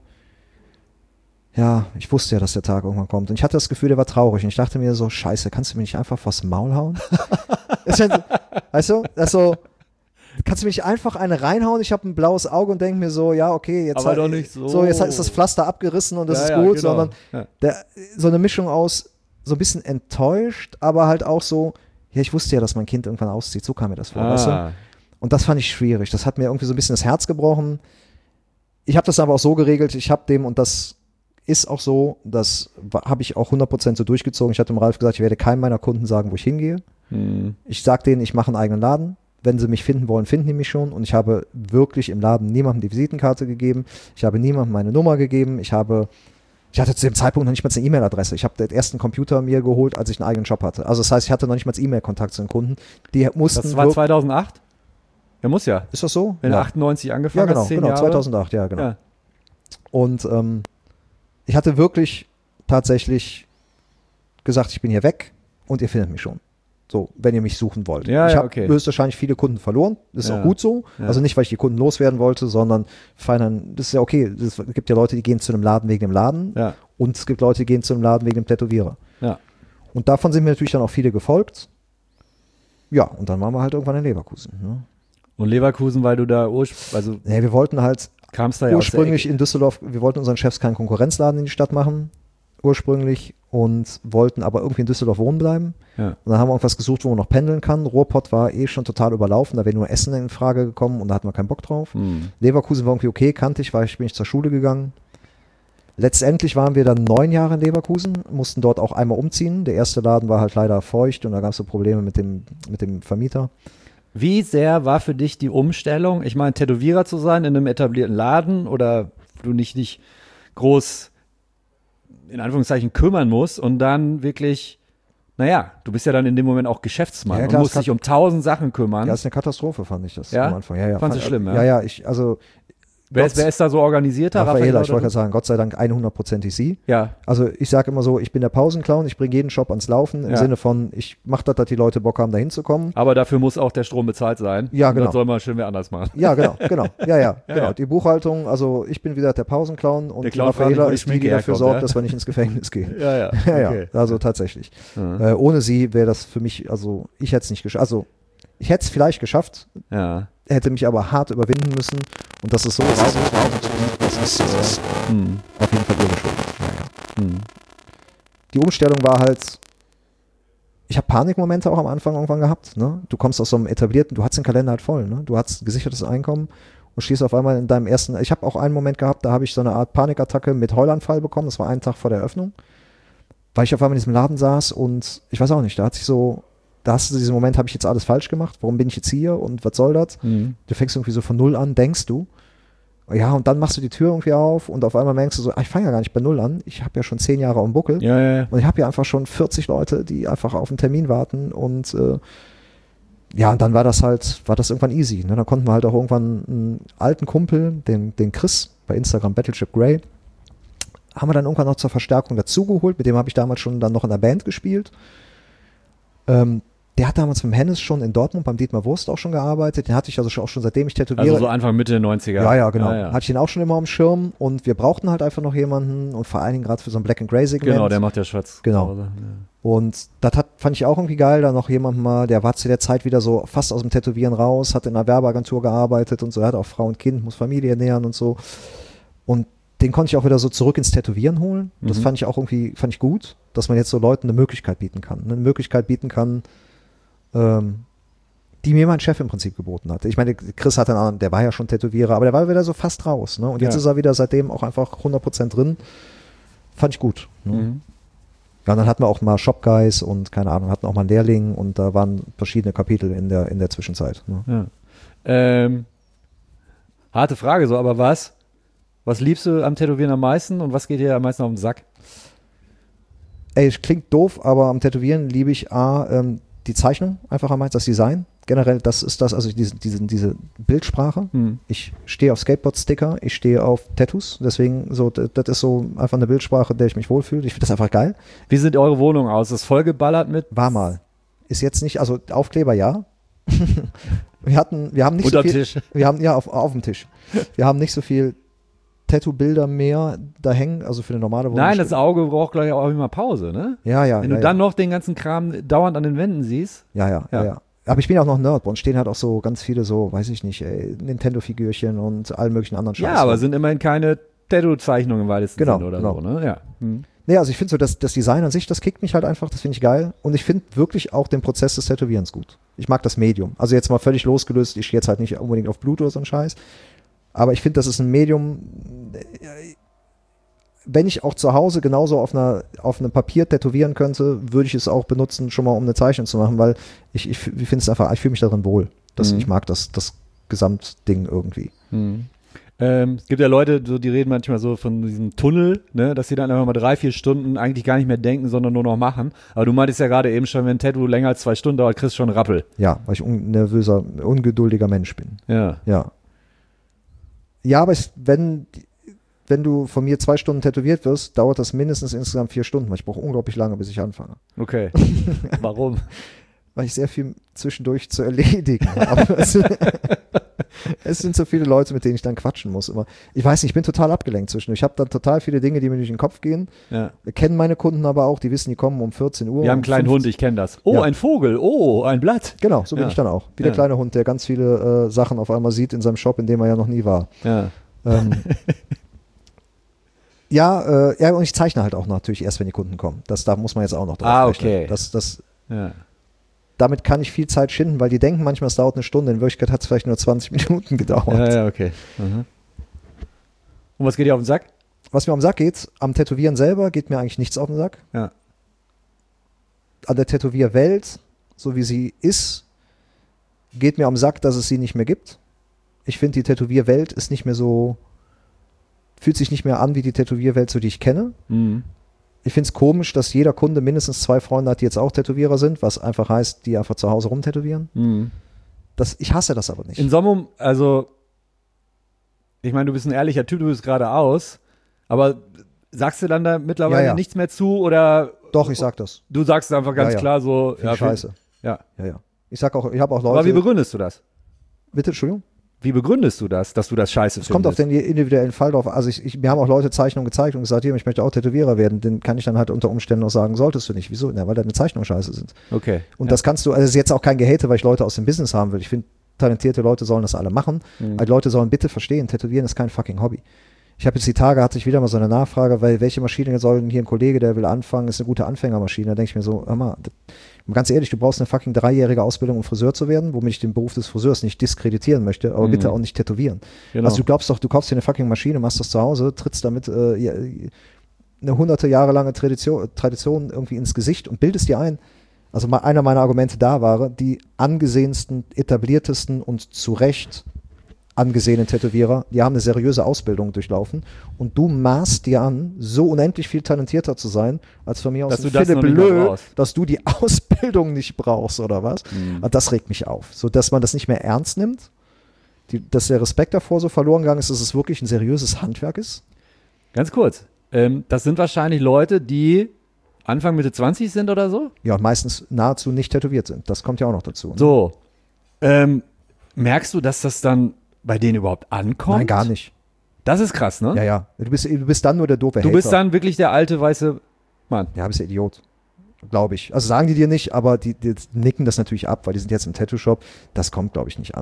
S3: ja, ich wusste ja, dass der Tag irgendwann kommt. Und ich hatte das Gefühl, der war traurig. Und ich dachte mir so, scheiße, kannst du mir nicht einfach vors Maul hauen? Weißt du, also, kannst du mir nicht einfach eine reinhauen? Ich habe ein blaues Auge und denke mir so, ja, okay, jetzt,
S2: aber
S3: halt,
S2: doch nicht so.
S3: so, jetzt ist das Pflaster abgerissen und das
S2: ja,
S3: ist
S2: ja,
S3: gut,
S2: genau.
S3: sondern
S2: ja.
S3: der, so eine Mischung aus so ein bisschen enttäuscht, aber halt auch so, ja, ich wusste ja, dass mein Kind irgendwann auszieht, so kam mir das vor,
S2: ah.
S3: weißt du? Und das fand ich schwierig, das hat mir irgendwie so ein bisschen das Herz gebrochen. Ich habe das aber auch so geregelt, ich habe dem, und das ist auch so, das habe ich auch hundert Prozent so durchgezogen, ich hatte dem Ralf gesagt, ich werde keinem meiner Kunden sagen, wo ich hingehe. Hm. Ich sage denen, ich mache einen eigenen Laden, wenn sie mich finden wollen, finden die mich schon, und ich habe wirklich im Laden niemandem die Visitenkarte gegeben, ich habe niemandem meine Nummer gegeben, ich habe Ich hatte zu dem Zeitpunkt noch nicht mal eine E-Mail-Adresse. Ich habe den ersten Computer mir geholt, als ich einen eigenen Job hatte. Also das heißt, ich hatte noch nicht mal E-Mail-Kontakt zu den Kunden. Die mussten
S2: das war zweitausendacht? Ja, muss ja.
S3: Ist das so?
S2: Wenn du
S3: ja.
S2: achtundneunzig angefangen
S3: ja, genau,
S2: hast, zehn
S3: genau,
S2: Jahre.
S3: zweitausendacht, ja, genau.
S2: Ja.
S3: Und ähm, ich hatte wirklich tatsächlich gesagt, ich bin hier weg und ihr findet mich schon. So, wenn ihr mich suchen wollt.
S2: Ja,
S3: ich
S2: ja,
S3: habe
S2: okay.
S3: höchstwahrscheinlich viele Kunden verloren. Das ist
S2: Ja.
S3: auch gut so.
S2: Ja.
S3: Also nicht, weil ich die Kunden loswerden wollte, sondern fein, das ist ja okay. Es gibt ja Leute, die gehen zu einem Laden wegen dem Laden.
S2: Ja.
S3: Und es gibt Leute, die gehen zu einem Laden wegen dem Tätowierer.
S2: Ja.
S3: Und davon sind mir natürlich dann auch viele gefolgt. Ja, und dann waren wir halt irgendwann in Leverkusen. Ne?
S2: Und Leverkusen, weil du da ursprünglich, also
S3: nee, wir wollten halt
S2: kamst da ja
S3: ursprünglich in Düsseldorf, wir wollten unseren Chefs keinen Konkurrenzladen in die Stadt machen, ursprünglich, und wollten aber irgendwie in Düsseldorf wohnen bleiben.
S2: Ja.
S3: Und dann haben wir irgendwas gesucht, wo man noch pendeln kann. Ruhrpott war eh schon total überlaufen, da wäre nur Essen in Frage gekommen und da hatten wir keinen Bock drauf.
S2: Hm.
S3: Leverkusen war irgendwie okay, kannte ich, weil ich bin ich zur Schule gegangen. Letztendlich waren wir dann neun Jahre in Leverkusen, mussten dort auch einmal umziehen. Der erste Laden war halt leider feucht und da gab es so Probleme mit dem, mit dem Vermieter.
S2: Wie sehr war für dich die Umstellung, ich meine, Tätowierer zu sein in einem etablierten Laden, oder du nicht, nicht groß in Anführungszeichen kümmern musst und dann wirklich, naja, du bist ja dann in dem Moment auch Geschäftsmann
S3: Ja, klar,
S2: und musst
S3: es
S2: dich um tausend Sachen kümmern.
S3: Ja, das ist eine Katastrophe, fand ich das
S2: Ja?
S3: am Anfang. Ja, ja,
S2: Fandst du
S3: fand,
S2: schlimm, ja?
S3: Ja, ja, ich, also
S2: Wer ist, wer ist da so organisierter?
S3: Raffaela, ich
S2: oder
S3: wollte gerade
S2: du?
S3: sagen, Gott sei Dank hundert-prozentig sie.
S2: Ja.
S3: Also ich sage immer so, ich bin der Pausenclown, ich bringe jeden Shop ans Laufen, im
S2: Ja.
S3: Sinne von, ich mache das, dass die Leute Bock haben, da hinzukommen.
S2: Aber dafür muss auch der Strom bezahlt sein.
S3: Ja,
S2: Und
S3: genau.
S2: Das soll man schön wer anders machen.
S3: Ja, genau, genau. Ja, ja,
S2: Ja,
S3: genau.
S2: ja.
S3: Die Buchhaltung, also ich bin wieder der Pausenclown und
S2: Der
S3: die
S2: Clown fragt nicht,
S3: Raffaela
S2: wo die
S3: ist die, die
S2: Schminke
S3: dafür
S2: herkommt,
S3: sorgt,
S2: ja?
S3: dass wir nicht ins Gefängnis gehen.
S2: Ja, ja.
S3: Ja, ja,
S2: Okay.
S3: also tatsächlich.
S2: Ja.
S3: Äh, ohne sie wäre das für mich, also ich hätte es nicht geschafft. Also ich hätte es vielleicht geschafft,
S2: Ja.
S3: hätte mich aber hart überwinden müssen, und das ist so, das ist, das ist äh,
S2: Hm.
S3: auf jeden Fall ihre Schuld. Ja, ja.
S2: Hm.
S3: Die Umstellung war halt, ich habe Panikmomente auch am Anfang irgendwann gehabt. Ne? Du kommst aus so einem etablierten, du hast den Kalender halt voll, ne? Du hast gesichertes Einkommen und stehst auf einmal in deinem ersten, ich habe auch einen Moment gehabt, da habe ich so eine Art Panikattacke mit Heulanfall bekommen, das war einen Tag vor der Eröffnung, weil ich auf einmal in diesem Laden saß und ich weiß auch nicht, da hat sich so, da hast du diesen Moment, habe ich jetzt alles falsch gemacht, warum bin ich jetzt hier und was soll das?
S2: Hm.
S3: Du fängst irgendwie so von null an, denkst du. Ja, und dann machst du die Tür irgendwie auf und auf einmal merkst du so, ah, ich fange ja gar nicht bei null an, ich habe ja schon zehn Jahre auf dem Buckel.
S2: Ja, ja, ja.
S3: Und ich habe ja einfach schon vierzig Leute, die einfach auf einen Termin warten, und äh, ja, und dann war das halt, war das irgendwann easy. Ne? Dann konnten wir halt auch irgendwann einen alten Kumpel, den, den Chris, bei Instagram Battleship Grey, haben wir dann irgendwann noch zur Verstärkung dazugeholt. Mit dem habe ich damals schon dann noch in der Band gespielt. Ähm, der hat damals mit dem Hennes schon in Dortmund beim Dietmar Wurst auch schon gearbeitet. Den hatte ich also schon, auch schon seitdem ich tätowiere.
S2: Also so Anfang, Mitte der neunziger.
S3: Ja, ja, genau.
S2: Ja, ja.
S3: Hatte ich ihn auch schon immer am Schirm, und wir brauchten halt einfach noch jemanden, und vor allen Dingen gerade für so ein Black and Grey Segment.
S2: Genau, der macht ja schwarz.
S3: Genau.
S2: Ja.
S3: Und das hat, fand ich auch irgendwie geil, da noch jemand mal, der war zu der Zeit wieder so fast aus dem Tätowieren raus, hat in einer Werbeagentur gearbeitet und so, er hat auch Frau und Kind, muss Familie ernähren und so. Und den konnte ich auch wieder so zurück ins Tätowieren holen. Das
S2: Mhm.
S3: fand ich auch irgendwie, fand ich gut, dass man jetzt so Leuten eine Möglichkeit bieten kann. Eine Möglichkeit bieten kann, ähm, die mir mein Chef im Prinzip geboten hatte. Ich meine, Chris hat einen, der war ja schon Tätowierer, aber der war wieder so fast raus. Ne? Und jetzt
S2: Ja.
S3: ist er wieder seitdem auch einfach hundert Prozent drin. Fand ich gut. Ne?
S2: Mhm.
S3: Ja, und dann hatten wir auch mal Shop Guys und keine Ahnung, hatten auch mal einen Lehrling und da waren verschiedene Kapitel in der, in der Zwischenzeit. Ne?
S2: Ja. Ähm, harte Frage so, aber was? Was liebst du am Tätowieren am meisten und was geht dir am meisten auf den Sack?
S3: Ey, es klingt doof, aber am Tätowieren liebe ich A, ähm, die Zeichnung, einfach am meisten, das Design. Generell, das ist das, also diese, diese, diese Bildsprache.
S2: Hm.
S3: Ich stehe auf Skateboard-Sticker, ich stehe auf Tattoos, deswegen so, das, das ist so einfach eine Bildsprache, der ich mich wohlfühle. Ich finde das einfach geil.
S2: Wie sieht eure Wohnung aus? Ist vollgeballert mit?
S3: War mal. Ist jetzt nicht, also Aufkleber ja. wir hatten, wir haben nicht
S2: Unterm
S3: so viel.
S2: Tisch.
S3: Wir haben, ja, auf, auf dem Tisch. Wir haben nicht so viel Tattoo-Bilder mehr da hängen, also für eine normale Wohnung.
S2: Nein, das Auge braucht gleich auch immer Pause, ne?
S3: Ja, ja.
S2: Wenn
S3: ja,
S2: du
S3: ja.
S2: dann noch den ganzen Kram dauernd an den Wänden siehst.
S3: Ja, ja, ja,
S2: Ja.
S3: ja. Aber ich bin ja auch noch Nerd. Bei uns stehen halt auch so ganz viele so, weiß ich nicht, ey, Nintendo-Figürchen und allen möglichen anderen Scheiß.
S2: Ja, aber sind immerhin keine Tattoo-Zeichnungen im weitesten
S3: Genau,
S2: Sinne oder
S3: genau.
S2: so, ne? Ja. Hm.
S3: Nee, also ich finde so, das, das Design an sich, das kickt mich halt einfach, das finde ich geil. Und ich finde wirklich auch den Prozess des Tätowierens gut. Ich mag das Medium. Also jetzt mal völlig losgelöst, ich stehe jetzt halt nicht unbedingt auf Blut oder so ein Scheiß. Aber ich finde, das ist ein Medium, wenn ich auch zu Hause genauso auf, einer, auf einem Papier tätowieren könnte, würde ich es auch benutzen, schon mal um eine Zeichnung zu machen, weil ich, ich, ich finde es einfach, ich fühle mich darin wohl. Das,
S2: Mhm.
S3: Ich mag das, das Gesamtding irgendwie.
S2: Hm. Ähm, es gibt ja Leute, so, die reden manchmal so von diesem Tunnel, ne, dass sie dann einfach mal drei, vier Stunden eigentlich gar nicht mehr denken, sondern nur noch machen. Aber du meintest ja gerade eben schon, wenn ein Tattoo länger als zwei Stunden dauert, kriegst du schon einen Rappel.
S3: Ja, weil ich ein nervöser, ungeduldiger Mensch bin.
S2: Ja.
S3: Ja. Ja, aber es, wenn, wenn du von mir zwei Stunden tätowiert wirst, dauert das mindestens insgesamt vier Stunden, weil ich brauche unglaublich lange, bis ich anfange.
S2: Okay. Warum?
S3: Weil ich sehr viel zwischendurch zu erledigen habe. es, es sind so viele Leute, mit denen ich dann quatschen muss. Immer. Ich weiß nicht, ich bin total abgelenkt zwischendurch. Ich habe dann total viele Dinge, die mir durch den Kopf gehen.
S2: Ja.
S3: Kennen meine Kunden aber auch, die wissen, die kommen um vierzehn Uhr.
S2: Wir haben einen
S3: um
S2: kleinen
S3: fünfzehn
S2: Hund, ich kenne das. Oh,
S3: Ja.
S2: ein Vogel. Oh, ein Blatt.
S3: Genau, so bin
S2: Ja.
S3: ich dann auch. Wie der
S2: Ja.
S3: kleine Hund, der ganz viele äh, Sachen auf einmal sieht in seinem Shop, in dem er ja noch nie war.
S2: Ja.
S3: Ähm, ja, äh, ja, und ich zeichne halt auch natürlich erst, wenn die Kunden kommen. Das, da muss man jetzt auch noch drauf
S2: Ah,
S3: rechnen.
S2: okay.
S3: Das, das,
S2: Ja.
S3: damit kann ich viel Zeit schinden, weil die denken manchmal, es dauert eine Stunde. In Wirklichkeit hat es vielleicht nur zwanzig Minuten gedauert.
S2: Ja, ja, okay. Mhm. Und was geht dir auf den Sack?
S3: Was mir am Sack geht, am Tätowieren selber geht mir eigentlich nichts auf den Sack.
S2: Ja.
S3: An der Tätowierwelt, so wie sie ist, geht mir am Sack, dass es sie nicht mehr gibt. Ich finde, die Tätowierwelt ist nicht mehr so, fühlt sich nicht mehr an wie die Tätowierwelt, so die ich kenne.
S2: Mhm.
S3: Ich finde es komisch, dass jeder Kunde mindestens zwei Freunde hat, die jetzt auch Tätowierer sind, was einfach heißt, die einfach zu Hause rumtätowieren.
S2: Mhm.
S3: Das, ich hasse das aber nicht.
S2: In Sommum, also, ich meine, du bist ein ehrlicher Typ, du bist geradeaus, aber sagst du dann da mittlerweile
S3: Ja, ja.
S2: nichts mehr zu oder
S3: Doch, ich sag das.
S2: du sagst einfach ganz
S3: Ja, ja.
S2: klar so,
S3: Finde ich scheiße.
S2: Ja.
S3: Ja, ja. Ich sag auch, ich habe auch Leute.
S2: Aber wie begründest du das?
S3: Bitte, Entschuldigung?
S2: Wie begründest du das, dass du das scheiße
S3: Es
S2: findest?
S3: kommt auf den individuellen Fall drauf. Also ich, ich, mir haben auch Leute Zeichnungen gezeigt und gesagt, hier, ich möchte auch Tätowierer werden. Den kann ich dann halt unter Umständen auch sagen, solltest du nicht. Wieso? Na, weil deine Zeichnungen scheiße sind.
S2: Okay.
S3: Und
S2: ja.
S3: das kannst du, also es ist jetzt auch kein Gehate, weil ich Leute aus dem Business haben will. Ich finde, talentierte Leute sollen das alle machen.
S2: Mhm.
S3: Aber die Leute sollen bitte verstehen, Tätowieren ist kein fucking Hobby. Ich habe jetzt die Tage, hatte ich wieder mal so eine Nachfrage, weil welche Maschine soll denn hier ein Kollege, der will anfangen, ist eine gute Anfängermaschine. Da denke ich mir so, hör mal, das, ganz ehrlich, du brauchst eine fucking dreijährige Ausbildung, um Friseur zu werden, womit ich den Beruf des Friseurs nicht diskreditieren möchte, aber
S2: Mhm.
S3: bitte auch nicht tätowieren.
S2: Genau.
S3: Also du glaubst doch, du kaufst dir eine fucking Maschine, machst das zu Hause, trittst damit äh, ja, eine hunderte Jahre lange Tradition, Tradition irgendwie ins Gesicht und bildest dir ein. Also mal einer meiner Argumente da war, die angesehensten, etabliertesten und zu Recht angesehenen Tätowierer, die haben eine seriöse Ausbildung durchlaufen und du maßt dir an, so unendlich viel talentierter zu sein, als von mir aus
S2: Dass
S3: ein
S2: du das
S3: Philipp
S2: noch nicht mal
S3: Lö,
S2: brauchst.
S3: dass du die Ausbildung nicht brauchst oder was.
S2: Mhm.
S3: Und das regt mich auf. So, dass man das nicht mehr ernst nimmt, die, dass der Respekt davor so verloren gegangen ist, dass es wirklich ein seriöses Handwerk ist.
S2: Ganz kurz. Ähm, das sind wahrscheinlich Leute, die Anfang, Mitte zwanzig sind oder so?
S3: Ja, und meistens nahezu nicht tätowiert sind. Das kommt ja auch noch dazu. Ne?
S2: So. Ähm, merkst du, dass das dann bei denen überhaupt ankommt?
S3: Nein, gar nicht.
S2: Das ist krass, ne?
S3: Ja, ja. Du bist, du bist dann nur der doofe
S2: Du
S3: Hater.
S2: bist dann wirklich der alte weiße Mann.
S3: Ja, bist der Idiot. Glaube ich. Also sagen die dir nicht, aber die, die nicken das natürlich ab, weil die sind jetzt im Tattoo-Shop. Das kommt, glaube ich, nicht an.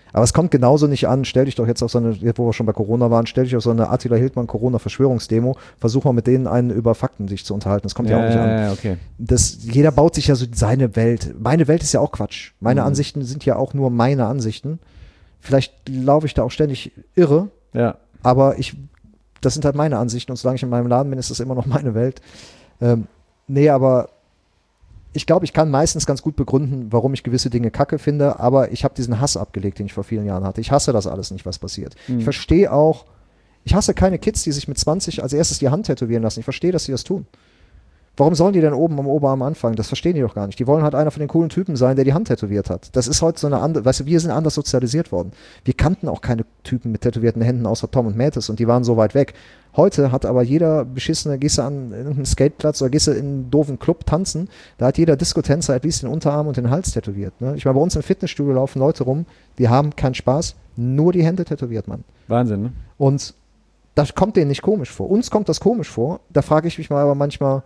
S3: Aber es kommt genauso nicht an, stell dich doch jetzt auf so eine, wo wir schon bei Corona waren, stell dich auf so eine Attila Hildmann Corona-Verschwörungsdemo, versuch mal mit denen einen über Fakten sich zu unterhalten. Das kommt ja, ja auch nicht an.
S2: Ja, okay.
S3: Das, jeder baut sich ja so seine Welt. Meine Welt ist ja auch Quatsch. Meine mhm. Ansichten sind ja auch nur meine Ansichten. Vielleicht laufe ich da auch ständig irre,
S2: ja.
S3: aber ich, das sind halt meine Ansichten und solange ich in meinem Laden bin, ist das immer noch meine Welt. Ähm, nee, aber ich glaube, ich kann meistens ganz gut begründen, warum ich gewisse Dinge kacke finde, aber ich habe diesen Hass abgelegt, den ich vor vielen Jahren hatte. Ich hasse das alles nicht, was passiert. Mhm. Ich verstehe auch, ich hasse keine Kids, die sich mit zwanzig als erstes die Hand tätowieren lassen. Ich verstehe, dass sie das tun. Warum sollen die denn oben am Oberarm anfangen? Das verstehen die doch gar nicht. Die wollen halt einer von den coolen Typen sein, der die Hand tätowiert hat. Das ist heute so eine andere, weißt du, wir sind anders sozialisiert worden. Wir kannten auch keine Typen mit tätowierten Händen außer Tom und Mattis und die waren so weit weg. Heute hat aber jeder beschissene, gehst du an irgendeinen Skateplatz oder gehst du in einen doofen Club tanzen, da hat jeder Diskotänzer at least den Unterarm und den Hals tätowiert. Ne? Ich meine, bei uns im Fitnessstudio laufen Leute rum, die haben keinen Spaß, nur die Hände tätowiert, Mann.
S2: Wahnsinn, ne?
S3: Und das kommt denen nicht komisch vor. Uns kommt das komisch vor. Da frage ich mich mal aber manchmal,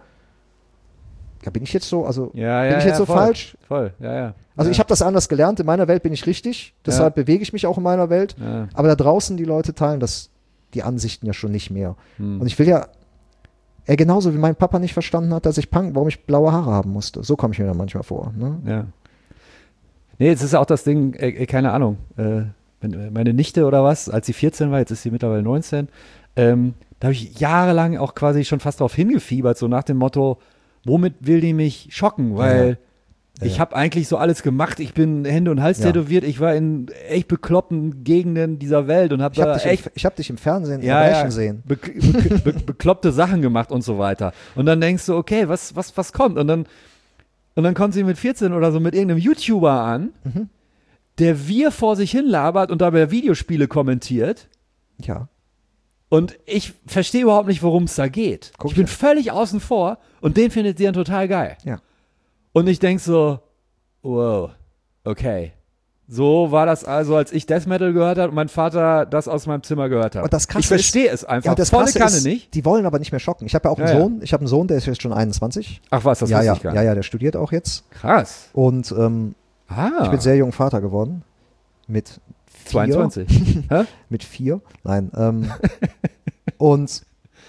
S3: ja, bin ich jetzt so, also
S2: ja, ja,
S3: bin ich jetzt
S2: ja,
S3: so
S2: voll,
S3: falsch?
S2: Voll, ja, ja.
S3: Also
S2: ja.
S3: ich habe das anders gelernt, in meiner Welt bin ich richtig, deshalb ja. bewege ich mich auch in meiner Welt,
S2: ja.
S3: aber da draußen die Leute teilen das, die Ansichten ja schon nicht mehr. Hm. Und ich will ja, er genauso wie mein Papa nicht verstanden hat, dass ich Punk, warum ich blaue Haare haben musste. So komme ich mir dann manchmal vor. Ne?
S2: Ja. Nee, jetzt ist auch das Ding, äh, keine Ahnung, äh, meine Nichte oder was, als sie vierzehn war, jetzt ist sie mittlerweile neunzehn, ähm, da habe ich jahrelang auch quasi schon fast darauf hingefiebert, so nach dem Motto, womit will die mich schocken? Weil ja. Ja, ich ja. habe eigentlich so alles gemacht. Ich bin Hände und Hals ja. tätowiert. Ich war in echt bekloppten Gegenden dieser Welt und habe da
S3: hab
S2: echt...
S3: Im, ich habe dich im Fernsehen
S2: ja,
S3: ja,
S2: ja,
S3: sehen.
S2: Be be be bekloppte Sachen gemacht und so weiter. Und dann denkst du, okay, was, was, was kommt? Und dann, und dann kommt sie mit vierzehn oder so mit irgendeinem YouTuber an, mhm. der wir vor sich hin labert und dabei Videospiele kommentiert.
S3: Ja.
S2: Und ich verstehe überhaupt nicht, worum es da geht. Guck ich bin ja. völlig außen vor und den findet sie dann total geil.
S3: Ja.
S2: Und ich denke so, wow, okay. So war das also, als ich Death Metal gehört habe und mein Vater das aus meinem Zimmer gehört hat.
S3: Und das
S2: ich verstehe es einfach.
S3: Ja, das
S2: Volle Kanne
S3: ist,
S2: nicht.
S3: Die wollen aber nicht mehr schocken. Ich habe ja auch einen
S2: ja,
S3: Sohn.
S2: Ja.
S3: Ich habe einen Sohn, der ist jetzt schon einundzwanzig.
S2: Ach was, das
S3: ja,
S2: wusste
S3: ja,
S2: ich gar nicht.
S3: Ja, ja, der studiert auch jetzt.
S2: Krass.
S3: Und ähm,
S2: ah.
S3: ich bin sehr jung Vater geworden. Mit vier.
S2: zweiundzwanzig. Hä?
S3: Mit vier. Nein. Ähm, und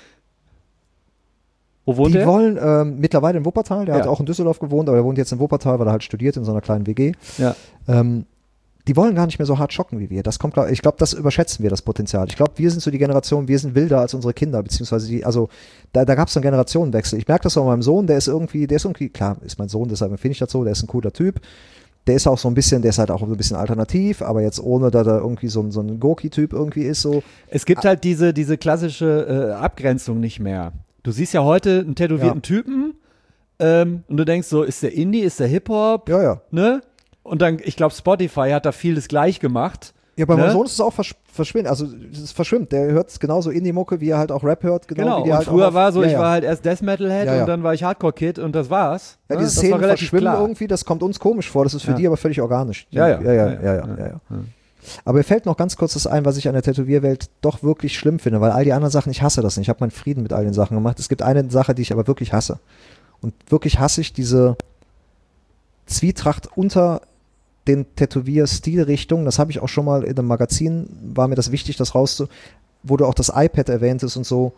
S2: wo wohnt
S3: die
S2: der?
S3: wollen ähm, mittlerweile in Wuppertal, der
S2: ja.
S3: hat auch in Düsseldorf gewohnt, aber er wohnt jetzt in Wuppertal, weil er halt studiert in so einer kleinen W G.
S2: Ja.
S3: Ähm, die wollen gar nicht mehr so hart schocken wie wir. Das kommt, ich glaube, das überschätzen wir, das Potenzial. Ich glaube, wir sind so die Generation, wir sind wilder als unsere Kinder, beziehungsweise die, also da, da gab es einen Generationenwechsel. Ich merke das auch bei meinem Sohn, der ist irgendwie, der ist irgendwie, klar, ist mein Sohn, deshalb empfinde ich das so, der ist ein cooler Typ. Der ist auch so ein bisschen, der ist halt auch so ein bisschen alternativ, aber jetzt ohne, dass er irgendwie so ein, so ein Goki-Typ irgendwie ist. So.
S2: Es gibt halt diese, diese klassische äh, Abgrenzung nicht mehr. Du siehst ja heute einen tätowierten ja. Typen ähm, und du denkst so, ist der Indie, ist der Hip-Hop?
S3: Ja, ja.
S2: Ne? Und dann, ich glaube, Spotify hat da vieles gleich gemacht.
S3: Ja, bei
S2: ne?
S3: meinem Sohn ist es auch versch verschwindet. Also es verschwimmt. Der hört genauso Indie-Mucke, wie er halt auch Rap hört. Genau,
S2: genau.
S3: wie die
S2: und
S3: halt
S2: früher
S3: auch
S2: war so,
S3: ja,
S2: ich
S3: ja.
S2: war halt erst Death Metal-Head
S3: ja, ja.
S2: und dann war ich Hardcore-Kid und das war's.
S3: Ja,
S2: ne?
S3: diese
S2: Das
S3: Szenen
S2: war relativ
S3: verschwimmen
S2: klar.
S3: irgendwie, das kommt uns komisch vor. Das ist für
S2: ja.
S3: die aber völlig organisch.
S2: Ja, ja.
S3: Ja, ja, ja, ja, ja, ja, ja. Aber mir fällt noch ganz kurz das ein, was ich an der Tätowierwelt doch wirklich schlimm finde, weil all die anderen Sachen, ich hasse das nicht. Ich habe meinen Frieden mit all den Sachen gemacht. Es gibt eine Sache, die ich aber wirklich hasse. Und wirklich hasse ich diese Zwietracht unter den Tätowier-Stilrichtungen. Das habe ich auch schon mal in einem Magazin, war mir das wichtig, das rauszu, wo du auch das iPad erwähntest und so.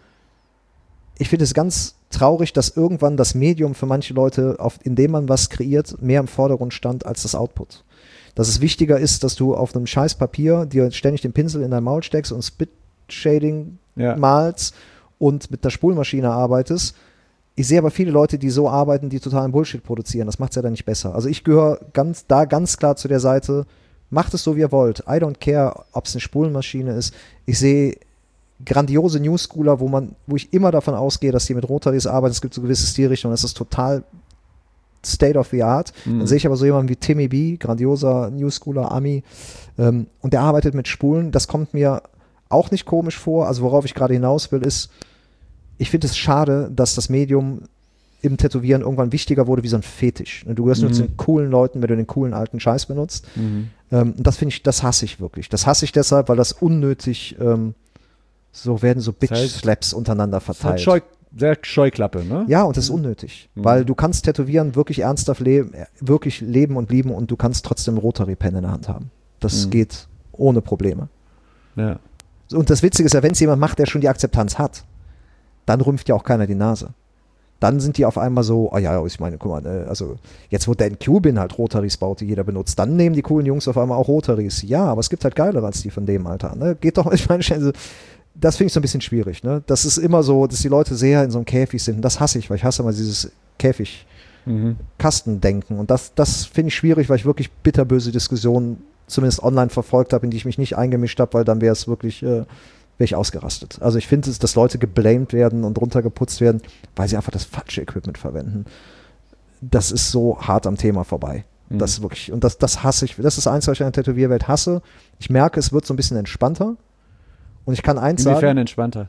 S3: Ich finde es ganz traurig, dass irgendwann das Medium für manche Leute, auf, indem man was kreiert, mehr im Vordergrund stand als das Output. Dass es wichtiger ist, dass du auf einem scheiß Papier dir ständig den Pinsel in dein Maul steckst und Spit-Shading
S2: ja.
S3: malst und mit der Spulmaschine arbeitest. Ich sehe aber viele Leute, die so arbeiten, die totalen Bullshit produzieren. Das macht es ja dann nicht besser. Also ich gehöre ganz, da ganz klar zu der Seite, macht es so, wie ihr wollt. I don't care, ob es eine Spulmaschine ist. Ich sehe grandiose Newschooler, wo man, wo ich immer davon ausgehe, dass die mit Rotaries arbeiten. Es gibt so gewisse Stilrichtungen, das ist total State of the Art. Mhm. Dann sehe ich aber so jemanden wie Timmy B, grandioser Newschooler, Ami, ähm, und der arbeitet mit Spulen. Das kommt mir auch nicht komisch vor. Also worauf ich gerade hinaus will, ist, ich finde es schade, dass das Medium im Tätowieren irgendwann wichtiger wurde wie so ein Fetisch. Du gehörst mhm. nur zu den coolen Leuten, wenn du den coolen alten Scheiß benutzt.
S2: Mhm.
S3: Ähm, das finde ich, das hasse ich wirklich. Das hasse ich deshalb, weil das unnötig, ähm, so werden so Bitch-Slaps untereinander verteilt.
S2: Scheu, sehr Scheuklappe, ne?
S3: Ja, und das ist unnötig. Mhm. Weil du kannst Tätowieren wirklich ernsthaft leben, wirklich leben und lieben und du kannst trotzdem Rotary-Pen in der Hand haben. Das mhm. geht ohne Probleme.
S2: Ja.
S3: Und das Witzige ist ja, wenn es jemand macht, der schon die Akzeptanz hat, dann rümpft ja auch keiner die Nase. Dann sind die auf einmal so, ah ja, ich meine, guck mal, ne, also jetzt wo Dan Cubin halt Rotaries baut, die jeder benutzt, dann nehmen die coolen Jungs auf einmal auch Rotaries. Ja, aber es gibt halt geilere als die von dem Alter. Ne? Geht doch, ich meine, also, das finde ich so ein bisschen schwierig. Ne? Das ist immer so, dass die Leute sehr in so einem Käfig sind. Und das hasse ich, weil ich hasse immer dieses Käfig-Kastendenken. Und das, das finde ich schwierig, weil ich wirklich bitterböse Diskussionen zumindest online verfolgt habe, in die ich mich nicht eingemischt habe, weil dann wäre es wirklich, äh, wäre ich ausgerastet. Also ich finde es, dass Leute geblamed werden und runtergeputzt werden, weil sie einfach das falsche Equipment verwenden. Das ist so hart am Thema vorbei. Mhm. Das ist wirklich, und das, das hasse ich. Das ist eins, was ich in der Tätowierwelt hasse. Ich merke, es wird so ein bisschen entspannter. Und ich kann eins
S2: Inwiefern
S3: sagen.
S2: entspannter?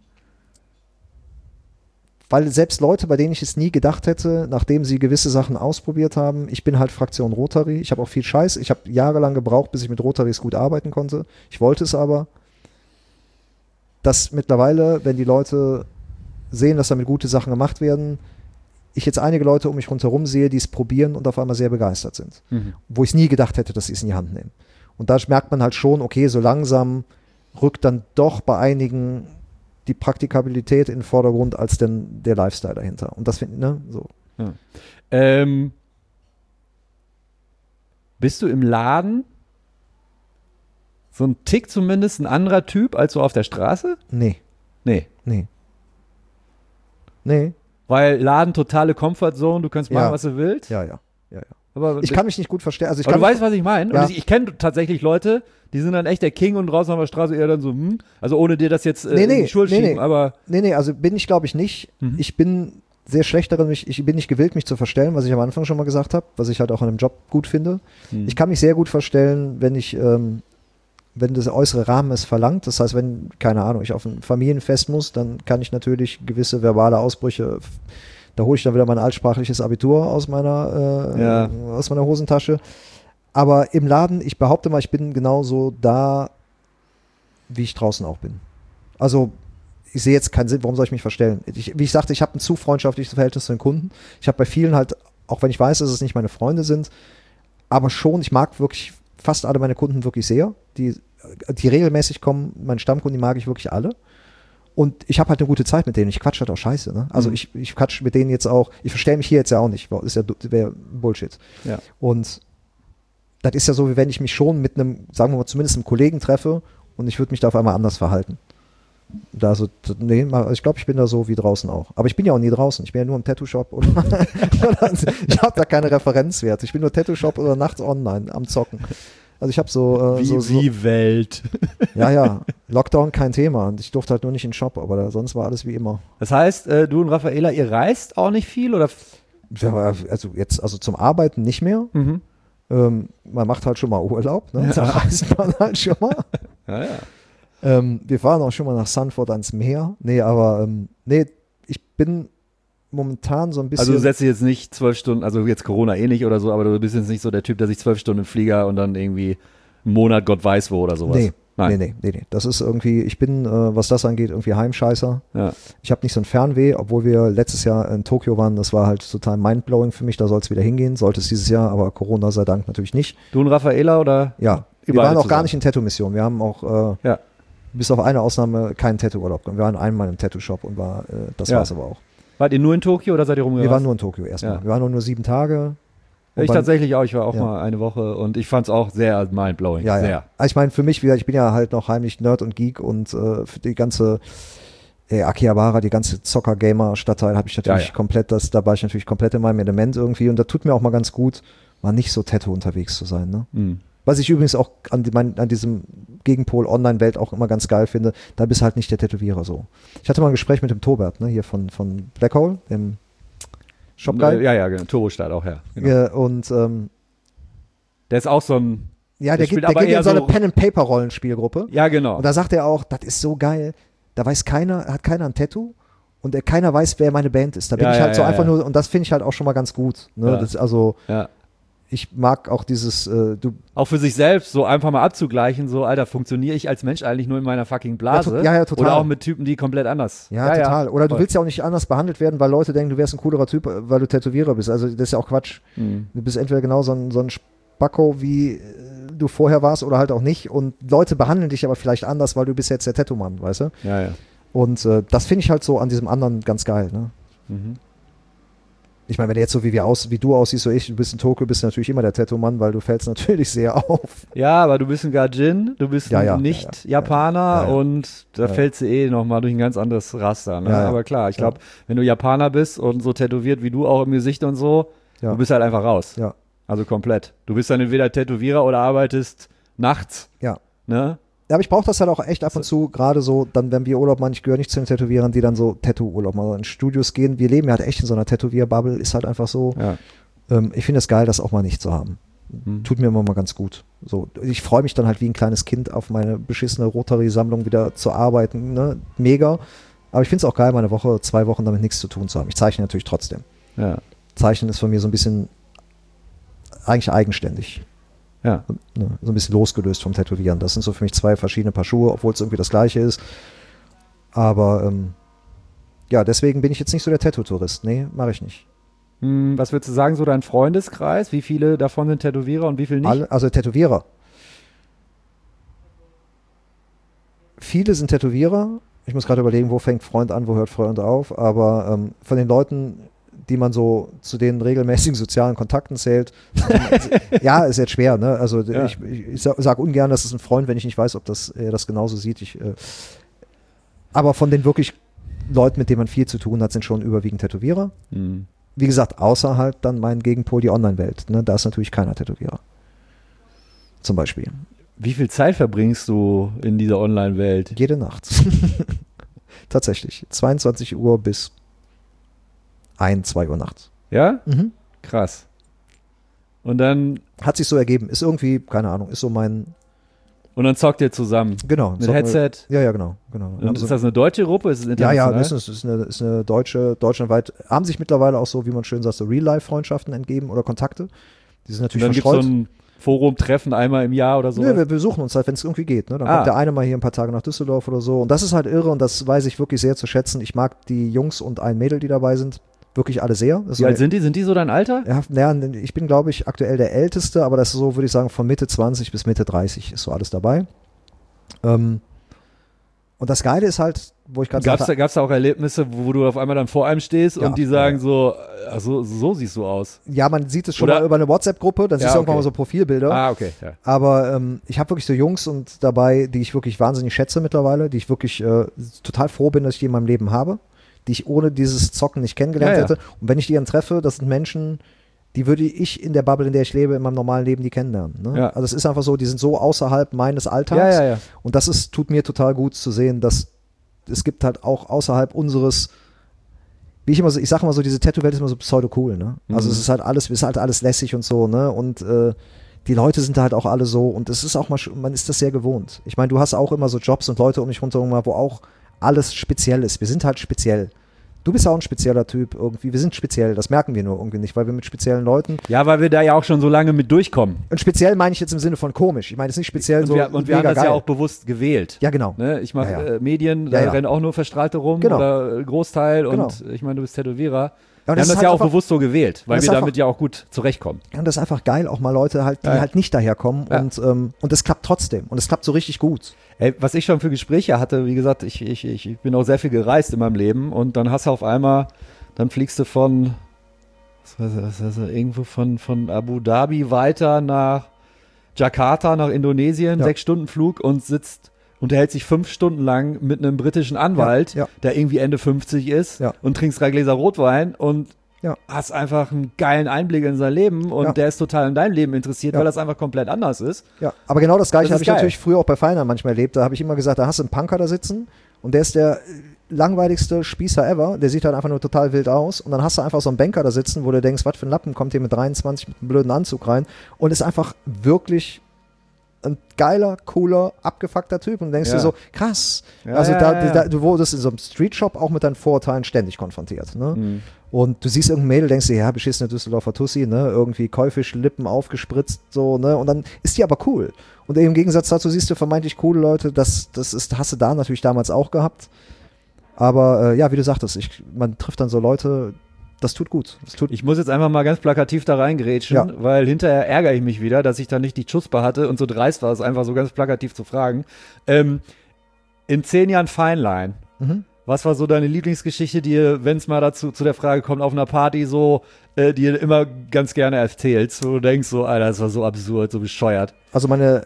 S3: Weil selbst Leute, bei denen ich es nie gedacht hätte, nachdem sie gewisse Sachen ausprobiert haben, ich bin halt Fraktion Rotary, ich habe auch viel Scheiß, ich habe jahrelang gebraucht, bis ich mit Rotarys gut arbeiten konnte. Ich wollte es aber, dass mittlerweile, wenn die Leute sehen, dass damit gute Sachen gemacht werden, ich jetzt einige Leute um mich rundherum sehe, die es probieren und auf einmal sehr begeistert sind. Mhm. Wo ich es nie gedacht hätte, dass sie es in die Hand nehmen. Und da merkt man halt schon, okay, so langsam rückt dann doch bei einigen die Praktikabilität in den Vordergrund als denn der Lifestyle dahinter. Und das finde ich, ne, so.
S2: Ja. Ähm, bist du im Laden so ein Tick zumindest ein anderer Typ als so auf der Straße?
S3: Nee.
S2: Nee.
S3: Nee. Nee.
S2: Weil Laden totale Comfortzone, du kannst machen,
S3: ja.
S2: was du willst?
S3: Ja, ja. ja, ja.
S2: Aber
S3: ich kann mich nicht gut verstehen. Also ich
S2: aber
S3: kann
S2: du weißt, was ich meine.
S3: Ja.
S2: Und ich, ich kenne tatsächlich Leute, die sind dann echt der King und draußen auf der Straße eher dann so, hm. Also ohne dir das jetzt äh,
S3: nee, nee,
S2: in die Schuld
S3: nee,
S2: schieben,
S3: nee.
S2: aber...
S3: Nee, nee, also bin ich glaube ich nicht. Mhm. Ich bin sehr schlecht darin, mich, ich bin nicht gewillt, mich zu verstellen, was ich am Anfang schon mal gesagt habe, was ich halt auch an einem Job gut finde. Mhm. Ich kann mich sehr gut verstellen, wenn ich, ähm, wenn das äußere Rahmen es verlangt. Das heißt, wenn, keine Ahnung, ich auf ein Familienfest muss, dann kann ich natürlich gewisse verbale Ausbrüche... Da hole ich dann wieder mein altsprachliches Abitur aus meiner, äh,
S2: ja.
S3: aus meiner Hosentasche. Aber im Laden, ich behaupte mal, ich bin genauso da, wie ich draußen auch bin. Also ich sehe jetzt keinen Sinn, warum soll ich mich verstellen? Ich, wie ich sagte, ich habe ein zu freundschaftliches Verhältnis zu den Kunden. Ich habe bei vielen halt, auch wenn ich weiß, dass es nicht meine Freunde sind, aber schon, ich mag wirklich fast alle meine Kunden wirklich sehr. Die, die regelmäßig kommen, meine Stammkunden, die mag ich wirklich alle. Und ich habe halt eine gute Zeit mit denen. Ich quatsch halt auch scheiße. Ne? Also mhm. ich, ich quatsch mit denen jetzt auch. Ich verstelle mich hier jetzt ja auch nicht. Das ist ja wäre Bullshit.
S2: Ja.
S3: Und das ist ja so, wie wenn ich mich schon mit einem, sagen wir mal, zumindest einem Kollegen treffe und ich würde mich da auf einmal anders verhalten. Da so, nee, ich glaube, ich bin da so wie draußen auch. Aber ich bin ja auch nie draußen. Ich bin ja nur im Tattoo-Shop. Oder, oder ich habe da keine Referenzwerte. Ich bin nur Tattoo-Shop oder nachts online am Zocken. Also ich habe so, äh,
S2: wie,
S3: so, so
S2: wie Welt.
S3: Ja, ja. Lockdown kein Thema. Und ich durfte halt nur nicht in den Shop, aber da, sonst war alles wie immer.
S2: Das heißt, äh, du und Raffaela, ihr reist auch nicht viel, oder?
S3: Ja, also jetzt, also zum Arbeiten nicht mehr.
S2: Mhm.
S3: Ähm, man macht halt schon mal Urlaub, ne?
S2: Ja.
S3: Da reist man halt schon mal.
S2: Ja, ja.
S3: Ähm, wir fahren auch schon mal nach Sanford ans Meer. Nee, aber ähm, nee, ich bin momentan so ein bisschen.
S2: Also du setzt dich jetzt nicht zwölf Stunden, also jetzt Corona eh nicht oder so, aber du bist jetzt nicht so der Typ, der sich zwölf Stunden im Flieger und dann irgendwie einen Monat Gott weiß wo oder sowas.
S3: Nee,
S2: Nein.
S3: nee, nee, nee, nee. Das ist irgendwie, ich bin, äh, was das angeht, irgendwie Heimscheißer.
S2: Ja.
S3: Ich habe nicht so ein Fernweh, obwohl wir letztes Jahr in Tokio waren, das war halt total mindblowing für mich, da soll es wieder hingehen, sollte es dieses Jahr, aber Corona sei Dank natürlich nicht.
S2: Du und Raffaela oder?
S3: Ja, wir waren auch gar nicht in Tattoo-Mission, wir haben auch äh, ja. bis auf eine Ausnahme keinen Tattoo-Urlaub. Wir waren einmal im Tattoo-Shop und war, äh, das ja. war es aber auch.
S2: Wart ihr nur in Tokio oder seid ihr rumgereist?
S3: Wir waren nur in Tokio erstmal. Ja. Wir waren nur, nur sieben Tage.
S2: Ich tatsächlich auch. Ich war auch ja. mal eine Woche und ich fand es auch sehr mindblowing.
S3: Ja,
S2: sehr.
S3: Ja. Also ich meine, für mich wieder, ich bin ja halt noch heimlich Nerd und Geek und äh, für die ganze äh, Akihabara, die ganze Zocker-Gamer-Stadtteil habe ich natürlich ja, ja. komplett, das, da war ich natürlich komplett in meinem Element irgendwie und da tut mir auch mal ganz gut, mal nicht so Tattoo unterwegs zu sein. Ne? Mhm. Was ich übrigens auch an, die, mein, an diesem Gegenpol Online-Welt auch immer ganz geil finde, da bist halt nicht der Tätowierer so. Ich hatte mal ein Gespräch mit dem Tobert, ne, hier von, von Black Hole, dem Shop Guy.
S2: Ja, ja, genau. Turbostart auch, ja. Genau.
S3: ja und ähm,
S2: der ist auch so ein.
S3: Ja, der, der geht, der geht in so eine Pen-and-Paper-Rollenspielgruppe.
S2: Ja, genau.
S3: Und da sagt er auch, das ist so geil, da weiß keiner, hat keiner ein Tattoo und der, keiner weiß, wer meine Band ist. Da bin
S2: ja,
S3: ich halt
S2: ja,
S3: so
S2: ja,
S3: einfach
S2: ja.
S3: nur, und das finde ich halt auch schon mal ganz gut. Ne?
S2: Ja.
S3: Das, also,
S2: ja.
S3: ich mag auch dieses, äh, du.
S2: Auch für sich selbst so einfach mal abzugleichen, so, Alter, funktioniere ich als Mensch eigentlich nur in meiner fucking Blase?
S3: Ja, ja, ja, total.
S2: Oder auch mit Typen, die komplett anders.
S3: Ja, ja total. Ja. Oder du willst ja auch nicht anders behandelt werden, weil Leute denken, du wärst ein coolerer Typ, weil du Tätowierer bist. Also das ist ja auch Quatsch. Mhm. Du bist entweder genau so ein, so ein Spacko wie du vorher warst oder halt auch nicht. Und Leute behandeln dich aber vielleicht anders, weil du bist jetzt der Tattoo-Mann, weißt du?
S2: Ja, ja.
S3: Und äh, das finde ich halt so an diesem anderen ganz geil, ne?
S2: Mhm.
S3: Ich meine, wenn du jetzt so wie, wir aus, wie du aussiehst, so ich, du bist in Tokio, bist du natürlich immer der Tattoo-Mann, weil du fällst natürlich sehr auf.
S2: Ja, aber du bist ein Gaijin, du bist
S3: Ja, ja,
S2: nicht
S3: ja, ja.
S2: Japaner
S3: Ja, ja.
S2: und da
S3: Ja, ja.
S2: fällst du eh nochmal durch ein ganz anderes Raster. Ne?
S3: Ja, ja.
S2: Aber klar, ich glaube,
S3: Ja.
S2: wenn du Japaner bist und so tätowiert wie du auch im Gesicht und so,
S3: Ja.
S2: du bist halt einfach raus.
S3: Ja.
S2: Also komplett. Du bist dann entweder Tätowierer oder arbeitest nachts.
S3: Ja.
S2: Ne?
S3: Ja, aber ich brauche das halt auch echt ab und zu, gerade so, dann, wenn wir Urlaub machen, ich gehöre nicht zu den Tätowierern, die dann so Tattoo-Urlaub machen, in Studios gehen. Wir leben ja halt echt in so einer Tätowier-Bubble, ist halt einfach so.
S2: Ja.
S3: Ähm, ich finde es geil, das auch mal nicht zu haben.
S2: Mhm.
S3: Tut mir immer mal ganz gut. So, ich freue mich dann halt wie ein kleines Kind auf meine beschissene Rotary-Sammlung wieder zu arbeiten. Ne? Mega. Aber ich finde es auch geil, mal eine Woche, zwei Wochen damit nichts zu tun zu haben. Ich zeichne natürlich trotzdem.
S2: Ja.
S3: Zeichnen ist von mir so ein bisschen eigentlich eigenständig.
S2: Ja.
S3: Ne, so ein bisschen losgelöst vom Tätowieren. Das sind so für mich zwei verschiedene Paar Schuhe, obwohl es irgendwie das gleiche ist. Aber ähm, ja, deswegen bin ich jetzt nicht so der Tattoo-Tourist. Nee, mache ich nicht.
S2: Hm, was würdest du sagen, so dein Freundeskreis? Wie viele davon sind Tätowierer und wie viele nicht?
S3: Alle, also Tätowierer. Viele sind Tätowierer. Ich muss gerade überlegen, wo fängt Freund an, wo hört Freund auf. Aber ähm, von den Leuten, die man so zu den regelmäßigen sozialen Kontakten zählt. Ja, ist jetzt schwer, ne? Also
S2: Ja.
S3: ich, ich, ich sage sag ungern, das ist ein Freund, wenn ich nicht weiß, ob das, er das genauso sieht. Ich, äh, aber von den wirklich Leuten, mit denen man viel zu tun hat, sind schon überwiegend Tätowierer.
S2: Hm.
S3: Wie gesagt, außer halt dann mein Gegenpol, die Online-Welt. Ne? Da ist natürlich keiner Tätowierer. Zum Beispiel.
S2: Wie viel Zeit verbringst du in dieser Online-Welt?
S3: Jede Nacht. Tatsächlich. zweiundzwanzig Uhr bis ein, zwei Uhr nachts.
S2: Ja?
S3: Mhm.
S2: Krass. Und dann,
S3: Hat sich so ergeben. Ist irgendwie, keine Ahnung, ist so mein,
S2: und dann zockt ihr zusammen.
S3: genau.
S2: Mit
S3: so-
S2: Headset.
S3: Ja, ja, genau. genau.
S2: Und
S3: Haben
S2: ist
S3: so-
S2: das eine deutsche Gruppe? Ist es
S3: ja, ja,
S2: international?
S3: das ist, ist, eine, ist eine deutsche, deutschlandweit, haben sich mittlerweile auch so, wie man schön sagt, so Real-Life-Freundschaften entgeben oder Kontakte. Die sind
S2: Und
S3: natürlich
S2: dann gibt es so
S3: verstreut.
S2: ein Forum-Treffen einmal im Jahr oder so?
S3: Nö, wir besuchen uns halt, wenn es irgendwie geht. Ne? Dann
S2: Ah.
S3: kommt der eine mal hier ein paar Tage nach Düsseldorf oder so. Und das ist halt irre und das weiß ich wirklich sehr zu schätzen. Ich mag die Jungs und ein Mädel, die dabei sind, wirklich alle sehr. Das ist
S2: Wie
S3: so
S2: alt
S3: eine-
S2: sind die? Sind die so dein Alter?
S3: Ja, naja, ich bin, glaube ich, aktuell der Älteste, aber das ist so, würde ich sagen, von Mitte zwanzig bis Mitte dreißig ist so alles dabei. Ähm, und das Geile ist halt, wo ich gerade
S2: Gab es da,
S3: sagte,
S2: gab's da auch Erlebnisse, wo, wo du auf einmal dann vor einem stehst
S3: Ja,
S2: und die sagen
S3: ja.
S2: so, also so siehst du aus?
S3: ja, man sieht es schon
S2: Oder-
S3: mal über eine WhatsApp-Gruppe, dann
S2: Ja,
S3: siehst du irgendwann
S2: okay.
S3: mal so Profilbilder.
S2: Ah, okay. Ja.
S3: Aber ähm, ich habe wirklich so Jungs und dabei, die ich wirklich wahnsinnig schätze mittlerweile, die ich wirklich äh, total froh bin, dass ich die in meinem Leben habe, die ich ohne dieses Zocken nicht kennengelernt
S2: Ja, ja.
S3: hätte. Und wenn ich die dann treffe, das sind Menschen, die würde ich in der Bubble, in der ich lebe, in meinem normalen Leben nie kennenlernen. Ne?
S2: Ja.
S3: Also es ist einfach so, die sind so außerhalb meines Alltags.
S2: Ja, ja, ja.
S3: Und das ist, tut mir total gut zu sehen, dass es gibt halt auch außerhalb unseres, wie ich immer so, ich sage immer so, diese Tattoo-Welt ist immer so pseudo-cool, ne? Also
S2: Mhm.
S3: es ist halt alles, es ist halt alles lässig und so, ne? Und äh, die Leute sind da halt auch alle so und es ist auch mal, sch- man ist das sehr gewohnt. Ich meine, du hast auch immer so Jobs und Leute um mich rundherum, wo auch alles speziell ist. Wir sind halt speziell. Du bist auch ein spezieller Typ irgendwie. Wir sind speziell, das merken wir nur irgendwie nicht, weil wir mit speziellen Leuten,
S2: Ja, weil wir da ja auch schon so lange mit durchkommen.
S3: und speziell meine ich jetzt im Sinne von komisch. Ich meine, es ist nicht speziell
S2: Und
S3: so
S2: wir, und wir haben
S3: mega
S2: das ja
S3: geil.
S2: auch bewusst gewählt.
S3: Ja, genau.
S2: Ne? Ich mache
S3: Ja, ja.
S2: äh, Medien, da
S3: Ja, ja.
S2: rennen auch nur Verstrahlte rum
S3: Genau.
S2: oder äh, Großteil
S3: Genau.
S2: und ich meine, du bist Tätowierer.
S3: Ja, und
S2: Wir
S3: das
S2: haben
S3: ist
S2: das
S3: halt
S2: ja auch
S3: einfach-
S2: bewusst so gewählt, weil
S3: das
S2: wir
S3: ist
S2: damit
S3: einfach-
S2: ja auch gut zurechtkommen.
S3: Ja, und das ist einfach geil, auch mal Leute halt, die
S2: Ja.
S3: halt nicht daherkommen
S2: Ja.
S3: und ähm, und es klappt trotzdem und es klappt so richtig gut.
S2: Ey, was ich schon für Gespräche hatte, wie gesagt, ich, ich, ich ich bin auch sehr viel gereist in meinem Leben und dann hast du auf einmal, dann fliegst du von, was weiß ich, was weiß ich, irgendwo von, von Abu Dhabi weiter nach Jakarta, nach Indonesien,
S3: Ja.
S2: sechs Stunden Flug und sitzt, unterhält sich fünf Stunden lang mit einem britischen Anwalt,
S3: Ja, ja.
S2: der irgendwie Ende fünfzig ist
S3: Ja.
S2: und trinkst drei Gläser Rotwein und
S3: Ja.
S2: hast einfach einen geilen Einblick in sein Leben und
S3: Ja.
S2: der ist total in dein Leben interessiert,
S3: Ja.
S2: weil das einfach komplett anders ist.
S3: Ja, aber genau das Gleiche
S2: Das ist
S3: habe ich
S2: geil.
S3: natürlich früher auch bei Feinern manchmal erlebt. Da habe ich immer gesagt, da hast du einen Punker da sitzen und der ist der äh, langweiligste Spießer ever. Der sieht halt einfach nur total wild aus. Und dann hast du einfach so einen Banker da sitzen, wo du denkst, was für ein Lappen kommt hier mit dreiundzwanzig mit einem blöden Anzug rein und ist einfach wirklich ein geiler, cooler, abgefuckter Typ und denkst
S2: Ja.
S3: dir so, krass.
S2: Ja,
S3: also
S2: ja,
S3: da,
S2: ja, ja.
S3: da, du wurdest in so einem Streetshop auch mit deinen Vorurteilen ständig konfrontiert. Ne?
S2: Mhm.
S3: Und du siehst irgendein Mädel, denkst dir, ja, beschissene Düsseldorfer Tussi, ne, irgendwie Käufischlippen aufgespritzt, so, ne, und dann ist die aber cool. Und im Gegensatz dazu siehst du vermeintlich coole Leute, das, das ist, hast du da natürlich damals auch gehabt. Aber äh, ja, wie du sagtest, ich, man trifft dann so Leute, das tut gut. Das tut
S2: Ich muss jetzt einfach mal ganz plakativ da reingrätschen,
S3: Ja.
S2: weil hinterher ärgere ich mich wieder, dass ich da nicht die Chutzpe hatte und so dreist war, es einfach so ganz plakativ zu fragen. Ähm, in zehn Jahren Feinlein,
S3: Mhm.
S2: was war so deine Lieblingsgeschichte, die, wenn es mal dazu zu der Frage kommt, auf einer Party so, äh, die du immer ganz gerne erzählst, wo du denkst so, Alter, das war so absurd, so bescheuert.
S3: Also meine,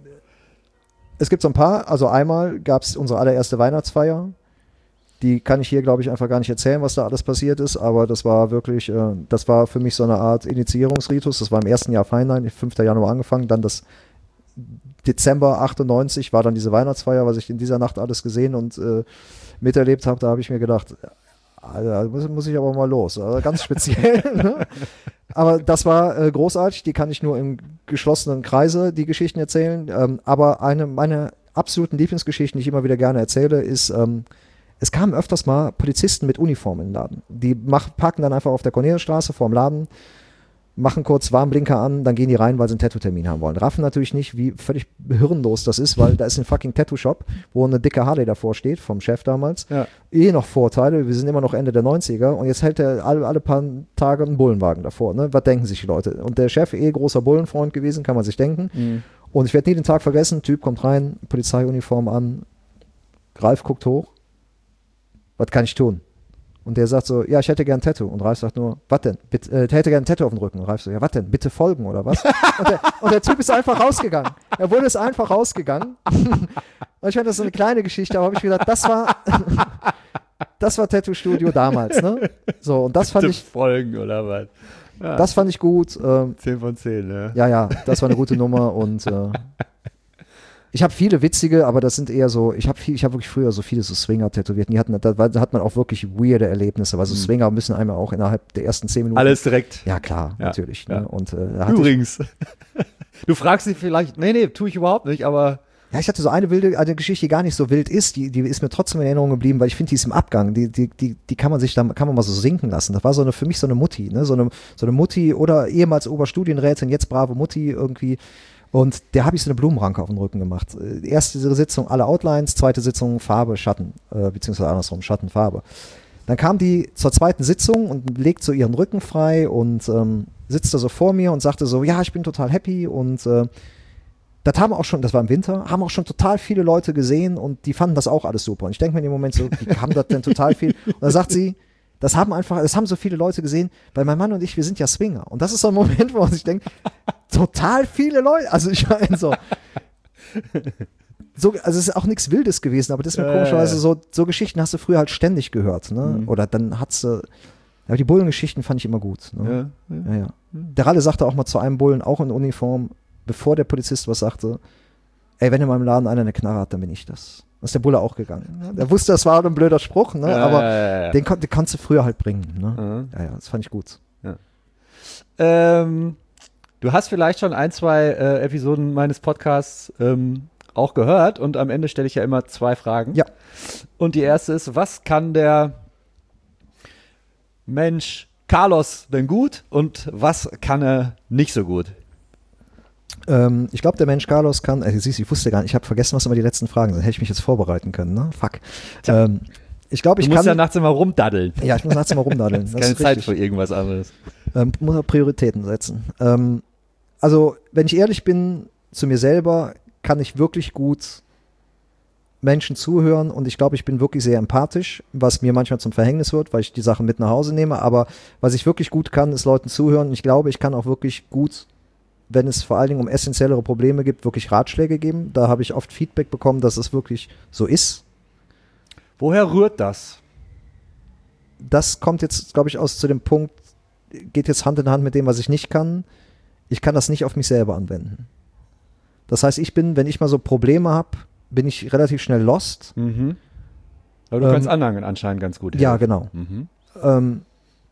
S3: es gibt so ein paar, also einmal gab es unsere allererste Weihnachtsfeier, die kann ich hier, glaube ich, einfach gar nicht erzählen, was da alles passiert ist, aber das war wirklich, äh, das war für mich so eine Art Initiierungsritus, das war im ersten Jahr Feinlein, fünften Januar angefangen, dann das Dezember achtundneunzig war dann diese Weihnachtsfeier, was ich in dieser Nacht alles gesehen und äh, miterlebt habe, da habe ich mir gedacht, Alter, muss, muss ich aber mal los, also ganz speziell, ne? Aber das war äh, großartig, die kann ich nur im geschlossenen Kreise, die Geschichten erzählen. Ähm, aber eine meiner absoluten Lieblingsgeschichten, die ich immer wieder gerne erzähle, ist, ähm, es kamen öfters mal Polizisten mit Uniform in den Laden. Die mach, parken dann einfach auf der Corneliusstraße vor dem Laden, machen kurz Warnblinker an, dann gehen die rein, weil sie einen Tattoo-Termin haben wollen. Raffen natürlich nicht, wie völlig hirnlos das ist, weil da ist ein fucking Tattoo-Shop, wo eine dicke Harley davor steht, vom Chef damals.
S2: Ja.
S3: Eh noch Vorteile, wir sind immer noch Ende der neunziger und jetzt hält er alle, alle paar Tage einen Bullenwagen davor. Ne? Was denken sich die Leute? Und der Chef, eh großer Bullenfreund gewesen, kann man sich denken.
S2: Mhm.
S3: Und ich werde nie den Tag vergessen, Typ kommt rein, Polizeiuniform an, Ralf guckt hoch, was kann ich tun? Und der sagt so, ja, ich hätte gern ein Tattoo. Und Ralf sagt nur, was denn? Bitte, äh, ich hätte gern ein Tattoo auf dem Rücken. Und Ralf so, ja, was denn? Bitte folgen oder was? und, der, und der Typ ist einfach rausgegangen. Er wurde es einfach rausgegangen. Und ich fand das so eine kleine Geschichte, aber habe ich gedacht, das war das war Tattoo-Studio damals, ne? So, und das fand
S2: Bitte
S3: ich,
S2: folgen oder was? Ja,
S3: das fand ich gut. Ähm,
S2: zehn von zehn, ne?
S3: ja, ja, das war eine gute Nummer und äh, ich habe viele witzige, aber das sind eher so, ich habe viel, ich habe wirklich früher so viele so Swinger tätowiert. Die hatten, da, da hat man auch wirklich weirde Erlebnisse, weil so Swinger müssen einem auch innerhalb der ersten zehn Minuten.
S2: Alles direkt.
S3: Ja, klar,
S2: Ja,
S3: natürlich.
S2: ja.
S3: Ne? Und, äh, da hatte
S2: Übrigens, du fragst dich vielleicht, nee, nee, tue ich überhaupt nicht, aber
S3: Ich, ja, ich hatte so eine wilde, eine Geschichte, die gar nicht so wild ist, die, die ist mir trotzdem in Erinnerung geblieben, weil ich finde, die ist im Abgang, die, die, die, die kann man sich da, kann man mal so sinken lassen. Das war so eine, für mich so eine Mutti, ne? So eine, so eine Mutti oder ehemals Oberstudienrätin, jetzt brave Mutti irgendwie. Und der habe ich so eine Blumenranke auf den Rücken gemacht. Äh, Erste Sitzung alle Outlines, zweite Sitzung Farbe, Schatten, äh, beziehungsweise andersrum, Schatten, Farbe. Dann kam die zur zweiten Sitzung und legt so ihren Rücken frei und ähm, sitzt da so vor mir und sagte so, ja, ich bin total happy und äh, das haben auch schon, das war im Winter, haben auch schon total viele Leute gesehen und die fanden das auch alles super. Und ich denke mir in dem Moment so, wie haben das denn total viel? Und dann sagt sie, das haben einfach, das haben so viele Leute gesehen, weil mein Mann und ich, wir sind ja Swinger. Und das ist so ein Moment, wo man sich denkt, total viele Leute, also ich meine so, so, also es ist auch nichts Wildes gewesen, aber das ist mir
S2: Ja,
S3: komischerweise
S2: ja, ja.
S3: so, so Geschichten hast du früher halt ständig gehört, ne?
S2: Mhm.
S3: Oder dann hat's, äh, aber die Bullengeschichten fand ich immer gut. Ne?
S2: ja, ja.
S3: Ja, ja. Der Ralle sagte auch mal zu einem Bullen, auch in Uniform, bevor der Polizist was sagte, ey, wenn in meinem Laden einer eine Knarre hat, dann bin ich das. Da ist der Bulle auch gegangen. Ne? Der wusste, das war ein blöder Spruch, ne?
S2: Ja,
S3: aber
S2: ja, ja, ja.
S3: den, kon den konntest du früher halt bringen. Ne?
S2: Mhm.
S3: Ja, ja, das fand ich gut.
S2: Ähm, du hast vielleicht schon ein, zwei äh, Episoden meines Podcasts ähm, auch gehört und am Ende stelle ich ja immer zwei Fragen.
S3: Ja.
S2: Und die erste ist, was kann der Mensch Carlos denn gut und was kann er nicht so gut?
S3: Ähm, ich glaube, der Mensch Carlos kann, äh, siehst du, ich wusste gar nicht, ich habe vergessen, was immer die letzten Fragen sind. Hätte ich mich jetzt vorbereiten können, ne? Fuck. Ähm, ich glaube,
S2: Du
S3: ich
S2: musst
S3: kann.
S2: ja nachts immer rumdaddeln.
S3: ja, ich muss nachts mal rumdaddeln.
S2: Das
S3: Das
S2: ist keine
S3: ist
S2: Zeit
S3: richtig.
S2: für irgendwas anderes.
S3: Ähm, muss auch Prioritäten setzen. Ähm, also, wenn ich ehrlich bin zu mir selber, kann ich wirklich gut Menschen zuhören und ich glaube, ich bin wirklich sehr empathisch, was mir manchmal zum Verhängnis wird, weil ich die Sachen mit nach Hause nehme, aber was ich wirklich gut kann, ist Leuten zuhören und ich glaube, ich kann auch wirklich gut, wenn es vor allen Dingen um essentiellere Probleme gibt, wirklich Ratschläge geben. Da habe ich oft Feedback bekommen, dass es wirklich so ist.
S2: Woher rührt das?
S3: Das kommt jetzt, glaube ich, aus zu dem Punkt, geht jetzt Hand in Hand mit dem, was ich nicht kann. Ich kann das nicht auf mich selber anwenden. Das heißt, ich bin, wenn ich mal so Probleme habe, bin ich relativ schnell lost.
S2: Mhm. Aber du
S3: Ähm,
S2: kannst anderen anscheinend ganz gut
S3: Ja,
S2: helfen.
S3: genau.
S2: Mhm.
S3: Ähm,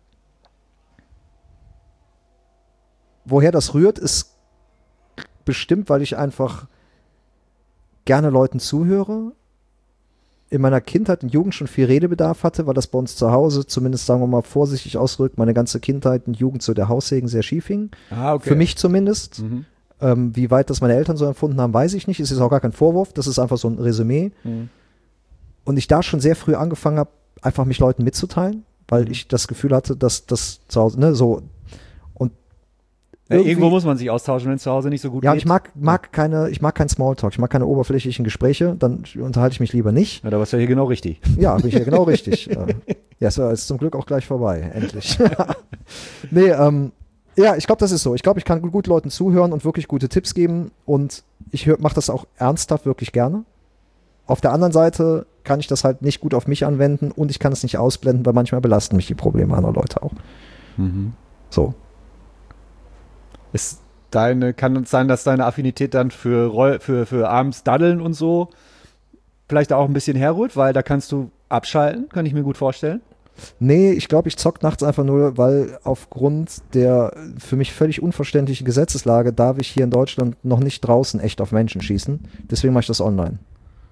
S3: woher das rührt, ist bestimmt, weil ich einfach gerne Leuten zuhöre. In meiner Kindheit und Jugend schon viel Redebedarf hatte, weil das bei uns zu Hause, zumindest sagen wir mal vorsichtig ausgedrückt, meine ganze Kindheit und Jugend so der Haussegen sehr schief hing.
S2: Ah, okay.
S3: Für mich zumindest.
S2: Mhm.
S3: Ähm, wie weit das meine Eltern so empfunden haben, weiß ich nicht. Es ist auch gar kein Vorwurf, das ist einfach so ein Resümee.
S2: Mhm.
S3: Und ich da schon sehr früh angefangen habe, einfach mich Leuten mitzuteilen. weil ich das Gefühl hatte, dass das zu Hause, ne, so. Und
S2: ja, irgendwo muss man sich austauschen, wenn es zu Hause nicht so gut
S3: ja,
S2: geht.
S3: Ja, ich mag, mag keine, ich mag keinen Smalltalk, ich mag keine oberflächlichen Gespräche, dann unterhalte ich mich lieber nicht.
S2: Ja, da warst du ja hier genau richtig.
S3: Ja, bin ich ja genau richtig. Ja, ist, ist zum Glück auch gleich vorbei, endlich. nee, ähm, ja, ich glaube, das ist so. Ich glaube, ich kann gut Leuten zuhören und wirklich gute Tipps geben und ich mache das auch ernsthaft wirklich gerne. Auf der anderen Seite kann ich das halt nicht gut auf mich anwenden und ich kann es nicht ausblenden, weil manchmal belasten mich die Probleme anderer Leute auch.
S2: Mhm.
S3: So.
S2: Ist deine, kann es sein, dass deine Affinität dann für, Roll, für, für abends daddeln und so vielleicht auch ein bisschen herrührt, weil da kannst du abschalten, kann ich mir gut vorstellen.
S3: Nee, ich glaube, ich zock nachts einfach nur, weil aufgrund der für mich völlig unverständlichen Gesetzeslage darf ich hier in Deutschland noch nicht draußen echt auf Menschen schießen. Deswegen mache ich das online.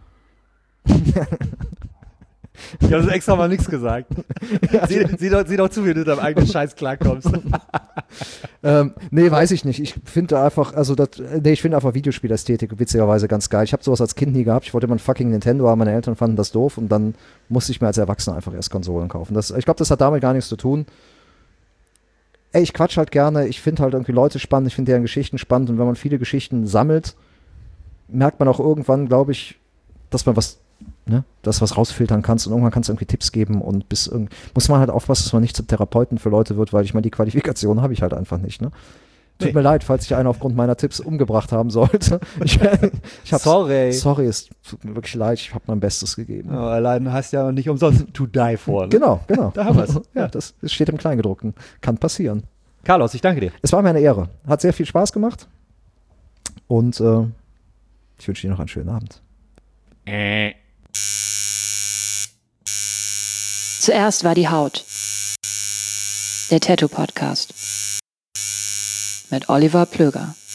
S2: Ich habe extra mal nichts gesagt. sieh, sieh, doch, sieh doch zu, wie du mit deinem eigenen Scheiß klarkommst.
S3: ähm, nee, weiß ich nicht. Ich finde einfach, also das, nee, ich finde einfach Videospielästhetik witzigerweise ganz geil. Ich habe sowas als Kind nie gehabt. Ich wollte immer ein fucking Nintendo haben, meine Eltern fanden das doof und dann musste ich mir als Erwachsener einfach erst Konsolen kaufen. Das, ich glaube, das hat damit gar nichts zu tun. Ey, ich quatsch halt gerne. Ich finde halt irgendwie Leute spannend. Ich finde deren Geschichten spannend und wenn man viele Geschichten sammelt, merkt man auch irgendwann, glaube ich, dass man was Ne, das was rausfiltern kannst und irgendwann kannst du irgendwie Tipps geben und bis irgend muss man halt aufpassen, dass man nicht zum Therapeuten für Leute wird, weil ich meine, die Qualifikation habe ich halt einfach nicht. Ne? Tut nee. mir leid, falls ich einen aufgrund meiner Tipps umgebracht haben sollte. Ich, ich sorry. Sorry, es tut mir wirklich leid, ich habe mein Bestes gegeben.
S2: Oh, allein hast ja nicht umsonst to die for. Ne?
S3: Genau, genau.
S2: Da haben wir es.
S3: Ja, das, das steht im Kleingedruckten. Kann passieren.
S2: Carlos, ich danke dir.
S3: Es war mir eine Ehre. Hat sehr viel Spaß gemacht und äh, ich wünsche dir noch einen schönen Abend.
S2: Äh.
S1: Zuerst war die Haut. Der Tattoo Podcast. Mit Oliver Plöger.